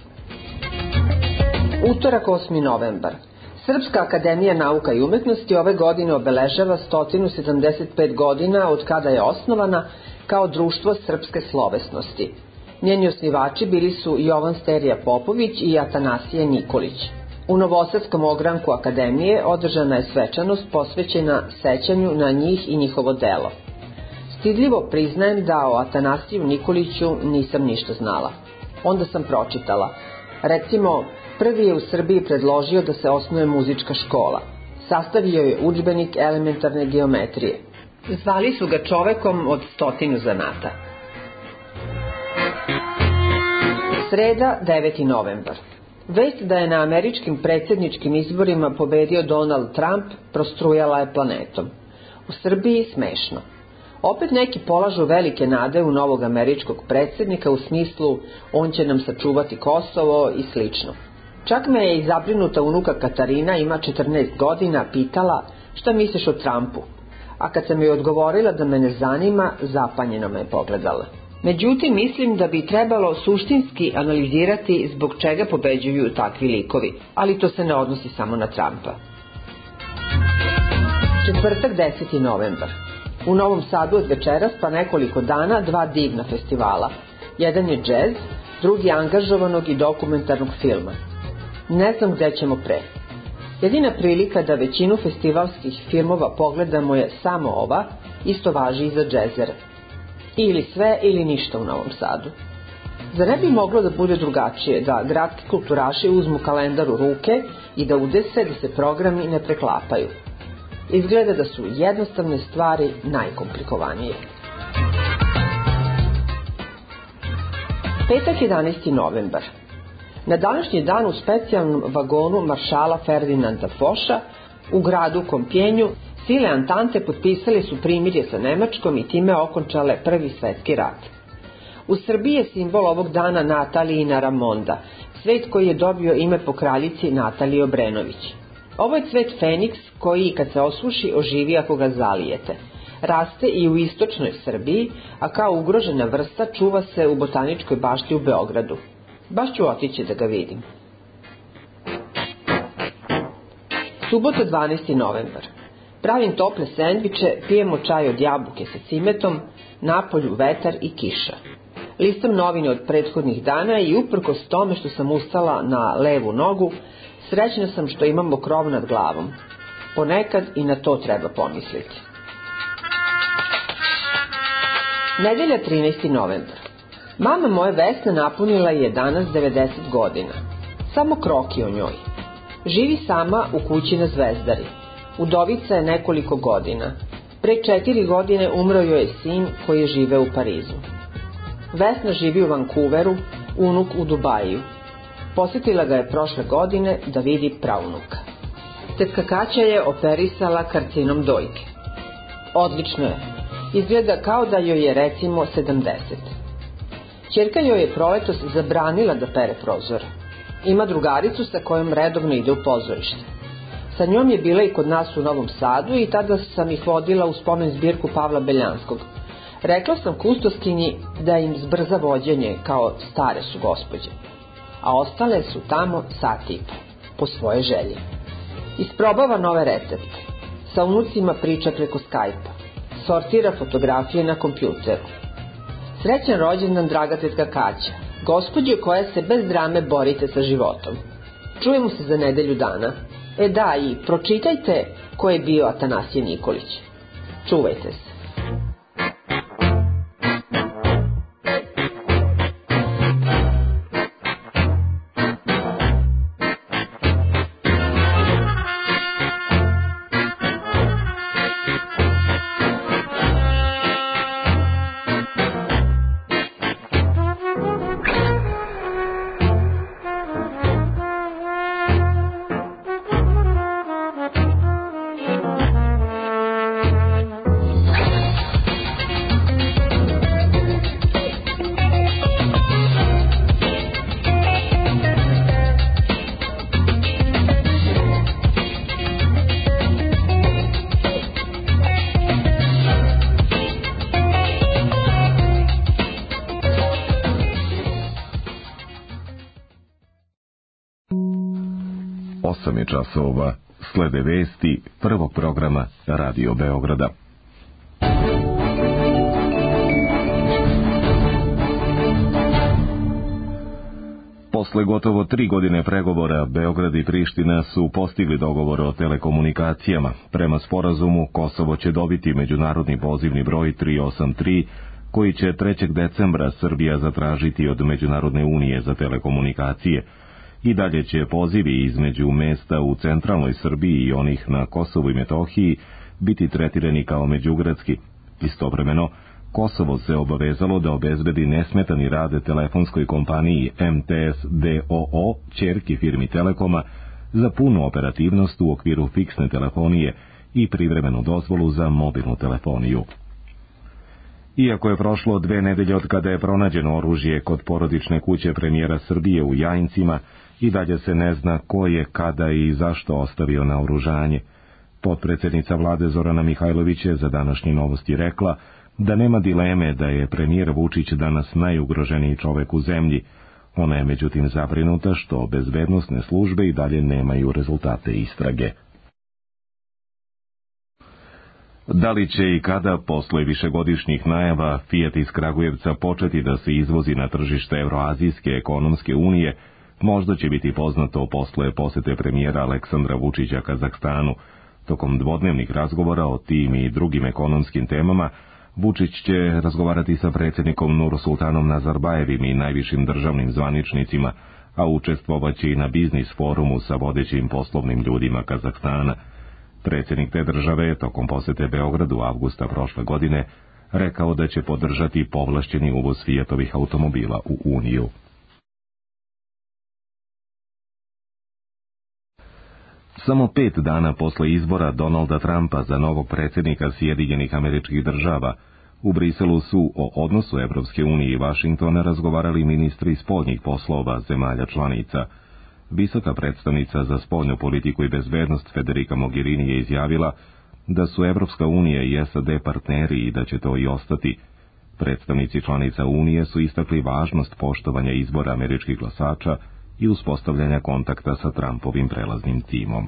S13: Utorak osmi novembar. Srpska akademija nauka i umetnosti ove godine obeležava sto sedamdeset pet godina od kada je osnovana kao društvo srpske slovesnosti. Njeni osnivači bili su Jovan Sterija Popović i Atanasije Nikolić. U Novosadskom ogranku akademije održana je svečanost posvećena sećanju na njih i njihovo delo. Stidljivo priznajem da o Atanasiju Nikoliću nisam ništa znala. Onda sam pročitala. Recimo, prvi je u Srbiji predložio da se osnuje muzička škola. Sastavio je udžbenik elementarne geometrije. Zvali su ga čovekom od stotinu zanata. Sreda, deveti novembar. Vest da je na američkim predsjedničkim izborima pobedio Donald Trump prostrujala je planetom. U Srbiji smešno. Opet neki polažu velike nade u novog američkog predsjednika u smislu on će nam sačuvati Kosovo i slično. Čak me je i zabrinuta unuka Katarina, ima četrnaest godina, pitala šta misliš o Trumpu. A kad sam joj odgovorila da me ne zanima, zapanjeno me je pogledala. Međutim, mislim da bi trebalo suštinski analizirati zbog čega pobeđuju takvi likovi, ali to se ne odnosi samo na Trumpa. Četvrtak, deseti novembar. U Novom Sadu od večeras pa nekoliko dana dva divna festivala. Jedan je džez, drugi angažovanog i dokumentarnog filma. Ne znam gde ćemo pre. Jedina prilika da većinu festivalskih filmova pogledamo je samo ova, isto važi i za džezere. Ili sve ili ništa u Novom Sadu. Zar ne bi moglo da bude drugačije, da gradski kulturaši uzmu kalendar u ruke i da udese da se programi ne preklapaju? Izgleda da su jednostavne stvari najkomplikovanije. Petak, jedanaesti novembar. Na današnji dan u specijalnom vagonu maršala Ferdinanda Foša u gradu Kompjenju sile Antante potpisali su primirje sa Nemačkom i time okončale Prvi svetski rat. U Srbiji je simbol ovog dana Natalijina Ramonda, cvet koji je dobio ime po kraljici Nataliji Obrenović. Ovo je cvet Feniks koji kad se osuši oživi ako ga zalijete. Raste i u istočnoj Srbiji, a kao ugrožena vrsta čuva se u botaničkoj bašti u Beogradu. Baš ću otići da ga vidim. Subota, dvanaesti novembar. Pravim tople sendviče, pijemo čaj od jabuke sa cimetom, napolju vetar i kiša. Listam novine od prethodnih dana i uprkos tome što sam ustala na levu nogu, srećna sam što imamo krov nad glavom. Ponekad i na to treba pomisliti. Nedelja, trinaesti novembar. Mama moje Vesna napunila je danas devedeset godina. Samo kroki o njoj. Živi sama u kući na Zvezdari. Udovica je nekoliko godina. Pre četiri godine umro joj je sin koji je žive u Parizu. Vesna živi u Vancouveru, unuk u Dubaju. Posjetila ga je prošle godine da vidi praunuka. Tetka Kaća je operisala karcinom dojke. Odlično je. Izgleda kao da joj je recimo sedamdeset. Ćerka joj je proletos zabranila da pere prozor. Ima drugaricu sa kojom redovno ide u pozorište. Sa njom je bila i kod nas u Novom Sadu i tada sam ih vodila u spomen zbirku Pavla Beljanskog. Rekla sam kustoskinji da im zbrza vođenje kao stare su gospođe. A ostale su tamo sat i po. po svoje želje. Isprobava nove recepte. Sa unucima priča preko Skype-a. Sortira fotografije na kompjuteru. Srećan rođendan, draga tetka Kaća, gospođo koja se bez drame borite sa životom. Čujemo se za nedelju dana. E da, i pročitajte ko je bio Atanasije Nikolić. Čuvajte se.
S14: osam je časova, slede vesti prvog programa Radio Beograda. Posle gotovo tri godine pregovora, Beograd i Priština su postigli dogovor o telekomunikacijama. Prema sporazumu, Kosovo će dobiti međunarodni pozivni broj tri osam tri, koji će trećeg decembra Srbija zatražiti od Međunarodne unije za telekomunikacije. I dalje će pozivi između mesta u centralnoj Srbiji i onih na Kosovu i Metohiji biti tretirani kao međugradski. Istovremeno, Kosovo se obavezalo da obezbedi nesmetani rad telefonskoj kompaniji M T S D O O, ćerki firmi Telekoma, za punu operativnost u okviru fiksne telefonije i privremenu dozvolu za mobilnu telefoniju. Iako je prošlo dve nedelje od kada je pronađeno oružje kod porodične kuće premijera Srbije u Jajincima, i dalje se ne zna ko je, kada i zašto ostavio naoružanje. Potpredsjednica vlade Zorana Mihajlović je za današnje Novosti rekla da nema dileme da je premijer Vučić danas najugroženiji čovek u zemlji. Ona je međutim zabrinuta što bezbednosne službe i dalje nemaju rezultate istrage. Da li će i kada, posle višegodišnjih najava, Fiat iz Kragujevca početi da se izvozi na tržište Evroazijske ekonomske unije, možda će biti poznato posle posete premijera Aleksandra Vučića Kazahstanu. Tokom dvodnevnih razgovora o tim i drugim ekonomskim temama, Vučić će razgovarati sa predsjednikom Nursultanom Nazarbajevim i najvišim državnim zvaničnicima, a učestvovaće i na biznis forumu sa vodećim poslovnim ljudima Kazahstana. Predsjednik te države je tokom posete Beogradu avgusta prošle godine rekao da će podržati povlašćeni uvoz Fiatovih automobila u Uniju. Samo pet dana posle izbora Donalda Trumpa za novog predsjednika Sjedinjenih Američkih Država, u Briselu su o odnosu Evropske unije i Vašingtona razgovarali ministri spoljnih poslova zemalja članica. Visoka predstavnica za spoljnu politiku i bezbednost Federica Mogherini je izjavila da su Evropska unija i S A D partneri i da će to i ostati. Predstavnici članica Unije su istakli važnost poštovanja izbora američkih glasača i uspostavljanja kontakta sa Trumpovim prelaznim timom.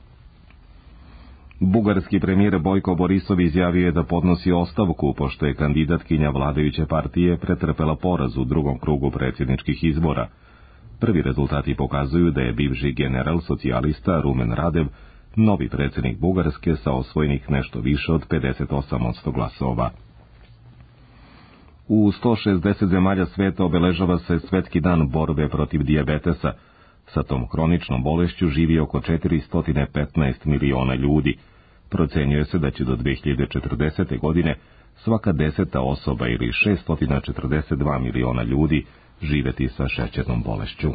S14: Bugarski premijer Bojko Borisov izjavio je da podnosi ostavku pošto je kandidatkinja vladajuće partije pretrpela poraz u drugom krugu predsjedničkih izbora. Prvi rezultati pokazuju da je bivši general socijalista Rumen Radev novi predsjednik Bugarske sa osvojenih nešto više od pedeset osam posto glasova. U sto šezdeset zemalja sveta obeležava se Svetski dan borbe protiv dijabetesa. Sa tom hroničnom bolešću živi oko četiristo petnaest miliona ljudi. Procenjuje se da će do dve hiljade četrdesete. godine svaka deseta osoba ili šesto četrdeset dva miliona ljudi živeti sa šećernom bolešću.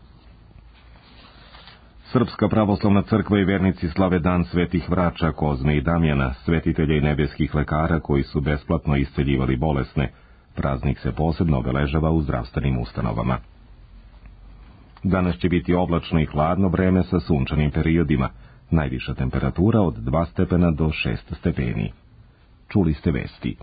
S14: Srpska pravoslavna crkva i vernici slave dan svetih vrača Kozme i Damjana, svetitelja i nebeskih lekara koji su besplatno isceljivali bolesne. Praznik se posebno obeležava u zdravstvenim ustanovama. Danas će biti oblačno i hladno vreme sa sunčanim periodima. Najviša temperatura od dva stepena do šest stepeni. Čuli ste vesti.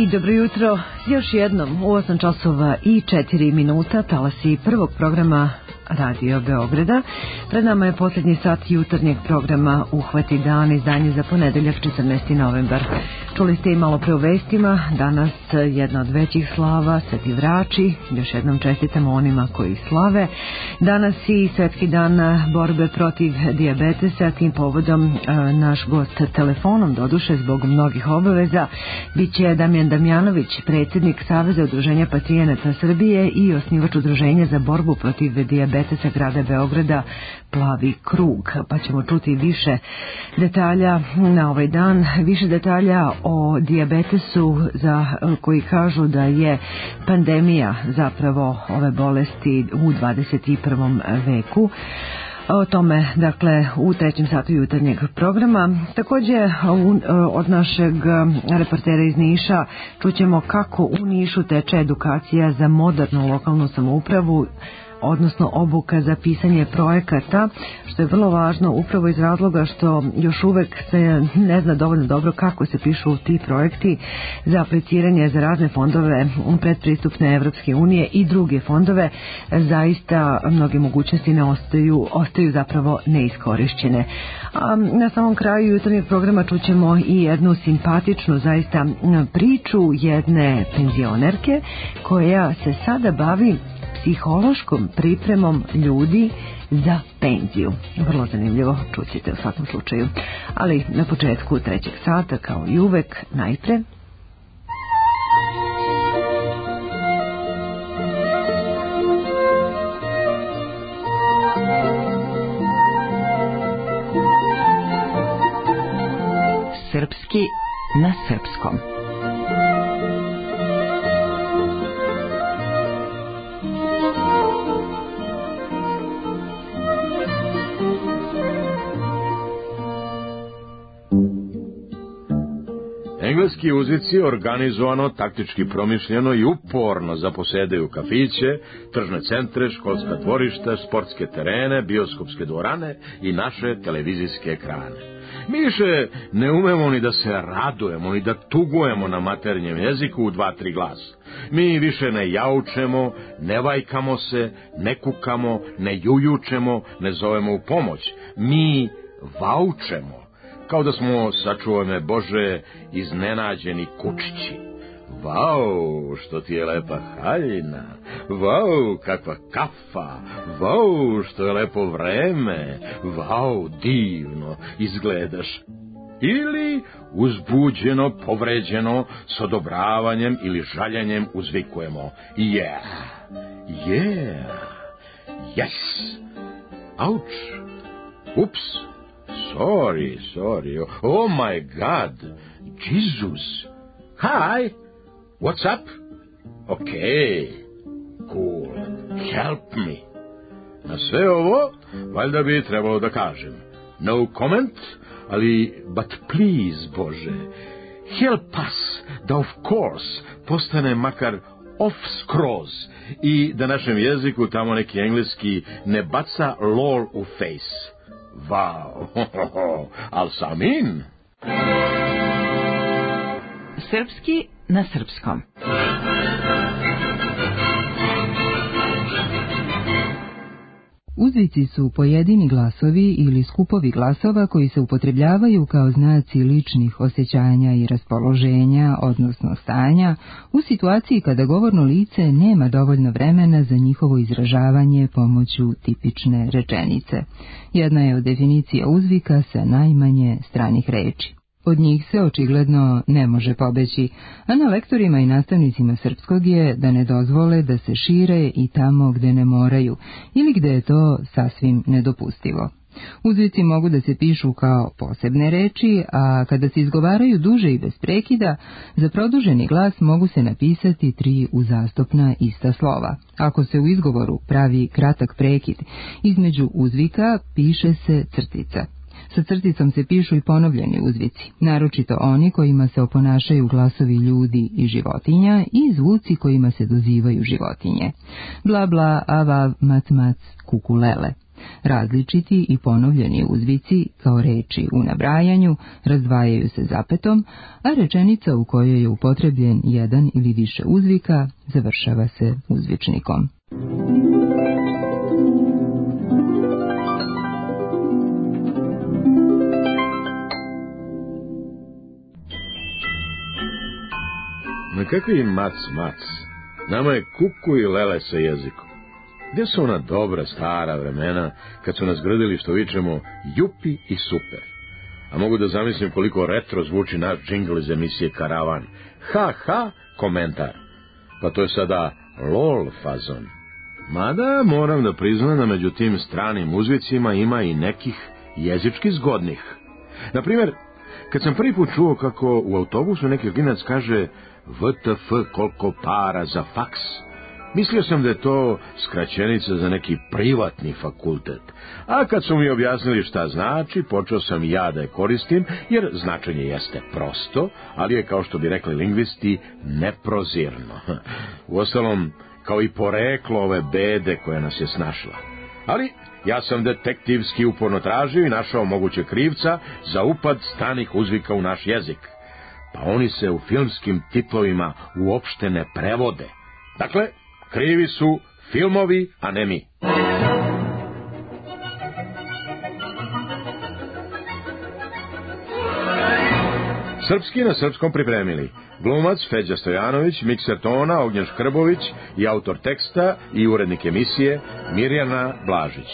S1: I dobro jutro još jednom u osam časova i četiri minuta talasi prvog programa Radio Beograda. Pred nama je posljednji sat jutarnjeg programa Uhvati dan, izdanje za ponedeljak četrnaesti novembar. Čuli ste i malo pre u vestima, danas jedna od većih slava, Sveti Vrači, još jednom čestitamo onima koji slave. Danas i Svetski dan borbe protiv dijabetesa, tim povodom naš gost telefonom, doduše zbog mnogih obaveza, bit će Damjan Damjanović, predsjednik Saveza udruženja pacijenata Srbije i osnivač udruženja za borbu protiv dijabetesa grada Beograda Plavi krug, pa ćemo čuti više detalja na ovaj dan, više detalja o dijabetesu za koji kažu da je pandemija zapravo ove bolesti u dvadeset prvom veku. O tome, dakle, u trećem satu jutarnjeg programa. Također od našeg reportera iz Niša čućemo kako u Nišu teče edukacija za modernu lokalnu samoupravu, odnosno obuka za pisanje projekata, što je vrlo važno upravo iz razloga što još uvek se ne zna dovoljno dobro kako se pišu ti projekti za apliciranje za razne fondove predpristupne Evropske unije i druge fondove. Zaista mnoge mogućnosti ne ostaju, ostaju zapravo neiskorišćene. A na samom kraju jutarnjeg programa čućemo i jednu simpatičnu zaista priču jedne penzionerke koja se sada bavi psihološkom pripremom ljudi za penziju. Vrlo zanimljivo, čućete u svakom slučaju. Ali na početku trećeg sata, kao i uvek, najpre
S5: Srpski na srpskom.
S22: Engleski uzvici organizovano, taktički promišljeno i uporno zaposedaju kafiće, tržne centre, školska dvorišta, sportske terene, bioskopske dvorane i naše televizijske ekrane. Mi više ne umemo ni da se radujemo, ni da tugujemo na maternjem jeziku u dva, tri glasa. Mi više ne jaučemo, ne vajkamo se, ne kukamo, ne jujučemo, ne zovemo u pomoć. Mi vaučemo. Kao da smo, sačuvaj me Bože, iznenađeni kučići. Vau, što ti je lepa haljina, vau, kakva kafa, vau, što je lepo vreme, vau, divno izgledaš. Ili uzbuđeno, povređeno, s odobravanjem ili žaljenjem uzvikujemo yeah, yeah, yes, ouch, ups. Sorry, sorry. Oh my God. Jesus. Hi. What's up? Okay. Cool. Help me. Na sve ovo, valjda bi trebalo da kažem. No comment, ali but please, Bože, help us da of course postane makar off skroz i da našem jeziku tamo neki engleski ne baca lol u face. Wow, al sam in.
S5: Srpski na srpskom.
S4: Uzvici su pojedini glasovi ili skupovi glasova koji se upotrebljavaju kao znaci ličnih osjećanja i raspoloženja, odnosno stanja, u situaciji kada govorno lice nema dovoljno vremena za njihovo izražavanje pomoću tipične rečenice. Jedna je od definicija uzvika sa najmanje stranih reči. Od njih se očigledno ne može pobeći, a na lektorima i nastavnicima srpskog je da ne dozvole da se šire i tamo gde ne moraju, ili gde je to sasvim nedopustivo. Uzvici mogu da se pišu kao posebne reči, a kada se izgovaraju duže i bez prekida, za produženi glas mogu se napisati tri uzastopna ista slova. Ako se u izgovoru pravi kratak prekid između uzvika, piše se crtica. Sa crticom se pišu i ponovljeni uzvici, naročito oni kojima se oponašaju glasovi ljudi i životinja i zvuci kojima se dozivaju životinje. Bla bla, avav, mac mac, kukulele. različiti i ponovljeni uzvici kao reči u nabrajanju razdvajaju se zapetom, a rečenica u kojoj je upotrebljen jedan ili više uzvika završava se uzvičnikom.
S22: Na kakvi mac mac? Nama je kuku i lele sa jezikom. Gde su ona dobra stara vremena kad su nas grdili što vičemo jupi i super? A mogu da zamislim koliko retro zvuči naš džingl iz emisije Karavan. Ha ha, komentar. Pa to je sada lol fazon. Mada moram da priznam da među tim stranim uzvicima ima i nekih jezički zgodnih. Naprimjer, kad sam prvi put čuo kako u autobusu neki klinac kaže V T F koliko para za faks, mislio sam da je to skraćenica za neki privatni fakultet. A kad su mi objasnili šta znači, počeo sam ja da je koristim, jer značenje jeste prosto, ali je, kao što bi rekli lingvisti, neprozirno. Uostalom, kao i poreklo ove bede koja nas je snašla. Ali ja sam detektivski uporno tražio i našao moguće krivca za upad stranih uzvika u naš jezik. Pa oni se u filmskim titlovima uopšte ne prevode. Dakle, krivi su filmovi, a ne mi. Srpski na srpskom pripremili glumac Feđa Stojanović, mikser tona Ognjen Škrbović i autor teksta i urednik emisije Mirjana Blažić.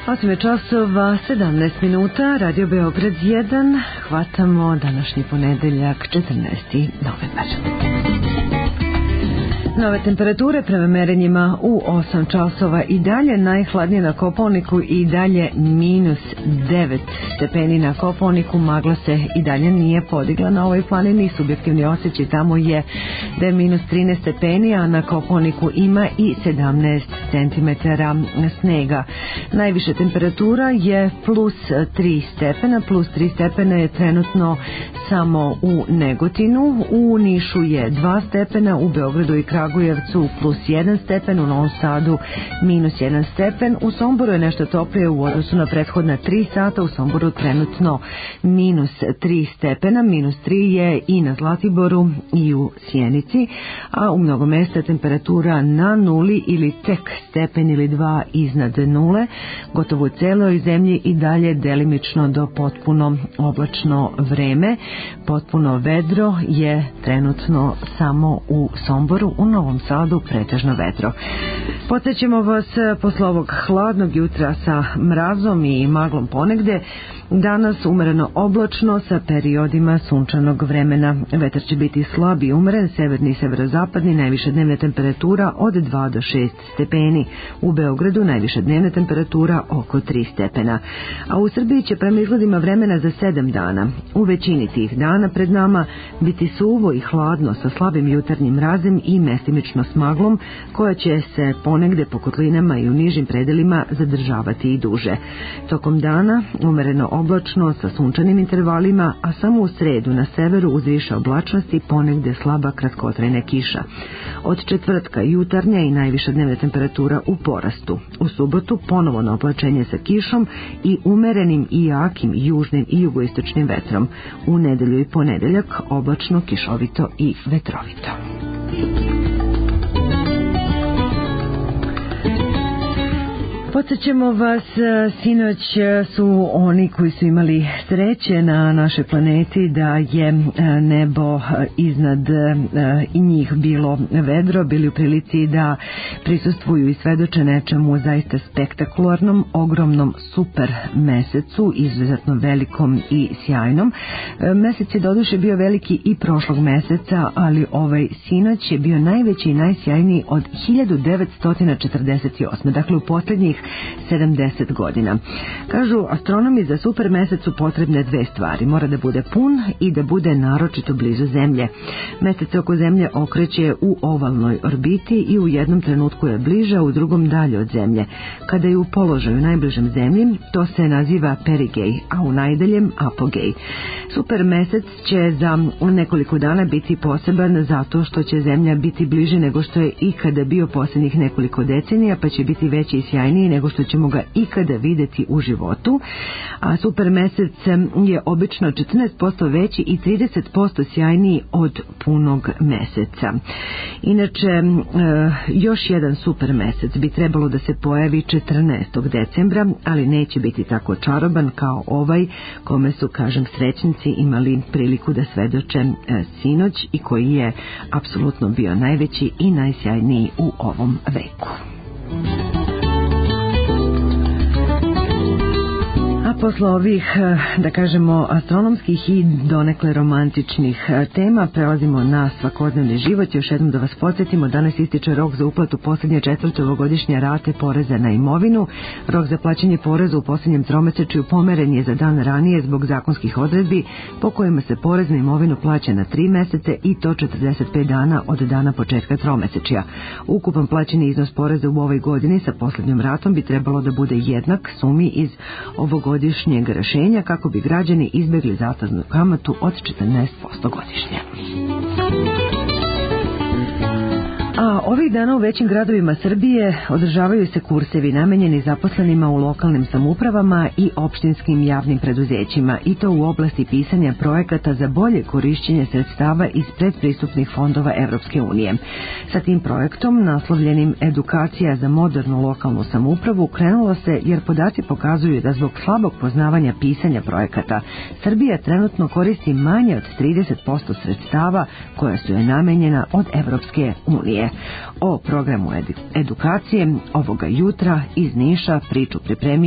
S1: osam časova sedamnaest minuta, Radio Beograd jedan, hvatamo današnji ponedeljak četrnaesti novembar. Nove temperature prema merenjima u osam časova i dalje najhladnije na Kopaoniku i dalje minus devet stepeni na Kopaoniku. Magla se i dalje nije podigla na ovoj planini. Subjektivni osjećaj tamo je da je minus trinaest stepeni, a na Kopaoniku ima i sedamnaest centimetara snega. Najviša temperatura je plus tri stepena. Plus tri stepena je trenutno samo u Negotinu. U Nišu je dva stepena, u Beogradu i Kragujevcu plus jedan stepen, u Novom Sadu minus jedan stepen, u Somboru je nešto toplije u odnosu na prethodna tri sata, u Somboru trenutno minus tri stepena, minus tri je i na Zlatiboru i u Sjenici, a u mnogo mesta temperatura na nuli ili tek stepen ili dva iznad nule, gotovo u celoj zemlji i dalje delimično do potpuno oblačno vreme. Potpuno vedro je trenutno samo u Somboru, u Novom Sadu pretežno vedro. Podsjećamo vas posle ovog hladnog jutra sa mrazom i maglom ponegde. Danas umereno oblačno sa periodima sunčanog vremena. Vetar će biti slab i umeren, severni i severozapadni, najviša dnevna temperatura od dva do šest stepeni. U Beogradu najviša dnevna temperatura oko tri stepena. A u Srbiji će prema izgledima vremena za sedam dana. U većini tih dana pred nama biti suvo i hladno sa slabim jutarnjim mrazem i mestimično s maglom, koja će se ponegde po kotlinama i u nižim predelima zadržavati i duže. Tokom dana umereno oblačno sa sunčanim intervalima, a samo u sredu na severu uz više oblačnosti ponegde slaba kratkotrajna kiša. Od četvrtka jutarnja i najviša dnevna temperatura u porastu. U subotu ponovo na oblačenje sa kišom i umerenim i jakim južnim i jugoistočnim vetrom. U nedelju i ponedeljak oblačno, kišovito i vetrovito. Podsjećamo vas, sinoć su oni koji su imali sreće na našoj planeti da je nebo iznad i njih bilo vedro, bili u prilici da prisustvuju i svedoče nečemu zaista spektakularnom, ogromnom super mesecu, izuzetno velikom i sjajnom. Mesec je doduše bio veliki i prošlog meseca, ali ovaj sinoć je bio najveći i najsjajniji od hiljadu devetsto četrdeset osme. Dakle, u posljednjih sedamdeset godina. Kažu astronomi, za super mesec su potrebne dve stvari. Mora da bude pun i da bude naročito blizu Zemlje. Mesec se oko Zemlje okreće u ovalnoj orbiti i u jednom trenutku je bliže, a u drugom dalje od Zemlje. Kada je u položaju najbližem Zemlji, to se naziva perigej, a u najdaljem apogej. Super mesec će za nekoliko dana biti poseban zato što će Zemlja biti bliže nego što je ikada bio posljednjih nekoliko decenija, pa će biti veći i sjajniji nego što ćemo ga ikada videti u životu. A super mesec je obično četrnaest posto veći i trideset posto sjajniji od punog meseca. Inače, još jedan super mesec bi trebalo da se pojavi četrnaestog decembra, ali neće biti tako čaroban kao ovaj kome su, kažem, srećnici imali priliku da svedoče sinoć i koji je apsolutno bio najveći i najsjajniji u ovom veku. A posle ovih, da kažemo, astronomskih i donekle romantičnih tema prelazimo na svakodnevni život. Još jednom da vas podsjetimo, danas ističe rok za uplatu posljednje četvrte ovogodišnje rate poreza na imovinu. Rok za plaćanje poreza u posljednjem tromesečju pomeren je za dan ranije zbog zakonskih odredbi po kojima se porez na imovinu plaća na tri mesece i to četrdeset pet dana od dana početka tromesečja. Ukupan plaćeni iznos poreza u ovoj godini sa posljednjom ratom bi trebalo da bude jednak sumi iz ovogodišnjeg rešenja kako bi građani izbjegli zateznu kamatu od četrnaest posto godišnje. A ovih dana u većim gradovima Srbije održavaju se kursevi namenjeni zaposlenima u lokalnim samoupravama i opštinskim javnim preduzećima, i to u oblasti pisanja projekata za bolje korišćenje sredstava iz predpristupnih fondova Evropske unije. Sa tim projektom, naslovljenim Edukacija za modernu lokalnu samoupravu, krenulo se jer podaci pokazuju da zbog slabog poznavanja pisanja projekata Srbija trenutno koristi manje od trideset posto sredstava koja su joj namenjena od Evropske unije. O programu edukacije ovoga jutra iz Niša priču pripremio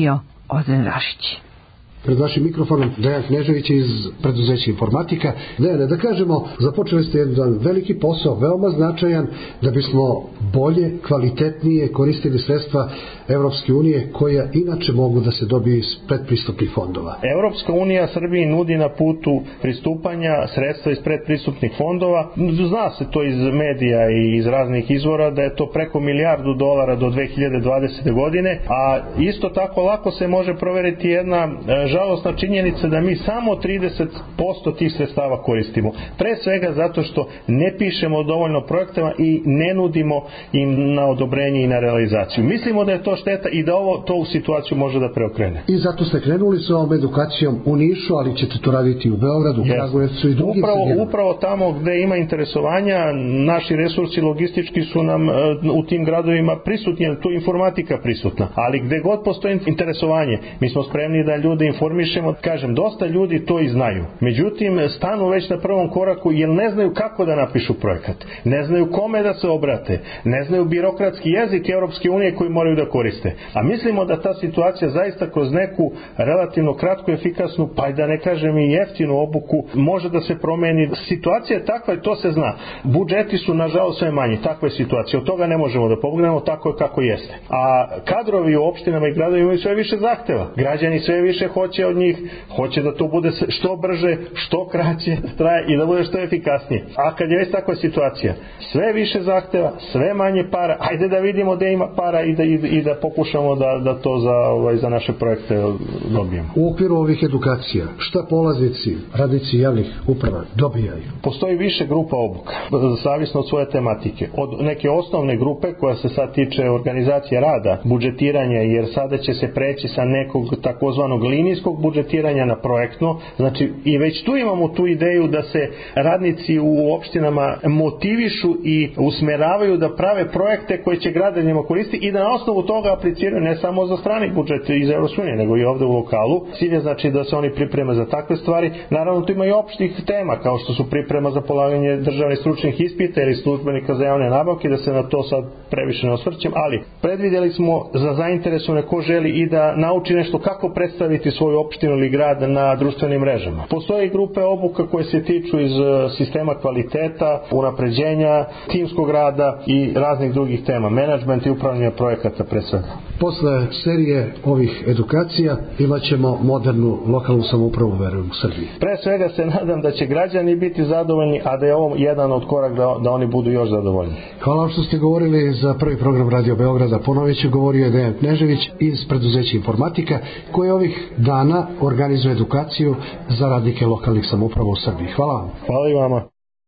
S1: Ozren Rašić.
S10: Pred vašim mikrofonom Dejan Knežević iz preduzeća Informatika. Dejane, da kažemo, započeli ste jedan veliki posao, veoma značajan, da bismo bolje, kvalitetnije koristili sredstva Evropske unije, koja inače mogu da se dobiju iz predpristupnih fondova.
S15: Evropska unija Srbiji nudi na putu pristupanja sredstva iz predpristupnih fondova. Zna se to iz medija i iz raznih izvora da je to preko milijardu dolara do dve hiljade dvadesete. godine, a isto tako lako se može proveriti jedna žalosna činjenica da mi samo trideset posto tih sredstava koristimo. Pre svega zato što ne pišemo dovoljno projektama i ne nudimo im na odobrenje i na realizaciju. Mislimo da je to šteta i da ovo to u situaciju može da preokrene.
S10: I zato ste krenuli sa ovom edukacijom u Nišu, ali ćete to raditi u Beogradu, u Kragujevcu i drugim
S15: upravo,
S10: sredinama.
S15: upravo tamo gde ima interesovanja, naši resursi logistički su nam u tim gradovima prisutni, tu informatika prisutna. Ali gde god postoji interesovanje, mi smo spremni da ljude informišemo. Kažem, dosta ljudi to i znaju. Međutim, stanu već na prvom koraku jer ne znaju kako da napišu projekat. Ne znaju kome da se obrate. Ne znaju birokratski jezik Europske unije koji moraju da koriste. A mislimo da ta situacija zaista kroz neku relativno kratku, efikasnu, pa i da ne kažem i jeftinu obuku, može da se promeni. Situacija je takva i to se zna. Budžeti su nažalost sve manji. Takva je situacija. Od toga ne možemo da pobegnemo, tako je kako jeste. A kadrovi u opštinama i gradovima imaju sve više zahteva. Građani sve više hoće od njih, hoće da to bude što brže, što kraće traje i da bude što efikasnije. A kad je već takva situacija, sve više zahteva, sve manje para, ajde da vidimo gde ima para i da, i, i da pokušamo da, da to za, ovaj, za naše projekte dobijemo.
S10: U okviru ovih edukacija, šta polaznici, radnici javnih uprava dobijaju?
S15: Postoji više grupa obuka, zavisno od svoje tematike. Od neke osnovne grupe koja se sad tiče organizacije rada, budžetiranja, jer sada će se preći sa nekog takozvanog linijskog budžetiranja na projektno, znači i već tu imamo tu ideju da se radnici u opštinama motivišu i usmeravaju da prave projekte koje će građanima koristiti i da na osnovu toga apliciraju ne samo za strani budžet iz Evropske unije, nego i ovde u lokalu. Cilj je znači da se oni pripreme za takve stvari. Naravno, tu ima i opštih tema, kao što su priprema za polaganje državnih stručnih ispita ili službenika za javne nabavke, da se na to sad previše ne osvrćem, ali predvidjeli smo za zainteresovane ko želi i da nauči nešto kako predstaviti svoju opštinu ili grad na društvenim mrežama. Postoje grupe obuka koje se tiču iz sistema kvaliteta, unapređenja, timskog rada i raznih drugih tema, menadžment i upravljanje projekata pre svega.
S10: Posle serije ovih edukacija imat ćemo modernu lokalnu samoupravu, verujem, u Srbiji.
S15: Pre svega se nadam da će građani biti zadovoljni, a da je ovo jedan od korak da, da oni budu još zadovoljni.
S10: Hvala što ste govorili za prvi program Radio Beograda. Ponovo će govorio je Dejan Knežević iz preduzeća Informatika, koji ovih dana organizuje edukaciju za radnike lokalnih samouprava u Srbiji. Hvala vam.
S15: Hvala i vama.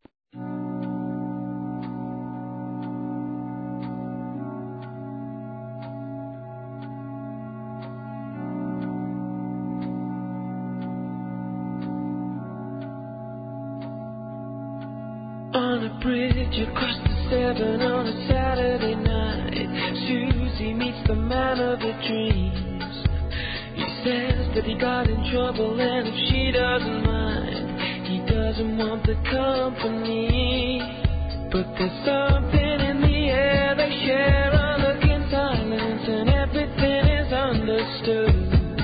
S9: On a bridge across the Severn on a Saturday night, Susie meets the man of her dreams. He says that he got in trouble and if she doesn't mind, he doesn't want the company. But there's something in the air they share, a look in silence and everything is understood.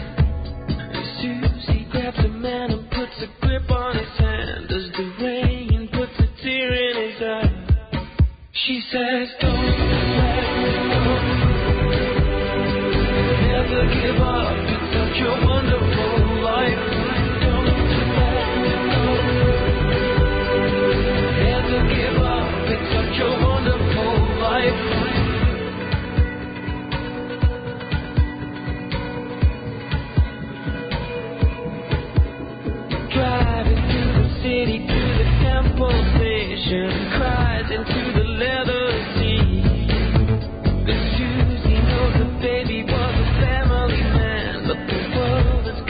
S9: Susie grabs a man and puts a grip on his hand as the rain puts a tear in his eye. She says, don't let me go, never give up, it's such a wonderful life. Don't let me go, never give up, it's such a wonderful life. Driving through the city to the temple station, cries into the leather seat. The Susie knows the baby was a family man, but the world had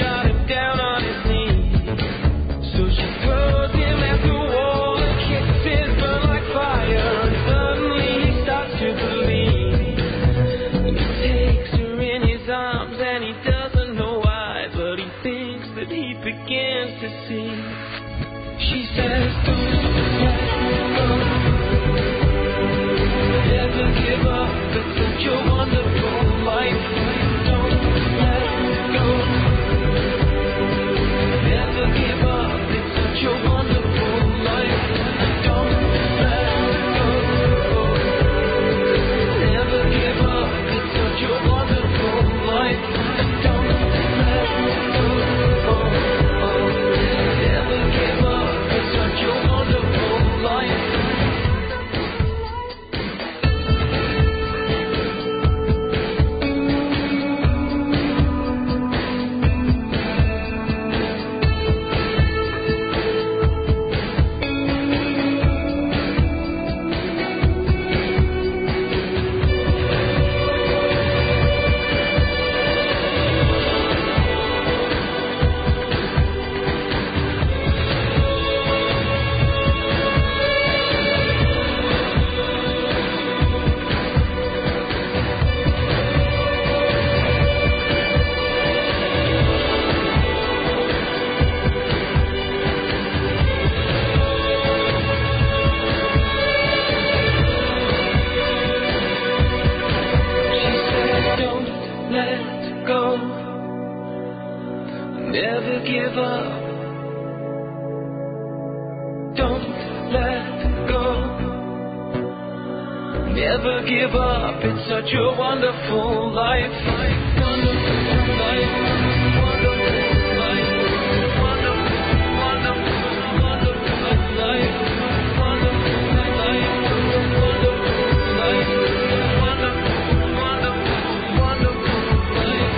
S9: Never give up, it's such a wonderful life. Wonderful life. Wonderful life. Wonderful, wonderful, wonderful life. Wonderful life. Wonderful life. Wonderful, wonderful, wonderful life.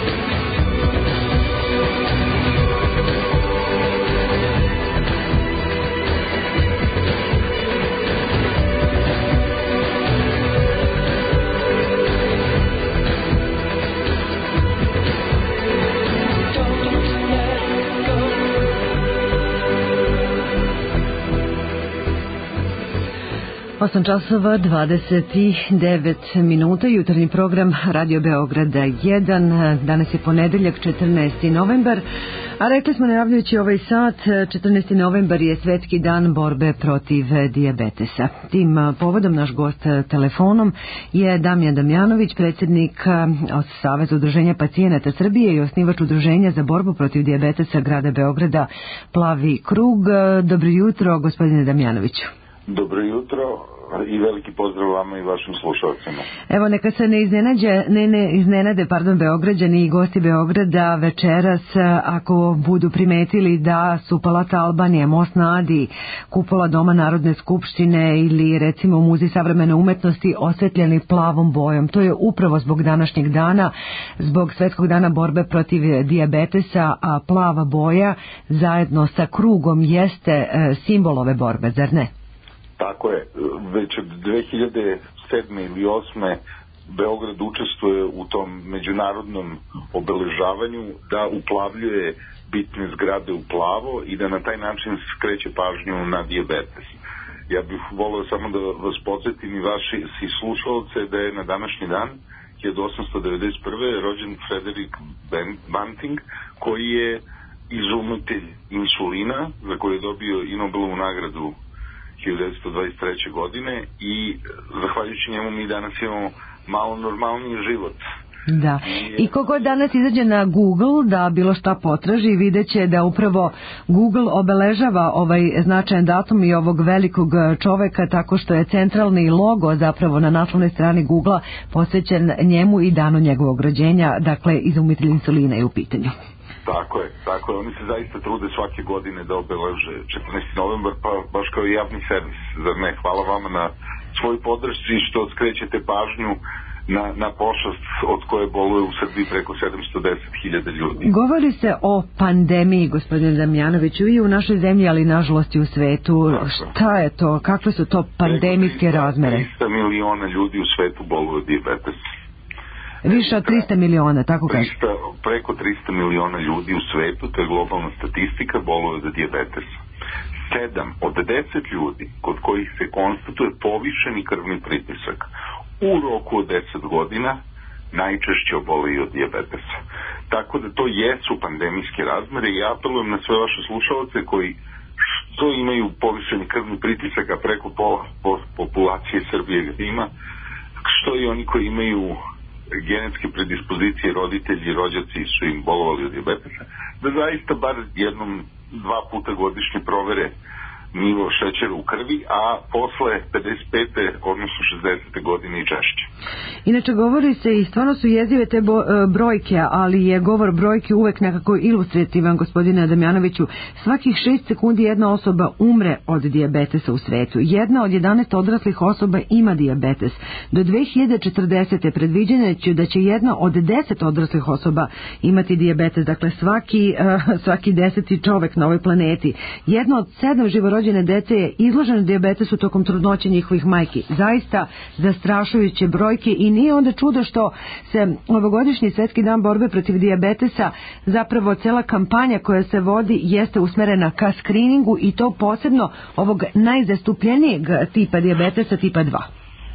S1: osam časova dvadeset devet minuta, jutarnji program Radio Beograda jedan. Danas je ponedeljak, četrnaesti novembar, a rekli smo najavljujući ovaj sat, četrnaesti novembar je Svetski dan borbe protiv dijabetesa. Tim povodom naš gost telefonom je Damjan Damjanović, predsjednik od Saveza udruženja pacijenata Srbije i osnivač udruženja za borbu protiv dijabetesa grada Beograda Plavi krug. Dobro jutro, gospodine Damjanoviću.
S2: Dobro jutro i veliki pozdrav vama i vašim slušalcima.
S1: Evo, neka se ne iznenađe, ne, ne iznenade, pardon, Beograđani i gosti Beograda večeras ako budu primetili da su Palata Albanije, Most na Adi, kupola Doma Narodne skupštine ili recimo Muzej savremene umetnosti osvetljeni plavom bojom. To je upravo zbog današnjeg dana, zbog Svetskog dana borbe protiv dijabetesa, a plava boja zajedno sa krugom jeste simbol ove borbe, zar ne?
S2: Tako je, već od dve hiljade sedme ili osme Beograd učestvuje u tom međunarodnom obeležavanju da uplavljuje bitne zgrade u plavo i da na taj način skreće pažnju na dijabetes. Ja bih volio samo da vas podsjetim i vaši si slušalce da je na današnji dan hiljadu osamsto devedeset prve rođen Frederick Banting, koji je izumitelj insulina, za koji je dobio i Nobelovu nagradu hiljadu devetsto dvadeset treće godine i zahvaljujući njemu mi danas imamo malo normalniji život.
S1: Da. I kogo danas izađe na Google da bilo šta potraži, vidjet će da upravo Google obeležava ovaj značajan datum i ovog velikog čoveka tako što je centralni logo zapravo na naslovnoj strani Googlea posvećen njemu i danu njegovog rođenja, dakle izumitelj insulina je u pitanju.
S2: Tako je, tako je. Oni se zaista trude svake godine da obeleže četrnaesti novembar, pa baš kao i javni servis. Zar ne? Hvala vama na svoj podršci što skrećete pažnju na, na pošast od koje boluje u Srbiji preko sedamsto deset hiljada ljudi.
S1: Govori se o pandemiji, gospodine Damjanoviću, i u našoj zemlji, ali nažalost i u svetu. Tako. Šta je to? Kakve su to pandemijske razmere?
S2: trista miliona ljudi u svetu boluje od dijabetesa.
S1: Više od trista miliona, tako kaže.
S2: Preko trista miliona ljudi u svetu, to je globalna statistika, boluje od dijabetesa. sedam od deset ljudi kod kojih se konstatuje povišeni krvni pritisak u roku od deset godina najčešće obole od dijabetesa. Tako da to jesu pandemijske razmere i apelujem na sve vaše slušalce koji što imaju povišeni krvni pritisak, a preko pola populacije Srbije ima, što i oni koji imaju genetske predispozicije, roditelji i rođaci su im bolovali od dijabetesa, da zaista bar jednom, dva puta godišnje provere nivo šećera u krvi, a posle pedeset pete odnosno šezdesete godine i češće.
S1: Inače, govori se i stvarno su jezive te bo, brojke, ali je govor brojke uvek nekako ilustrativan, gospodine Damjanoviću. Svakih šest sekundi jedna osoba umre od dijabetesa u svetu. Jedna od jedanaest odraslih osoba ima dijabetes. Do dve hiljade četrdesete predviđeno je da će jedna od deset odraslih osoba imati dijabetes. Dakle, svaki, uh, svaki deseti čovek na ovoj planeti. Jedna od sedam živorođenih dece je izloženo dijabetesu tokom trudnoće njihovih majki. Zaista zastrašujuće brojke i nije onda čudo što se ovogodišnji Svetski dan borbe protiv dijabetesa, zapravo cela kampanja koja se vodi jeste usmerena ka skriningu i to posebno ovog najzastupljenijeg tipa dijabetesa tipa dva.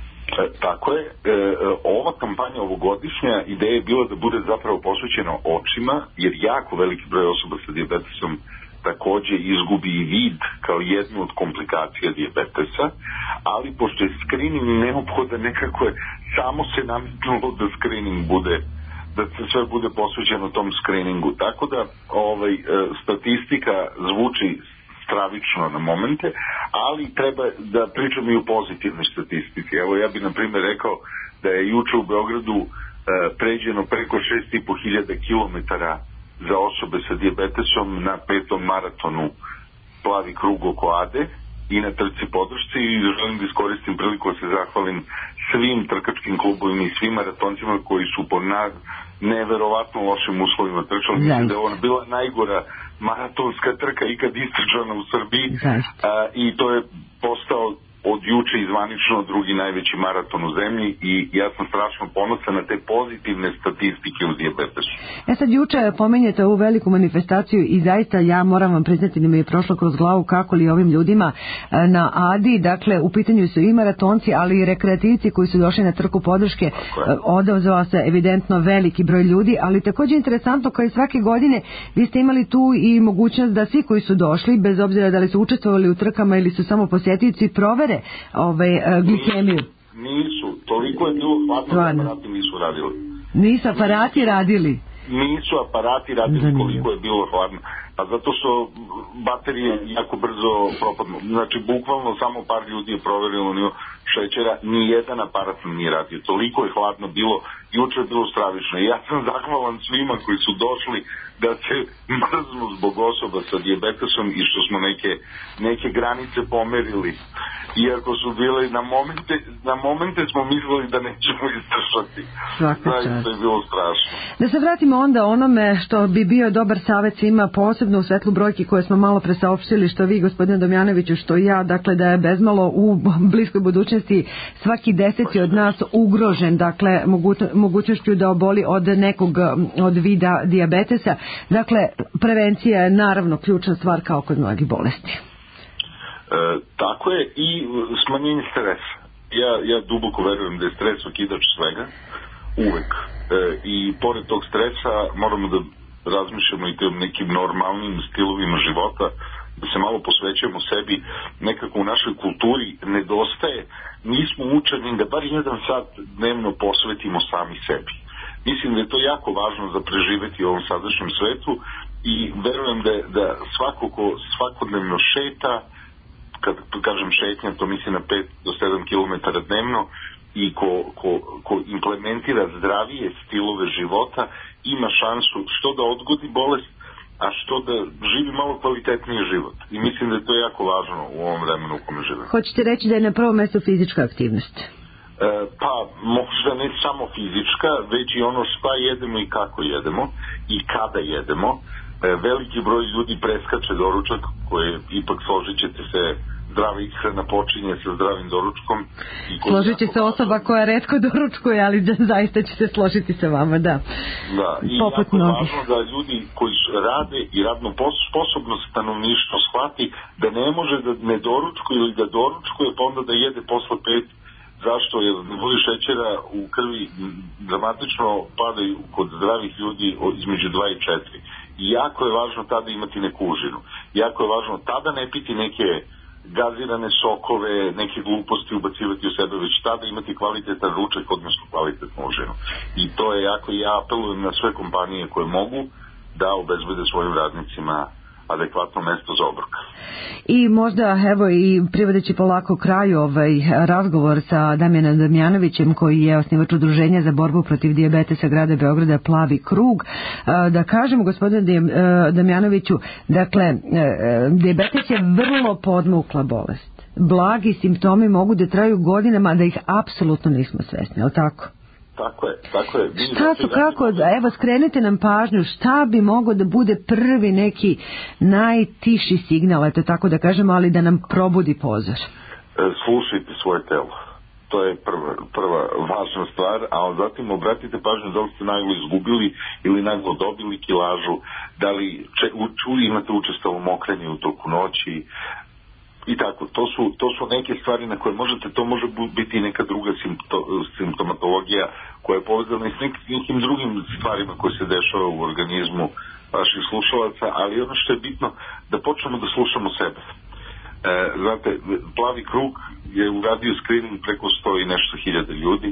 S2: E, tako je. E, ova kampanja ovogodišnja ideja je bila da bude zapravo posvećena očima, jer jako veliki broj osoba sa dijabetesom takođe izgubi i vid kao jednu od komplikacija dijabetesa, ali pošto je screening neophodan, nekako je samo se nametnulo da screening bude, da se sve bude posvećeno tom screeningu. Tako da ovaj, statistika zvuči stravično na momente, ali treba da pričamo i o pozitivnoj statistici. Evo, ja bih na primjer rekao da je juče u Beogradu e, pređeno preko šest i po hiljada kilometara za osobe sa dijabetesom na petom maratonu Plavi krug oko Ade i na trci podršci, i želim da iskoristim priliku da se zahvalim svim trkačkim klubovima i svim maratoncima koji su po na, neverovatno lošim uslovima trčali. Mislim da je ona bila najgora maratonska trka ikad istrčana u Srbiji, a, i to je postao od juče izvanično drugi najveći maraton u zemlji, i ja sam strašno ponosan na te pozitivne statistike u dijabetesu.
S1: E sad, juče pomenjete ovu veliku manifestaciju i zaista ja moram vam priznati da mi je prošlo kroz glavu kako li ovim ljudima na Adi, dakle u pitanju su i maratonci, ali i rekreativci koji su došli na trku podrške, odazvao se evidentno veliki broj ljudi, ali također interesantno kao i svake godine vi ste imali tu i mogućnost da svi koji su došli, bez obzira da li su učestvovali u trkama ili su samo posjetioci, provere ovaj, glikemiju.
S2: Nisu, toliko je bilo hladno da aparati nisu radili.
S1: Nisu aparati radili?
S2: Nisu aparati radili koliko je bilo hladno. Pa zato što baterije jako brzo propadnu. Znači, bukvalno samo par ljudi je proverilo nivo šećera, ni jedan aparat nije radio. Toliko je hladno bilo, juče je bilo stravično. I ja sam zahvalan svima koji su došli da se mrznu zbog osoba sa dijabetesom i što smo neke, neke granice pomerili. Iako su bile na momente, na momente smo mislili da nećemo istršati. Zaista je bilo strašno.
S1: Da se vratimo onda onome što bi bio dobar savjet svima, posebno u svetlu brojki koje smo malo presaopštili, što vi, gospodine Damjanoviću, što ja, dakle da je bezmalo u bliskoj budućnosti svaki deseti od nas ugrožen, dakle mogućnošću da oboli od nekog od vida dijabetesa. Dakle, prevencija je naravno ključna stvar kao kod mnogih bolesti.
S2: E, tako je, i smanjenje stresa. Ja, ja duboko verujem da je stres okidač svega, uvek. E, I pored tog stresa moramo da razmišljamo i o nekim normalnim stilovima života, da se malo posvećujemo sebi. Nekako u našoj kulturi nedostaje, nismo učeni da bar jedan sat dnevno posvetimo sami sebi. Mislim da je to jako važno za preživeti u ovom sadašnjem svetu, i verujem da, da svako ko svakodnevno šeta, kad kažem šetnja, to mislim na pet do sedam kilometara dnevno, i ko, ko, ko implementira zdravije stilove života, ima šansu što da odgodi bolest, a što da živi malo kvalitetniji život. I mislim da je to jako važno u ovom vremenu u kome živimo.
S1: Hoćete reći da je na prvom mjestu fizička aktivnost?
S2: E, pa možda ne samo fizička, već i ono šta jedemo i kako jedemo i kada jedemo. E, veliki broj ljudi preskače doručak, koji ipak, složit ćete se, zdrava ishrana počinje sa zdravim doručkom.
S1: Složit će se osoba koja retko doručkuje, ali zaista će se složiti sa vama, da.
S2: Da, i
S1: poput
S2: jako je važno da ljudi koji rade i radno sposobno stanovništvo shvati da ne može da ne doručkuje ili da doručkuje pa onda da jede posle pet. Zašto? Jer nivoi šećera u krvi dramatično padaju kod zdravih ljudi između dva i četiri. I jako je važno tada imati neku užinu. Jako je važno tada ne piti neke gazirane sokove, neke gluposti ubacivati u sebe, već tada imati kvalitetan ručak, odnosno kvalitetnu užinu. I to je jako, i ja apelujem na sve kompanije koje mogu da obezbede svojim radnicima adekvatno mesto za obrok.
S1: I možda, evo, i privodeći polako kraju ovaj razgovor sa Damjanom Damjanovićem, koji je osnivač udruženja za borbu protiv dijabetesa grada Beograda Plavi krug, da kažemo, gospodine Damjanoviću, dakle, dijabetes je vrlo podmukla bolest. Blagi simptomi mogu da traju godinama, da ih apsolutno nismo svesni, je li tako?
S2: Tako je, tako je.
S1: Šta su, kako, evo skrenite nam pažnju, šta bi moglo da bude prvi neki najtiši signal, eto tako da kažemo, ali da nam probudi pozor?
S2: Slušajte svoje telo. To je prva, prva važna stvar, a zatim obratite pažnju da li ste naglo izgubili ili naglo dobili kilažu, da li če, u, imate učestalo mokrenje u toku noći, i tako, to su, to su neke stvari na koje možete, to može biti neka druga simpto, simptomatologija koja je povezana i s nekim drugim stvarima koje se dešava u organizmu vaših slušalaca, ali ono što je bitno, da počnemo da slušamo sebe. E, znate, Plavi krug je uradio screening preko sto i nešto hiljada ljudi, e,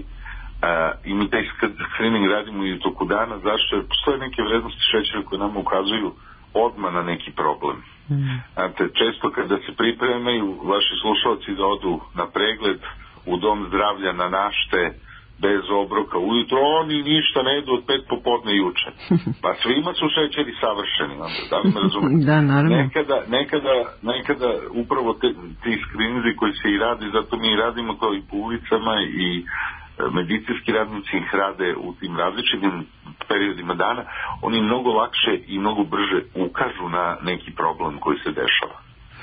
S2: i mi taj screening radimo i u toku dana. Zašto? Jer postoje neke vrednosti šećera koje nam ukazuju odmah na neki problem. Mm. Znate, često kada se pripremaju vaši slušalci da odu na pregled u dom zdravlja na našte, bez obroka ujutro, oni ništa ne jedu od pet popodne juče. Pa svima su šećeri savršeni, da li me razumete?
S1: Da, naravno.
S2: Nekada, nekada, nekada upravo te, ti skrinzi koji se i radi, zato mi i radimo kao i po ulicama i medicinski radnici ih rade u tim različitim periodima dana, oni mnogo lakše i mnogo brže ukažu na neki problem koji se dešava.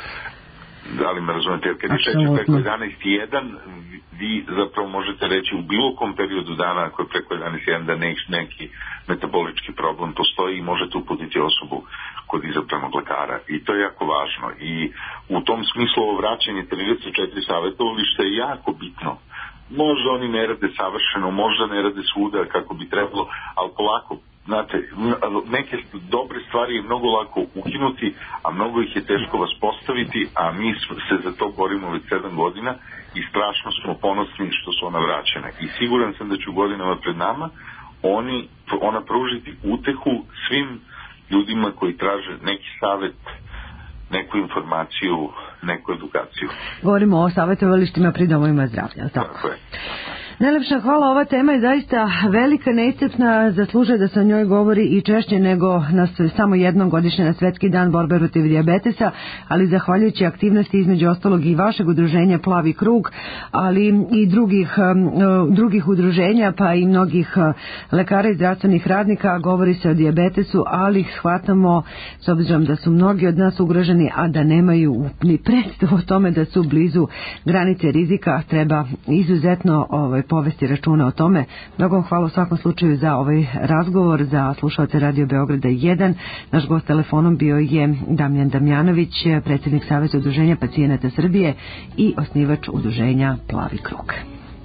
S2: Da li me razumete? Jer kad je šećer preko jedanaest i jedan, vi zapravo možete reći u bilo kom periodu dana ako je preko jedanaest i jedan da neki, neki metabolički problem postoji i možete uputiti osobu kod izabranog lekara. I to je jako važno. I u tom smislu ovo vraćanje trideset četiri savjetovališta je jako bitno. Možda oni ne rade savršeno, možda ne rade svuda kako bi trebalo, ali polako, znate, neke dobre stvari je mnogo lako ukinuti, a mnogo ih je teško vas postaviti, a mi se za to borimo već sedam godina i strašno smo ponosni što su ona vraćene. I siguran sam da će u godinama pred nama oni, ona pružiti utehu svim ljudima koji traže neki savjet, neku informaciju, neku edukaciju.
S1: Govorimo o savjetovalištima pri domovima zdravlja, tako?
S2: Tako je.
S1: Najlepša hvala, ova tema je zaista velika, neiscrpna, zaslužuje da se o njoj govori i češće nego na samo jednom godišnje na Svetski dan borbe protiv dijabetesa, ali zahvaljujući aktivnosti između ostalog i vašeg udruženja Plavi krug, ali i drugih, drugih udruženja, pa i mnogih lekara i zdravstvenih radnika, govori se o dijabetesu, ali shvatamo, s obzirom da su mnogi od nas ugroženi, a da nemaju ni predstavu o tome da su blizu granice rizika, treba izuzetno ovaj, povesti računa o tome. Mnogo vam hvala u svakom slučaju za ovaj razgovor, za slušalce Radio Beograda jedan. Naš gost telefonom bio je Damjan Damjanović, predsjednik Saveza udruženja pacijenata Srbije i osnivač udruženja Plavi krug.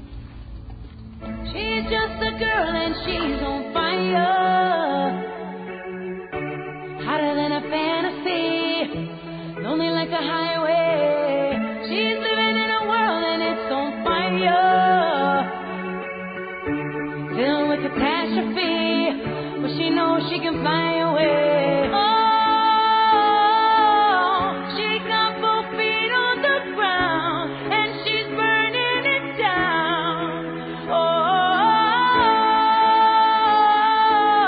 S6: Catastrophe, but she knows she can fly away. Oh, she got both feet on the ground and she's burning it down. Oh,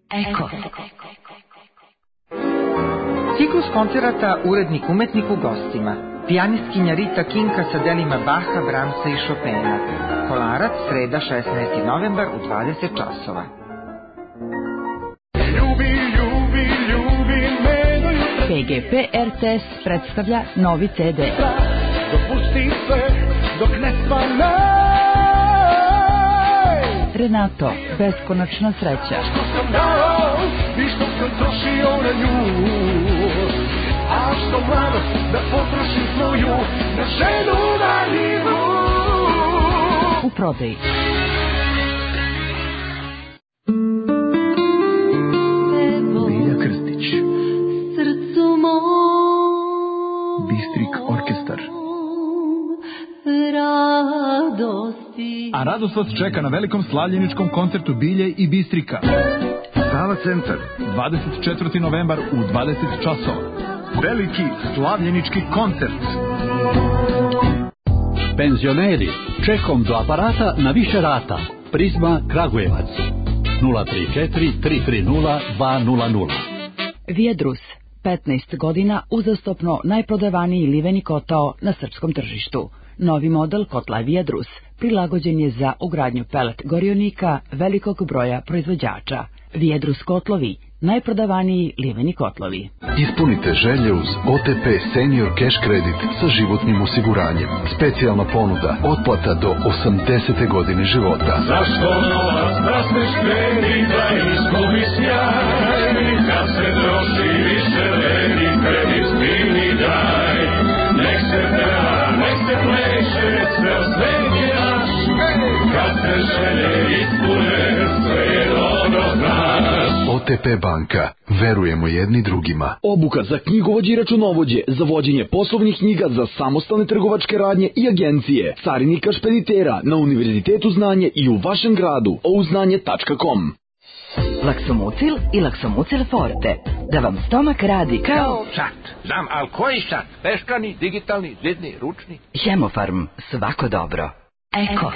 S16: Eko.
S17: Ciklus koncerata Urednik umetnik u gostima. Pijanistkinja Rita Kinka sa delima Baha, Bramsa i Chopina. Kolarac, sreda šesnaesti novembar u dvadeset časova.
S5: P G P R T S predstavlja novi C D.
S25: Dopusti sve dok ne svane.
S5: Renato, beskonačna sreća.
S25: Što sam dao i što sam trošio na nju. A što mlado da potrošim svoju na ženu daljivu.
S5: U prodaji.
S18: Bilja Krstić.
S6: Srcu mom.
S18: Bistrik orkestar.
S6: Radosti.
S18: A radost vas čeka na velikom slavljeničkom koncertu Bilje i Bistrika. Sava centar. dvadeset četvrti novembar u dvadeset časova. Veliki slavljenički koncert.
S19: Penzioneri, čekom do aparata na više rata. Prizma Kragujevac. nula tri četiri tri tri nula dva nula nula.
S5: Vijedrus, petnaest godina uzastopno najprodavaniji liveni kotao na srpskom tržištu. Novi model kotla Vijedrus prilagođen je za ugradnju pelet gorionika velikog broja proizvođača. Vijedrus kotlovi, najprodavaniji liveni kotlovi.
S20: Ispunite želje uz O T P Senior Cash Credit sa životnim osiguranjem. Specijalna ponuda, otplata do osamdesete godine života.
S25: Zašto novac prasneš kredita i izgubi sjaj? Kad se troši više vredi, kredit spini daj. Nek se peva, nek se pleše, sve osveti naš. Kad se želje ispune, sve je dobro znaš.
S20: O T P banka. Verujemo jedni drugima.
S21: Obuka za knjigovođe i računovođe, za vođenje poslovnih knjiga za samostalne trgovačke radnje i agencije, carinika špeditera na Univerzitetu znanje i u vašem gradu. ouznanje tačka com.
S5: Laksomucil i Laksomucil Forte. Da vam stomak radi kao...
S26: Sat. Znam, ali koji sat? Peškani, digitalni, zidni, ručni?
S5: Hemofarm. Svako dobro. Eko.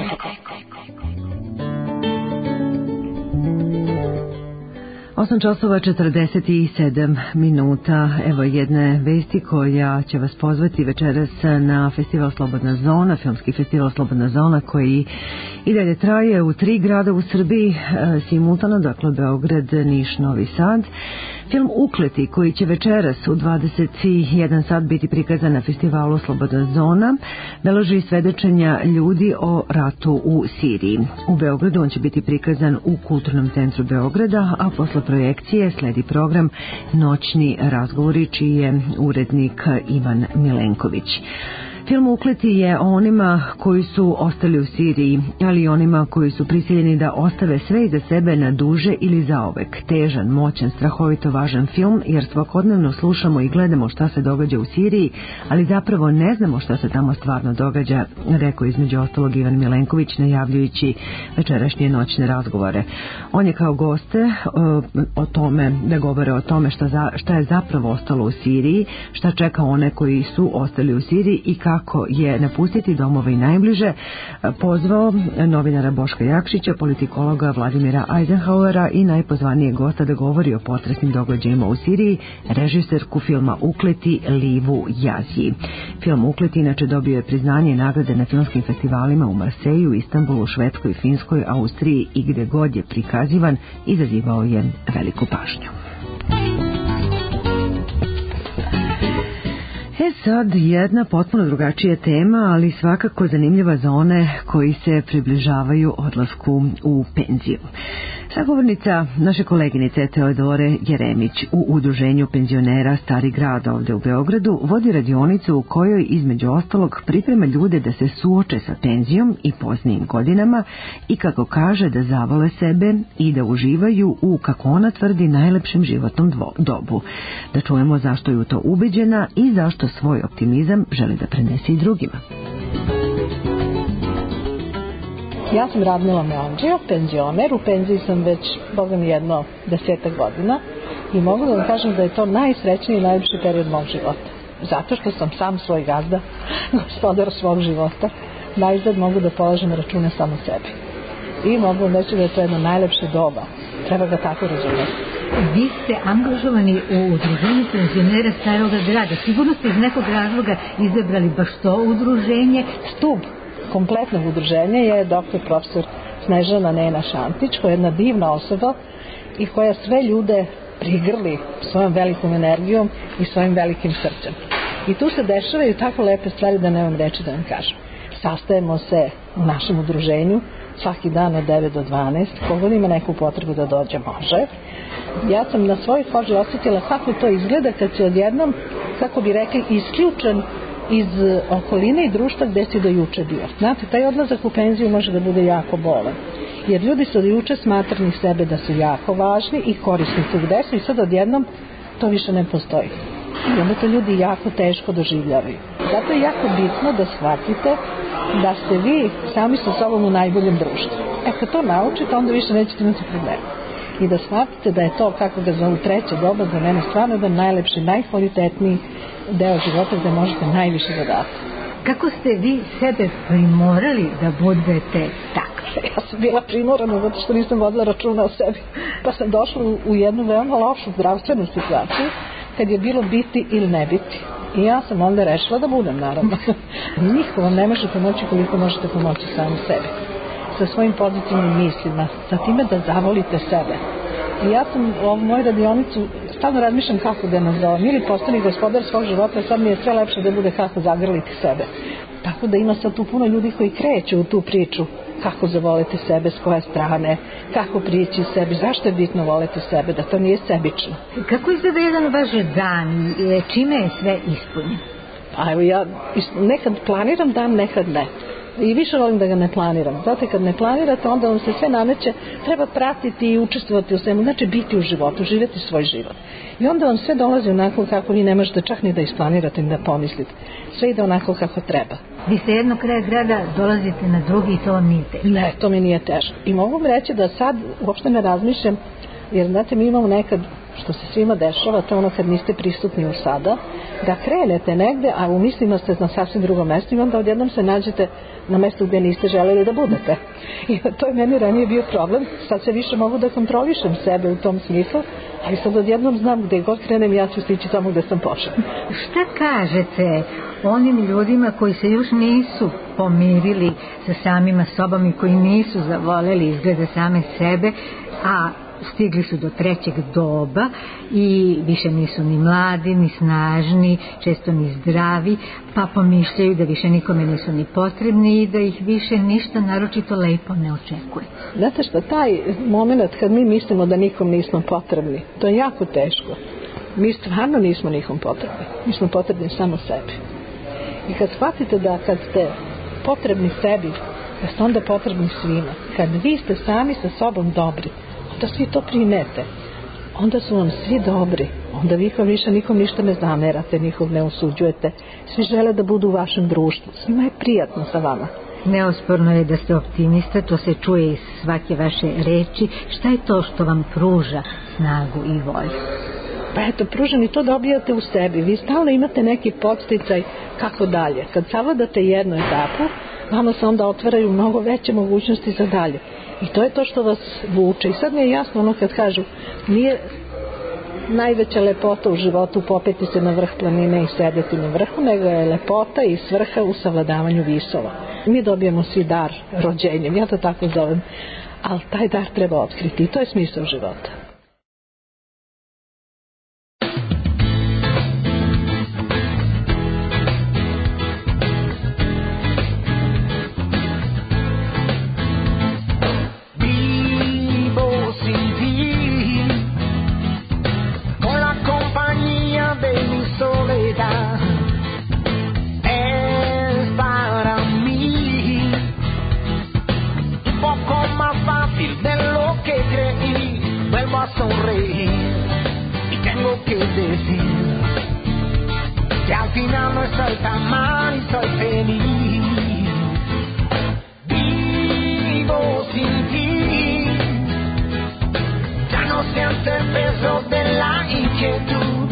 S5: osam časova četrdeset sedam minuta. Evo jedne vesti koja će vas pozvati večeras na festival Slobodna zona, filmski festival Slobodna zona koji i dalje traje u tri grada u Srbiji e, simultano, dakle Beograd, Niš, Novi Sad. Film Ukleti koji će večeras u dvadeset jedan sat biti prikazan na festivalu Slobodna zona beleži svedočenja ljudi o ratu u Siriji. U Beogradu on će biti prikazan u Kulturnom centru Beograda, a posle projekcije sledi program Noćni razgovori čiji je urednik Ivan Milenković. Film Ukleti je o onima koji su ostali u Siriji, ali i onima koji su prisiljeni da ostave sve iza sebe na duže ili zaovek. Težan, moćan, strahovito važan film, jer svakodnevno slušamo i gledamo šta se događa u Siriji, ali zapravo ne znamo šta se tamo stvarno događa, rekao između ostalog Ivan Milenković najavljujući večerašnje noćne razgovore. On je kao goste o, o tome, da govore o tome šta, za, šta je zapravo ostalo u Siriji, šta čeka one koji su ostali u Siriji i kako kako je napustiti domove i najbliže, pozvao novinara Boška Jakšića, politikologa Vladimira Eisenhowera i najpozvanijeg gosta da govori o potresnim događajima u Siriji, režiserku filma Ukleti Livu Jazji. Film Ukleti inače dobio je priznanje i nagrade na filmskim festivalima u Marseju, Istanbulu, Švedskoj, Finskoj, Austriji i gde god je prikazivan, izazivao je veliku pažnju. E sad jedna potpuno drugačija tema, ali svakako zanimljiva za one koji se približavaju odlasku u penziju. Sagovornica naše koleginice Teodore Jeremić u Udruženju penzionera Stari grad ovde u Beogradu vodi radionicu u kojoj između ostalog priprema ljude da se suoče sa penzijom i poznijim godinama i kako kaže da zavole sebe i da uživaju u, kako ona tvrdi, najlepšem životnom dvo, dobu. Da čujemo zašto je u to ubeđena i zašto svoj optimizam želi da prenese i drugima.
S28: Ja sam Radmila Meandžija, penzioner, u penziji sam već, bogam, jedno desetak godina i mogu da vam kažem da je to najsrećniji i najljepši period mog života. Zato što sam sam svoj gazda, gospodar svog života, najzad mogu da polažem račune samo sebi. I mogu vam reći da je to jedno najlepše doba. treba ga tako razumjeti.
S3: Vi ste angažovani u udruženju penzionera Starog grada. Sigurno ste iz nekog razloga izabrali baš to udruženje.
S28: Stub kompletnog udruženja je doktor profesor Snežana Nena Šantić, koja je jedna divna osoba i koja sve ljude prigrli svojom velikom energijom i svojim velikim srcem. I tu se dešavaju tako lepe stvari da nemam reči da vam kažem. Sastajemo se u našem udruženju svaki dan od devet do dvanaest, kogod ima neku potrebu da dođe može. Ja sam na svojoj koži osjetila kako to izgleda kad si odjednom, kako bi rekli, isključen iz okoline i društva gde si do juče bio. Znate, taj odlazak u penziju može da bude jako bolan, jer ljudi su do juče smatrani sebe da su jako važni i korisni su gde su i sad odjednom to više ne postoji. I onda to ljudi jako teško doživljavaju. Zato je jako bitno da shvatite da ste vi sami sa sobom u najboljem društvu. E kad to naučite, onda više nećete imati problema. I da shvatite da je to, kako ga zovu, treće doba, za mene stvarno jedan najlepši, najkvalitetniji deo života gde možete najviše da date.
S3: Kako ste vi sebe primorali da budete takve?
S28: Ja sam bila primorana zato što nisam vodila računa o sebi. Pa sam došla u jednu veoma lošu zdravstvenu situaciju kad je bilo biti ili ne biti. I ja sam onda rešila da budem, naravno. Niko vam ne može pomoći koliko možete pomoći sami sebi. Sa svojim pozitivnim mislima, sa time da zavolite sebe. I ja sam u ovu moju radionicu stalno razmišljam kako da nazovem. Ili postani gospodar svog života, sad mi je sve lepše da bude kako zagrliti sebe. Tako da ima sad tu puno ljudi koji kreću u tu priču kako zavoliti sebe, s koje strane, kako prići sebi, zašto je bitno voliti sebe, da to nije sebično.
S3: Kako izgleda jedan vaš dan, čime je sve ispunjen?
S28: Pa evo ja nekad planiram dan, nekad ne. I više volim da ga ne planiram. Zato kad ne planirate, onda vam se sve nameće, treba pratiti i učestvovati u svemu, znači biti u životu, živjeti svoj život. I onda vam sve dolazi onako kako vi ne možete čak ni da isplanirate, ni da pomislite. Sve ide onako kako treba.
S3: Vi sa jednog kraja grada dolazite na drugi i to vam nije teško?
S28: Ne, to mi nije teško. I mogu vam reći da sad uopšte ne razmišljam, jer znate, mi imamo nekad, što se svima dešava, to ono kad niste prisutni u sada, da krenete negde, a u mislima ste na sasvim drugom mjestu i onda odjednom se nađete na mjestu gdje niste želeli da budete. I to je meni ranije bio problem. Sad se više mogu da kontrolišem sebe u tom smislu, ali sad odjednom znam gdje god krenem, ja ću stići tamo gdje sam pošla.
S3: Šta kažete onim ljudima koji se još nisu pomirili sa samima sobom i koji nisu zavoleli izgleda same sebe, a stigli su do trećeg doba i više nisu ni mladi, ni snažni, često ni zdravi, pa pomišljaju da više nikome nisu ni potrebni i da ih više ništa naročito lepo ne očekuje.
S28: Znate što, taj moment kad mi mislimo da nikom nismo potrebni, to je jako teško. Mi stvarno nismo nikom potrebni. Mi smo potrebni samo sebi. I kad shvatite da kad ste potrebni sebi, da ste onda potrebni svima, kad vi ste sami sa sobom dobri, da svi to primete, onda su vam svi dobri, onda vi kao više nikom ništa ne zamerate, nikog ne osuđujete, svi žele da budu u vašem društvu, svima je prijatno sa vama.
S3: Neosporno je da ste optimista, to se čuje iz svake vaše reči. Šta je to što vam pruža snagu i volju?
S28: Pa eto, pružan i to dobijate u sebi, vi stalno imate neki podsticaj kako dalje. Kad savladate jednu etapu, vama se onda otvaraju mnogo veće mogućnosti za dalje. I to je to što vas vuče. I sad mi je jasno ono kad kažu, nije najveća lepota u životu popeti se na vrh planine i sedeti na vrhu, nego je lepota i svrha u savladavanju visova. Mi dobijemo svi dar rođenjem, ja to tako zovem, ali taj dar treba otkriti i to je smisao života.
S9: Sonreír y tengo que decir que al final no estoy tan mal y soy feliz. Vivo sin ti, ya no siento el peso de la inquietud.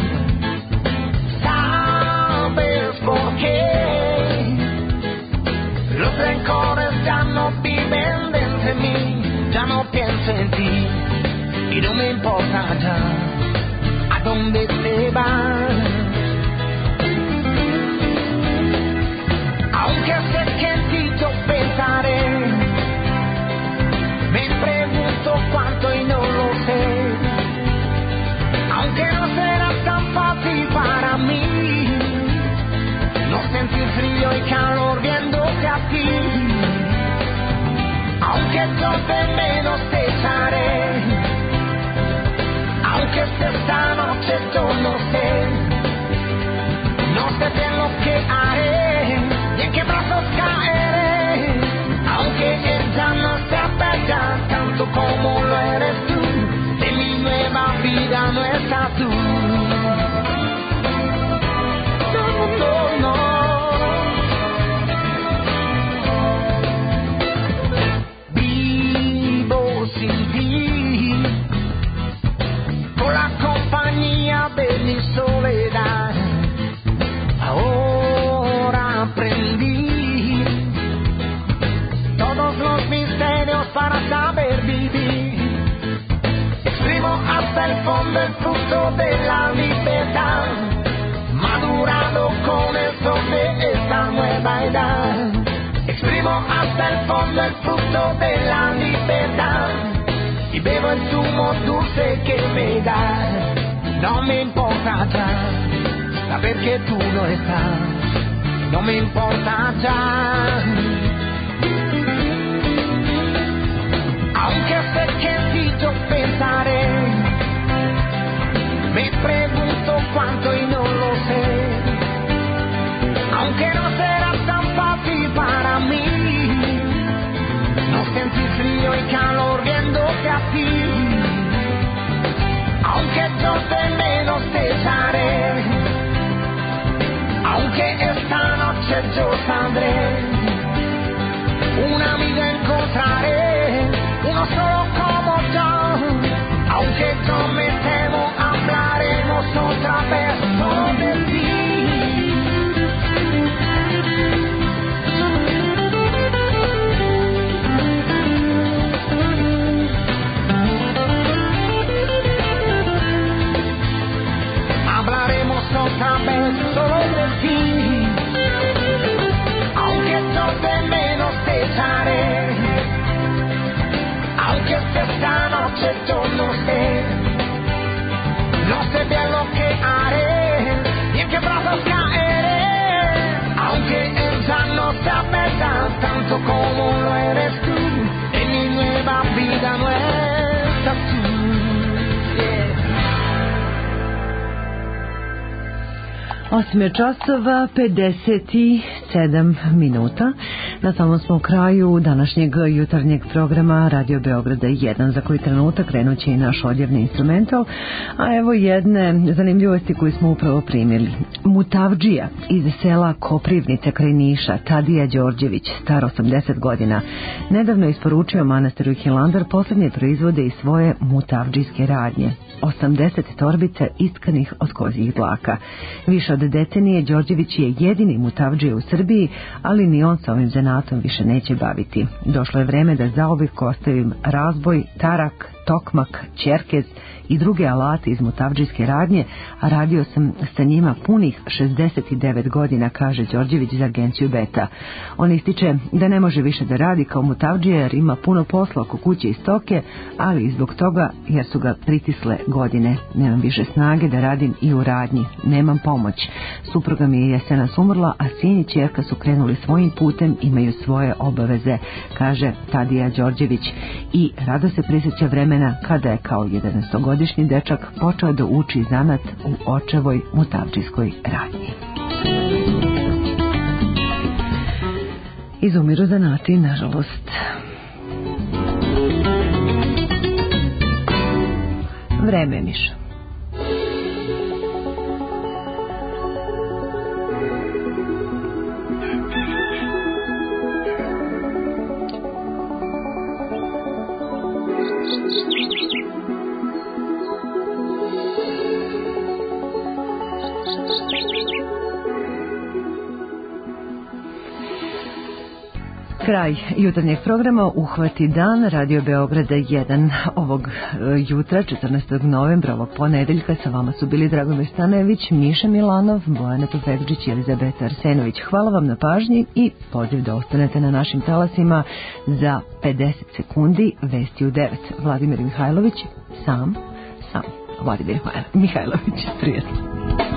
S9: ¿Sabes por qué? Los rencores ya no viven dentro de mí, ya no pienso en ti. Y
S7: no me importa ya a dónde te vas. Aunque sé que en ti yo pensaré, me pregunto cuánto y no lo sé. Aunque no será tan fácil para mí no sentir frío y calor viéndote a ti. Aunque yo de menos te echaré, aunque esta noche yo no sé, no sé bien lo que haré y en qué brazos caeré. Aunque ella no sea bella tanto como lo eres tú, en mi nueva vida no estás tú. No, no, no. Vivo sin ti, con la compañía de mi soledad. Ahora aprendí todos los misterios para saber vivir. Exprimo hasta el fondo el fruto de la libertad, madurado con el sol de esta nueva edad. Exprimo hasta el fondo el fruto de la libertad y bebo el zumo dulce que me da. No me importa ya saber que tú no estás, no me importa ya. Aunque sé que en ti yo pensaré, me pregunto cuánto y no lo sé. Aunque no será tan fácil para mí no sentir frío y calor viéndote a ti. Aunque yo de menos te echaré, aunque esta noche yo saldré, una amiga encontraré, uno solo como yo. Aunque yo me temo, hablaremos otra vez sobre ti. Hablaremos otra vez solo de ti. Aunque yo de menos te echaré, aunque esta noche yo no sé, no sé bien lo que haré y en qué brazos caeré. Aunque ella no sea bella tanto como lo eres tú, en mi nueva vida no estás tú.
S5: osam je časova, pedeset sedam minuta. Na samom smo kraju današnjeg jutarnjeg programa Radio Beograda jedan, za koji trenutak krenut će i naš odjevni instrumental. A evo jedne zanimljivosti koju smo upravo primili. Mutavdžija iz sela Koprivnice kraj Niša, Tadija Đorđević, star osamdeset godina, nedavno je isporučio manastiru Hilandar posljednje proizvode iz svoje mutavdžijske radnje. osamdeset torbica istkanih od kozjih dlaka. Više od decenije Đorđević je jedini mutavdžija u Srbiji, ali ni on sa ovim zanatom više neće baviti. Došlo je vreme da zauvijek ostavim razboj, tarak, tokmak, čerkez i druge alate iz mutavdžijske radnje, a radio sam sa njima punih šezdeset devet godina, kaže Đorđević za agenciju Beta. On ističe da ne može više da radi kao mutavdžija jer ima puno posla oko kuće i stoke, ali i zbog toga jer su ga pritisle godine. Nemam više snage da radim i u radnji, nemam pomoć. Supruga mi je jesenas umrla, a sin i ćerka su krenuli svojim putem, imaju svoje obaveze, kaže Tadija Đorđević i rado se prisjeća vremena kada je kao jedanaestogodišnji dečak počeo da uči zanat u očevoj mutavdžijskoj radnji. Izumiru zanati, nažalost. Vreme, Miša. Kraj jutarnjeg programa Uhvati dan Radio Beograda jedan. Ovog jutra, četrnaestog novembra, ovog ponedeljka, sa vama su bili Dragomir Stanojević, Miša Milanov, Bojana Tufekđić i Elizabeta Arsenović. Hvala vam na pažnji i poziv da ostanete na našim talasima za pedeset sekundi. Vesti u devet. Vladimir Mihajlović, sam, sam. Vladimir Mihajlović, prijatno.